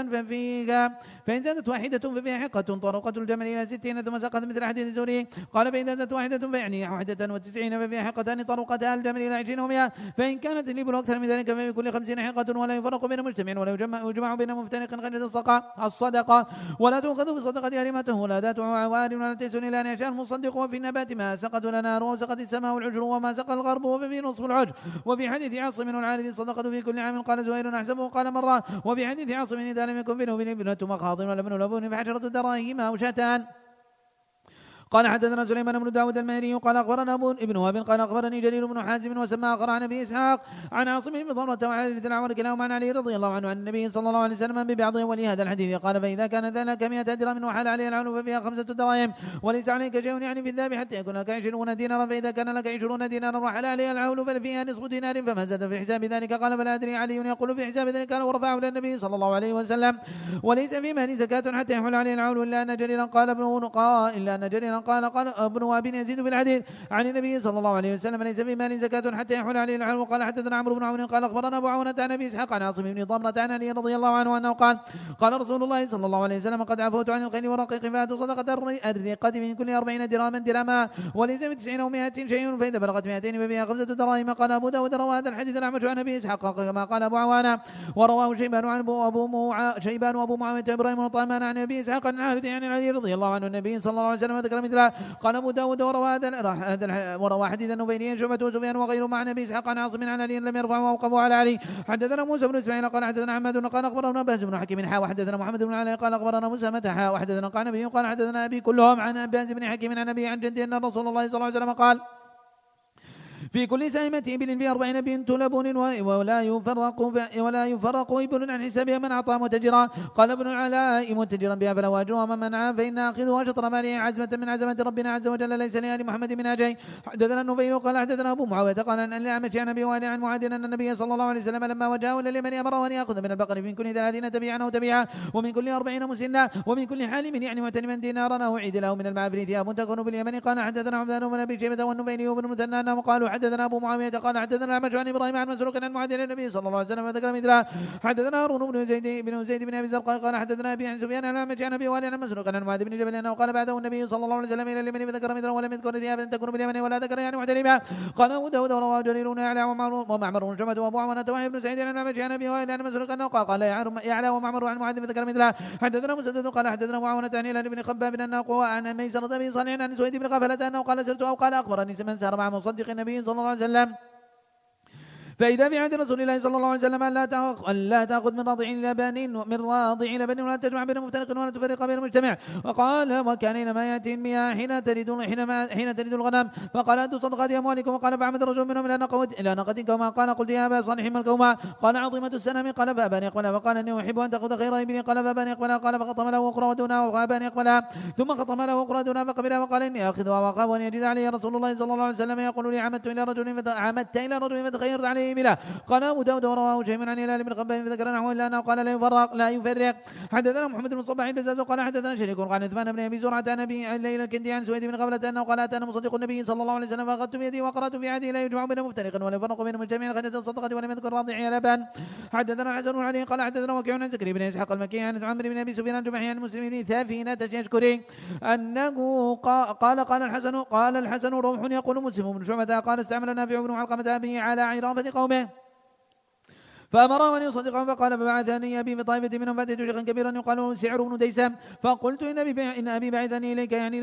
واحدة ففيها حقة طرقة الجمل إلى 60 ثم سقط مثل حديث زوري. قال فإن زادت واحدة فيعني 91 ففيها حقتان طرقتا الجمل إلى 20 و100 فإن كانت الإبل أكثر من ذلك ففي كل 50 حقة ولا يفرق بين مجتمع ولا يجمع بين مفترق غير الصدقة ولا تؤخذ بصدقة هرمته ولا ذات عوار ولا تيس إلى أن يشاء المصدق. وفي النبات ما سقط لنا وسقط السماء والعجر وما سقى الغرب وفي نصف العجر. وفي حديث عاصم والعارض صدقة في كل عام. قال زهير أحسبه قال مرة. وفي حديث عاصم إذا لم يكن بينه ابنة مخاض ولا ابن لبون فعشرة دراهم أو شاتان. قال حدثنا سليمان بن داود المهري قال أخبرنا ابن وهب قال أخبرني جرير بن حازم وسمى آخر عن أبي إسحاق عن عاصم بن ضمرة وعلي الأعور كلاهما عن علي رضي الله عنه عن النبي صلى الله عليه وسلم ببعضه ولهذا الحديث. قال فإذا كان ذلك 100 درهم وحال عليه العون ففيها 5 دراهم وليس عليك شيء يعني في الذهب حتى يكون لك 20 دينارا. فإذا كان لك 20 دينارا وحال عليه العون ففيها نصف دينار فما زاد في حساب ذلك. قال فلا أدري علي يقول في حساب ذلك. قال ورفعه إلى النبي صلى الله عليه وسلم وليس في مال زكاة حتى يحول عليه العون إلا أن جريرا قال ابن وهب يزيد في الحديث عن النبي صلى الله عليه وسلم ليس في مال زكاة حتى يحول عليه الحول. وقال حدثنا عمرو بن عون قال أخبرنا أبو عونة عن أبي إسحاق عن عاصم بن ضمرة عن علي رضي الله عنه أنه قال رسول الله صلى الله عليه وسلم قد عفوت عن الخيل والرقيق فآتوا صدقة الرقة من كل 40 درهما وليس في 90 و100 شيء فإذا بلغت 200 ففيها 5 دراهم. قال أبو داود روى هذا الحديث الأعمش عن أبي إسحاق كما قال أبو عوانة ورواه شيبان وأبو معاوية إبراهيم وطامان عن أبي إسحاق عن الحارث عن علي رضي الله عنه النبي صلى الله عليه وسلم ذكر مثله. قال أبو داود وروى حديث النبيلي شعبة وسفيان وغيره مع النبي إسحاق عن عاصم عن علي لم يرفع ووقفوا على علي. حدثنا موسى بن إسماعيل قال حدثنا عماد قال أخبرنا باز بن حكيم حا وحدثنا محمد بن علي قال أخبرنا مسامة حا وحدثنا قال نبي قال حدثنا أبي كلهم عن باز بن حكيم عن أبي عن جدي أن رسول الله صلى الله عليه وسلم قال في كل سائمة إبل في 40 بنت لبون ولا يفرق إبل عن حسابها من أعطى متجرا. قال ابن العلاء متجرا بها فلا واجر ومن منعها فإن أخذها شطر ماله عزمة من عزمة ربنا عز وجل ليس لآل محمد من أجي. حدثنا النبيل قال حدثنا أبو معاوية قال أن الأعمش عن أبي وائل عن معاذ أن النبي صلى الله عليه وسلم لما وجاءه إلى اليمن أمره أن يأخذ من البقر من كل 30 تبيعا أو تبيعا ومن كل 40 مسنا ومن كل حالم يعني معتلما دينارا أو عيد له من المعبر ثياب تكون باليمن. قال حدثنا عبدان بن أبي شيبة والنبيل وابن المثنى أنهم قالوا حدثنا أبو معاوية قال حدثنا الأعمش عن إبراهيم عن مسروق عن معاذ النبي صلى الله عليه وسلم وذكر مثله. حدثنا هارون بن زيد بن أبي زرقاء قال حدثنا أبي عن سفيان عن الأعمش عن أبي وائل عن مسروق عن معاذ بن جبل أنه قال بعده النبي صلى الله عليه وسلم إلى اليمن فذكر مثله ولم يذكر ثيابا تكون باليمن ولا ذكر يعني معتلما. قال أبو داود ورواه جرير يعلى ومعمر بن شعبة وأبو عوانة وعن بن سعيد عن الأعمش عن أبي وائل عن مسروق أنه قال يعلى ومعمر عن معاذ فذكر مثله. حدثنا مسدد قال حدثنا أبو عوانة عن هلال بن خباب أنه قوى عن ميسرة بن صالح عن سويد بن غفلة أنه قال سرت أو قال أخبرني من سار مع مصدق النبي صلى الله عليه وسلم فإذا في عهد رسول الله صلى الله عليه وسلم أن لا تأخذ من راضع لبن ولا تجمع بين مفترق ولا تفرق بين مجتمع. وقال وكان إنما يأتي المياه حين ترد الغنم. فقال أنتم صدقات أموالكم. وقال فعمد رجل منهم إلى نقد كوما. قال قلت يا أبا صالح ما الكوما؟ قال عظيمة السنم. قال فأبان يقبلها. وقال إني أحب أن تأخذ خير إبلي. قال فأبان يقبلها. قال فخطم له أخرى ودونها وأبان يقبلها ثم خطم له أخرى دونها فقبلها. وقال إني آخذها وأخاف أن يجد علي رسول الله صلى الله عليه وسلم يقول لي عمدت إلى رجل فتخيرت عليه بلا. قال أبو داود ورواه شيء عن هلال بن خباب فذكر نحوه إلا أنه قال لا يفرق. حدثنا محمد بن صباح البزاز قال حدثنا شريك قال عثمان بن أبي زرعة عن أبي الليل الكندي عن سويد بن غفلة أنه قال أتانا مصدق النبي صلى الله عليه وسلم فأخذت بيدي وقرأت في عهده لا يجمع بين مفترق ولا يفرق بين مجتمع خرجت الصدقة ولم يذكر راضعي لبن. حدثنا الحسن بن علي قال حدثنا وكيع عن زكريا بن إسحاق المكي عن عمرو بن أبي سفيان الجمحي عن مسلم بن ثافينة يشكري أنه قال الحسن روح يقول مسلم بن شعبة قال استعمل نافع بن علقمة به على عرافة قومه فأمره أن يصدقهم. فقال فبعثني أبي بطائفة منهم فأتيت شيخا كبيرا يقال سعر بن ديسم فقلت إن أبي بعثني إليك يعني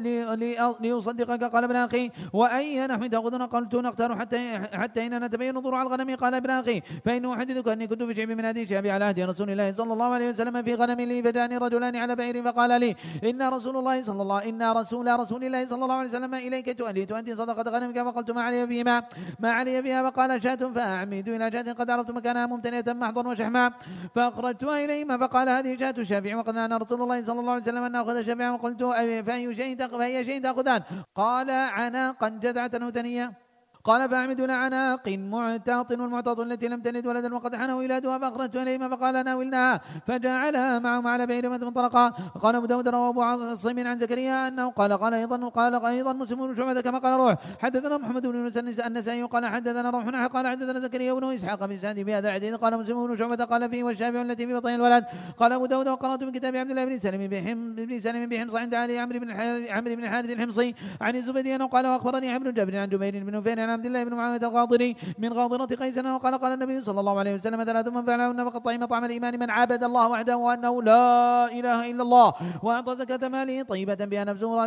ليصدقك. قال ابن أخي وأي نحو تأخذنا؟ قلت نختار حتى إن نتبين نظر على الغنم. قال ابن أخي فإنه أحدثك أني كنت في شعب من هذه الشعب على عهد رسول الله صلى الله عليه وسلم في غنم لي فجاءني رجلان على بعير فقال لي إن رسول الله صلى الله عليه وسلم إليك تؤليت أنت صدقة غنمك. فقلت ما علي فيها فقال شاة فأعمد إلى شاة قد عرفت مكانها ممتنية محضا وشحما فأخرجتها إليهما فقال هذه شاة الشافع وقد نهانا رسول الله صلى الله عليه وسلم أن نأخذ الشافع. وقلت فأي شيء تأخذان؟ قال عناقا جذعة وثنية. قال فأعمدنا عناق معتاط والمعتاط التي لم تلد ولدا وقد حان ولادها. فأخرجت إليهما فقال ناولناها فجعلها معهم على بعير فانطلقا. قال أبو داود رواه أبو عاصم عن زكريا أنه قال أيضا مسلم بن شعبة كما قال روح. حدثنا محمد بن النسائي قال حدثنا روح قال حدثنا زكريا بن إسحاق بن سعد بهذا الحديث. قال مسلم بن شعبة قال فيه والشافع التي في بطن الولد. قال أبو داود وقرأت من كتاب عبد الله بن سلم بحمص عند علي عمرو بن الحارث الحمصي عن الزبيدي أنه قال وأخبرني ابن جابر عن جبير بن نفير عبد الله بن معاوية الغاضري من غاضرة قيس قال النبي صلى الله عليه وسلم ثلاث من فعلهن فقد طعم طعم الإيمان من عبد الله وحده وأنه لا إله إلا الله وأعطى زكاة ماله طيبة بها نفسه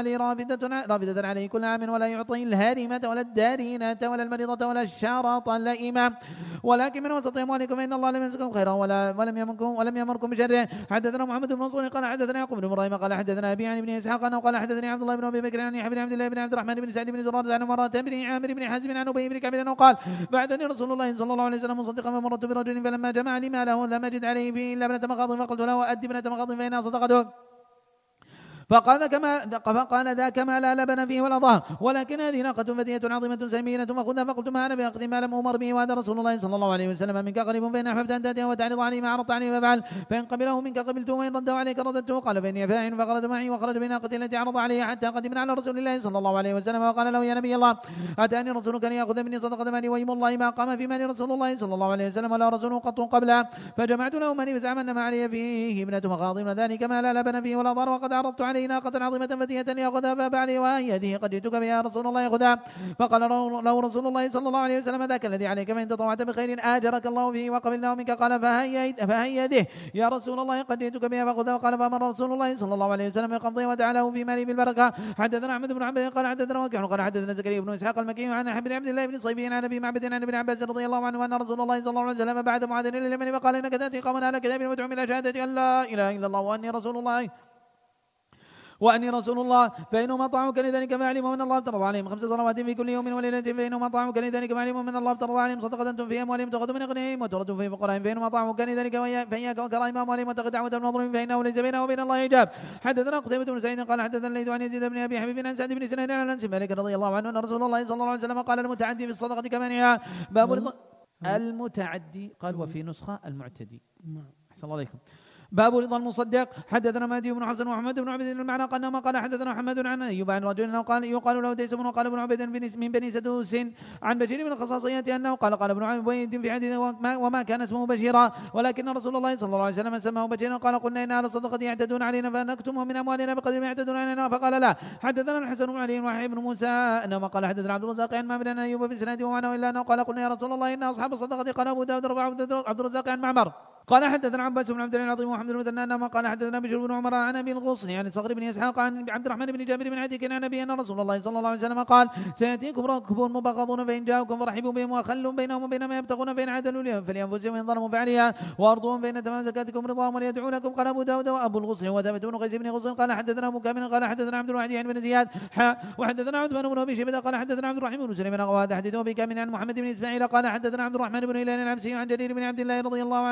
رافدة عليه كل عام ولا يعطي الهارمة ولا الدارينة ولا المريضة ولا الشارط اللئيمة ولكن من وسط أموالكم فإن الله لم يمسكم خيرا ولم يمركم بشره. حدثنا محمد بن منصور قال حدثنا يعقوب بن إبراهيم قال حدثنا أبي عن بن إسحاق قال حدثني عبد الله بن أبي بكر عن يحيى بن عبد الله بن عبد الرحمن بن سعد بن زرار عن مرة بن عامر بن حازم عن أبي بن كعب أنه قال بعدني رسول الله صلى الله عليه وسلم مصدقا فمرت برجل فلما جمع لي ماله لم أجد عليه فيه إلا ابنة مخاض فقلت له أدي ابنة مخاض فإنها صدقتك. فقال ذاك ما لا لبن فيه ولا ظهر ولكن هذه ناقة فتية عظيمة سمينة فخذها. فقلت ما أنا بأخذ ما لم أمر به وهذا رسول الله صلى الله عليه وسلم منك قريب فإن أحببت أن تأتيه وتعرض عليه ما عرضت عليه فافعل فإن قبله منك قبلته وإن رده عليك رددته. قال فإني فاعل فخرج معي وخرج بناقة التي عرض عليها حتى قدمنا على رسول الله صلى الله عليه وسلم وقال له يا نبي الله أتاني رسولك أن يأخذ مني صدقة مالي ويم الله ما قام في مال رسول الله صلى الله عليه وسلم ولا رسول قط قبله. فجمعت له مالي فزعم أن ما علي فيه ابنة مخاض وذلك ما لا لبن فيه ولا ضر وقد عرضت عليه عليه ناقة عظيمة فتية ليأخذها فأبى عليه وهذه قد جئتك بها يا رسول الله خذها. فقال له رسول الله صلى الله عليه وسلم ذاك الذي عليك فإن تطوعت بخير آجرك الله فيه وقبلناه منك. قال فهيده يا رسول الله قد جئتك بها فخذها. قال فأمر رسول الله صلى الله عليه وسلم بقبضه ودعا له في ماله بالبركة. حدثنا أحمد بن عبد قال حدثنا وكيع قال حدثنا زكريا بن إسحاق المكي عن عبد الله بن صيفي عن أبي معبد عن ابن عباس رضي الله عنه أن رسول الله صلى الله عليه وسلم بعد معاذ إلى اليمن فقال إنك تأتي قوما أهل كتاب وتدعو إلى شهادة أن لا إله إلا الله وأني رسول الله فإنهم أطاعوك لذلك فاعلموا أن الله افترض عليهم 5 صلوات في كل يوم وليلة. فإنهم أطاعوك لذلك فاعلموا أن الله افترض عليهم صدقة في أموالهم تؤخذ من أغنيائهم وترد في فقرائهم. فإنهم أطاعوك لذلك فإياك وكرائم أموالهم واتق دعوة المظلوم فإنه ليس بينه وبين الله حجاب. حدثنا قتيبة بن سعيد قال حدثنا الليث عن يزيد بن أبي حبيب عن سعد بن سنان عن أنس مالك رضي الله عنه أن رسول الله صلى الله عليه وسلم قال المتعدي في الصدقة كمانعها. باب المتعدي قال وفي نسخة المعتدي. أحسن الله عليكم. باب رضا المصدق. حدثنا مهدي بن حسن ومحمد بن عبد المعنى قال حدثنا محمد عن أيوب عن رجل يقال له ديس وقال ابن عبيد من بني سدوس عن بشير من الخصاصيات أنه قال ابن عبيد في حديث وما كان اسمه بشيرا ولكن رسول الله صلى الله عليه وسلم سماه بشيرا. قال قلنا إن أهل الصدقة يعتدون علينا فنكتمهم من أموالنا بقدر ما يعتدون علينا. فقال لا. حدثنا الحسن بن علي وحي بن موسى أنه قال حدثنا عبد الرزاق عن معمر عن أيوب بسناده ومعناه إلا أنه قال قلنا يا رسول الله إن أصحاب الصدقة قال أبو داود رفع عبد الرزاق عن معمر قال حدثنا عباس بن عبد الله العظيم ومحمد بن المثنى انما قال حدثنا بشر بن عمر عن ابي الغصن عن صخر بن اسحاق عن عبد الرحمن بن جابر بن عتيك عن ابي ان رسول الله صلى الله عليه وسلم قال سياتيكم ركب مبغضون فان جاءكم فرحبوا بهم وخلوا بينهم وبين ما يبتغون فان عدلوا لهم فلينفسهم ان ظلموا فعليها وارضهم بين تمام زكاتكم رضاهم وليدعوا لكم. قال ابو داود وابو الغصن وثابت بن قيس بن غصن قال حدثنا ابو كامل قال حدثنا عبد الواحد عن بن زياد وحدثنا عثمان بن ابي شيبه قال حدثنا عبد الرحمن بن سليمان وهذا حديث ابي كامل عن محمد بن اسماعيل قال حدثنا عبد الرحمن بن هلال العبسي عن جرير بن عبد الله رضي الله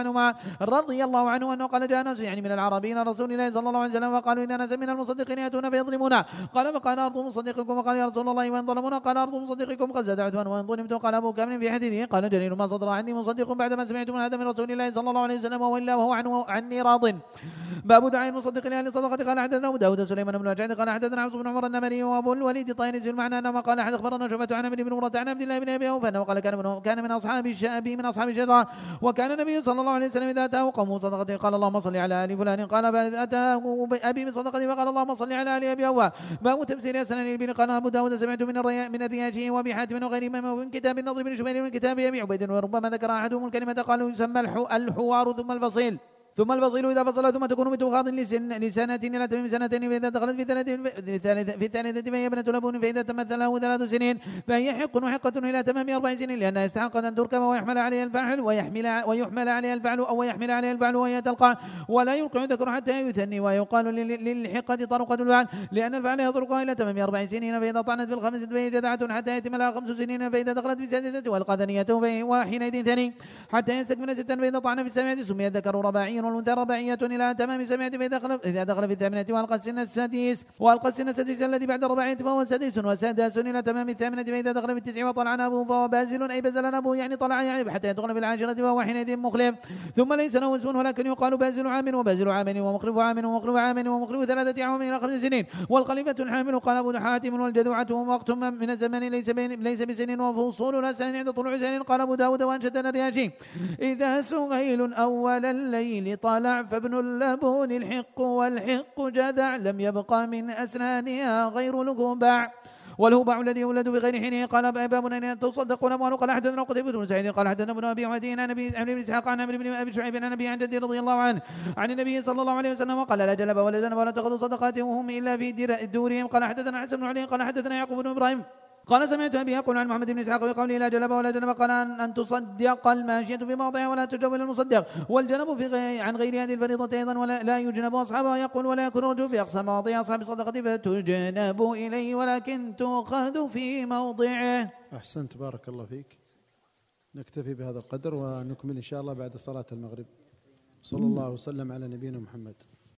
عنه أنه قال جاء ناس يعني من العربيين رسول الله صلى الله عليه وسلم وقالوا إن ناس من المصدقين يأتون فيظلمونا. قال فقال أرض مصدقكم وقال يا رسول الله وإن ظلمونا قال أرض مصدقكم قد زاد عدوان وإن ظلمتم. قال أبو كامل في حديثه قال جرير ما صدر عني مصدق بعدما سمعت من هذا من رسول الله صلى الله عليه وسلم وإلا وهو عني راض. باب دعاء المصدق لأهل الصدقة. قال حدثنا أبو داود سليمان بن وجعد قال حدثنا عبد بن عمر النمري وأبو الوليد طائرز المعنى أنما قال أحد أخبرنا شعبة عن ابن مرة عن عبد الله بن أبي أوفى أنه قال كان من أصحاب الشجرة وكان النبي صلى الله عليه وسلم إذا أتاه قوم صدقته قال اللهم صل على آل فلان. قال فإذا أتاه أبي من صدقته فقال اللهم صل على آل أبي أوفى. باب تفسير أسنان البن. قال أبو داود سمعت من الرياشي وأبي حاتم وغيرهما من كتاب النضر بن شبير من كتاب أبي عبيد وربما ذكر أحدهم الكلمة قالوا يسمى الحوار ثم الفصيل إذا فصل ثم تكون بتوخاض لسنة إلى تمام سنتين فإذا دخلت في الثالثة فهي ابنة لبون فإذا تمت له 3 سنين فهي حق وحقة إلى تمام 4 سنين لأنها يستحق أن تركب ويحمل عليها الفعل أو يحمل عليها الفعل وهي تلقى ولا يلقع ذكر حتى يثني ويقال للحقة طرقة الفعل لأن الفعل يطرقها إلى تمام 4 سنين فإذا طعنت في ال5 فهي جذعة حتى يتم لها 5 سنين فإذا دخلت في السادسة والقى ثنيته وحينئذ ثني حتى يستكمل 6 فإذا طعن في ال7 سمي الذكر رباعي والأنثى رباعية إلى تمام 7 إذا دخل في 8 والقى السن السادس الذي بعد الرباعية فهو سادس وسادس إلى تمام 8 فإذا دخل في 9 وطلع أبوه فهو بازل أي بزل أبوه يعني طلع يعني حتى يدخل في 10 فهو حينئذ مخلف ثم ليس له اسم ولكن يقال بازل عام وبازل عام ومخلف عام ومخلف عام ومخلف 3 أعوام إلى 5 سنين والخليفة الحامل. قال أبو حاتم والجذوعة وقت من الزمن ليس بسن وفصول لا سنين عند طلوع سنين. قال أبو داود وأنشدنا الرياشي إذا سهيل أول الليل طلع فابن اللبون الحق والحق جذع لم يبقى من أسنانها غير الغباع والهباع الذي يولد بغير حينه. قال باب أن تصدقون أموال. قال حدثنا قتيبة بن سعيد قال حدثنا ابن أبي عدي عن أبي بن إسحاق عن عمرو بن أبي شعيب عن أبي عن جدي رضي الله عنه عن النبي صلى الله عليه وسلم قال لا جلب ولا ذنب ولا تأخذوا صدقاتهم وهم إلا في دورهم. قال حدثنا حسن بن علي قال حدثنا يعقوب بن إبراهيم قال سمعت أبي يقول عن محمد بن إسحاق بقوله لا جلب ولا جنب. قال أن تصدق الماشية في موضعها ولا تجوب المصدق والجنب عن غير هذه الفريضة أيضا ولا لا يجنب أصحابها. يقول ولا يكون رجل في أقصى مواضع أصحاب الصدقة فتجنب إليه ولكن تؤخذ في موضعه. أحسنت بارك الله فيك. نكتفي بهذا القدر ونكمل إن شاء الله بعد صلاة المغرب. صلى الله وسلم على نبينا محمد.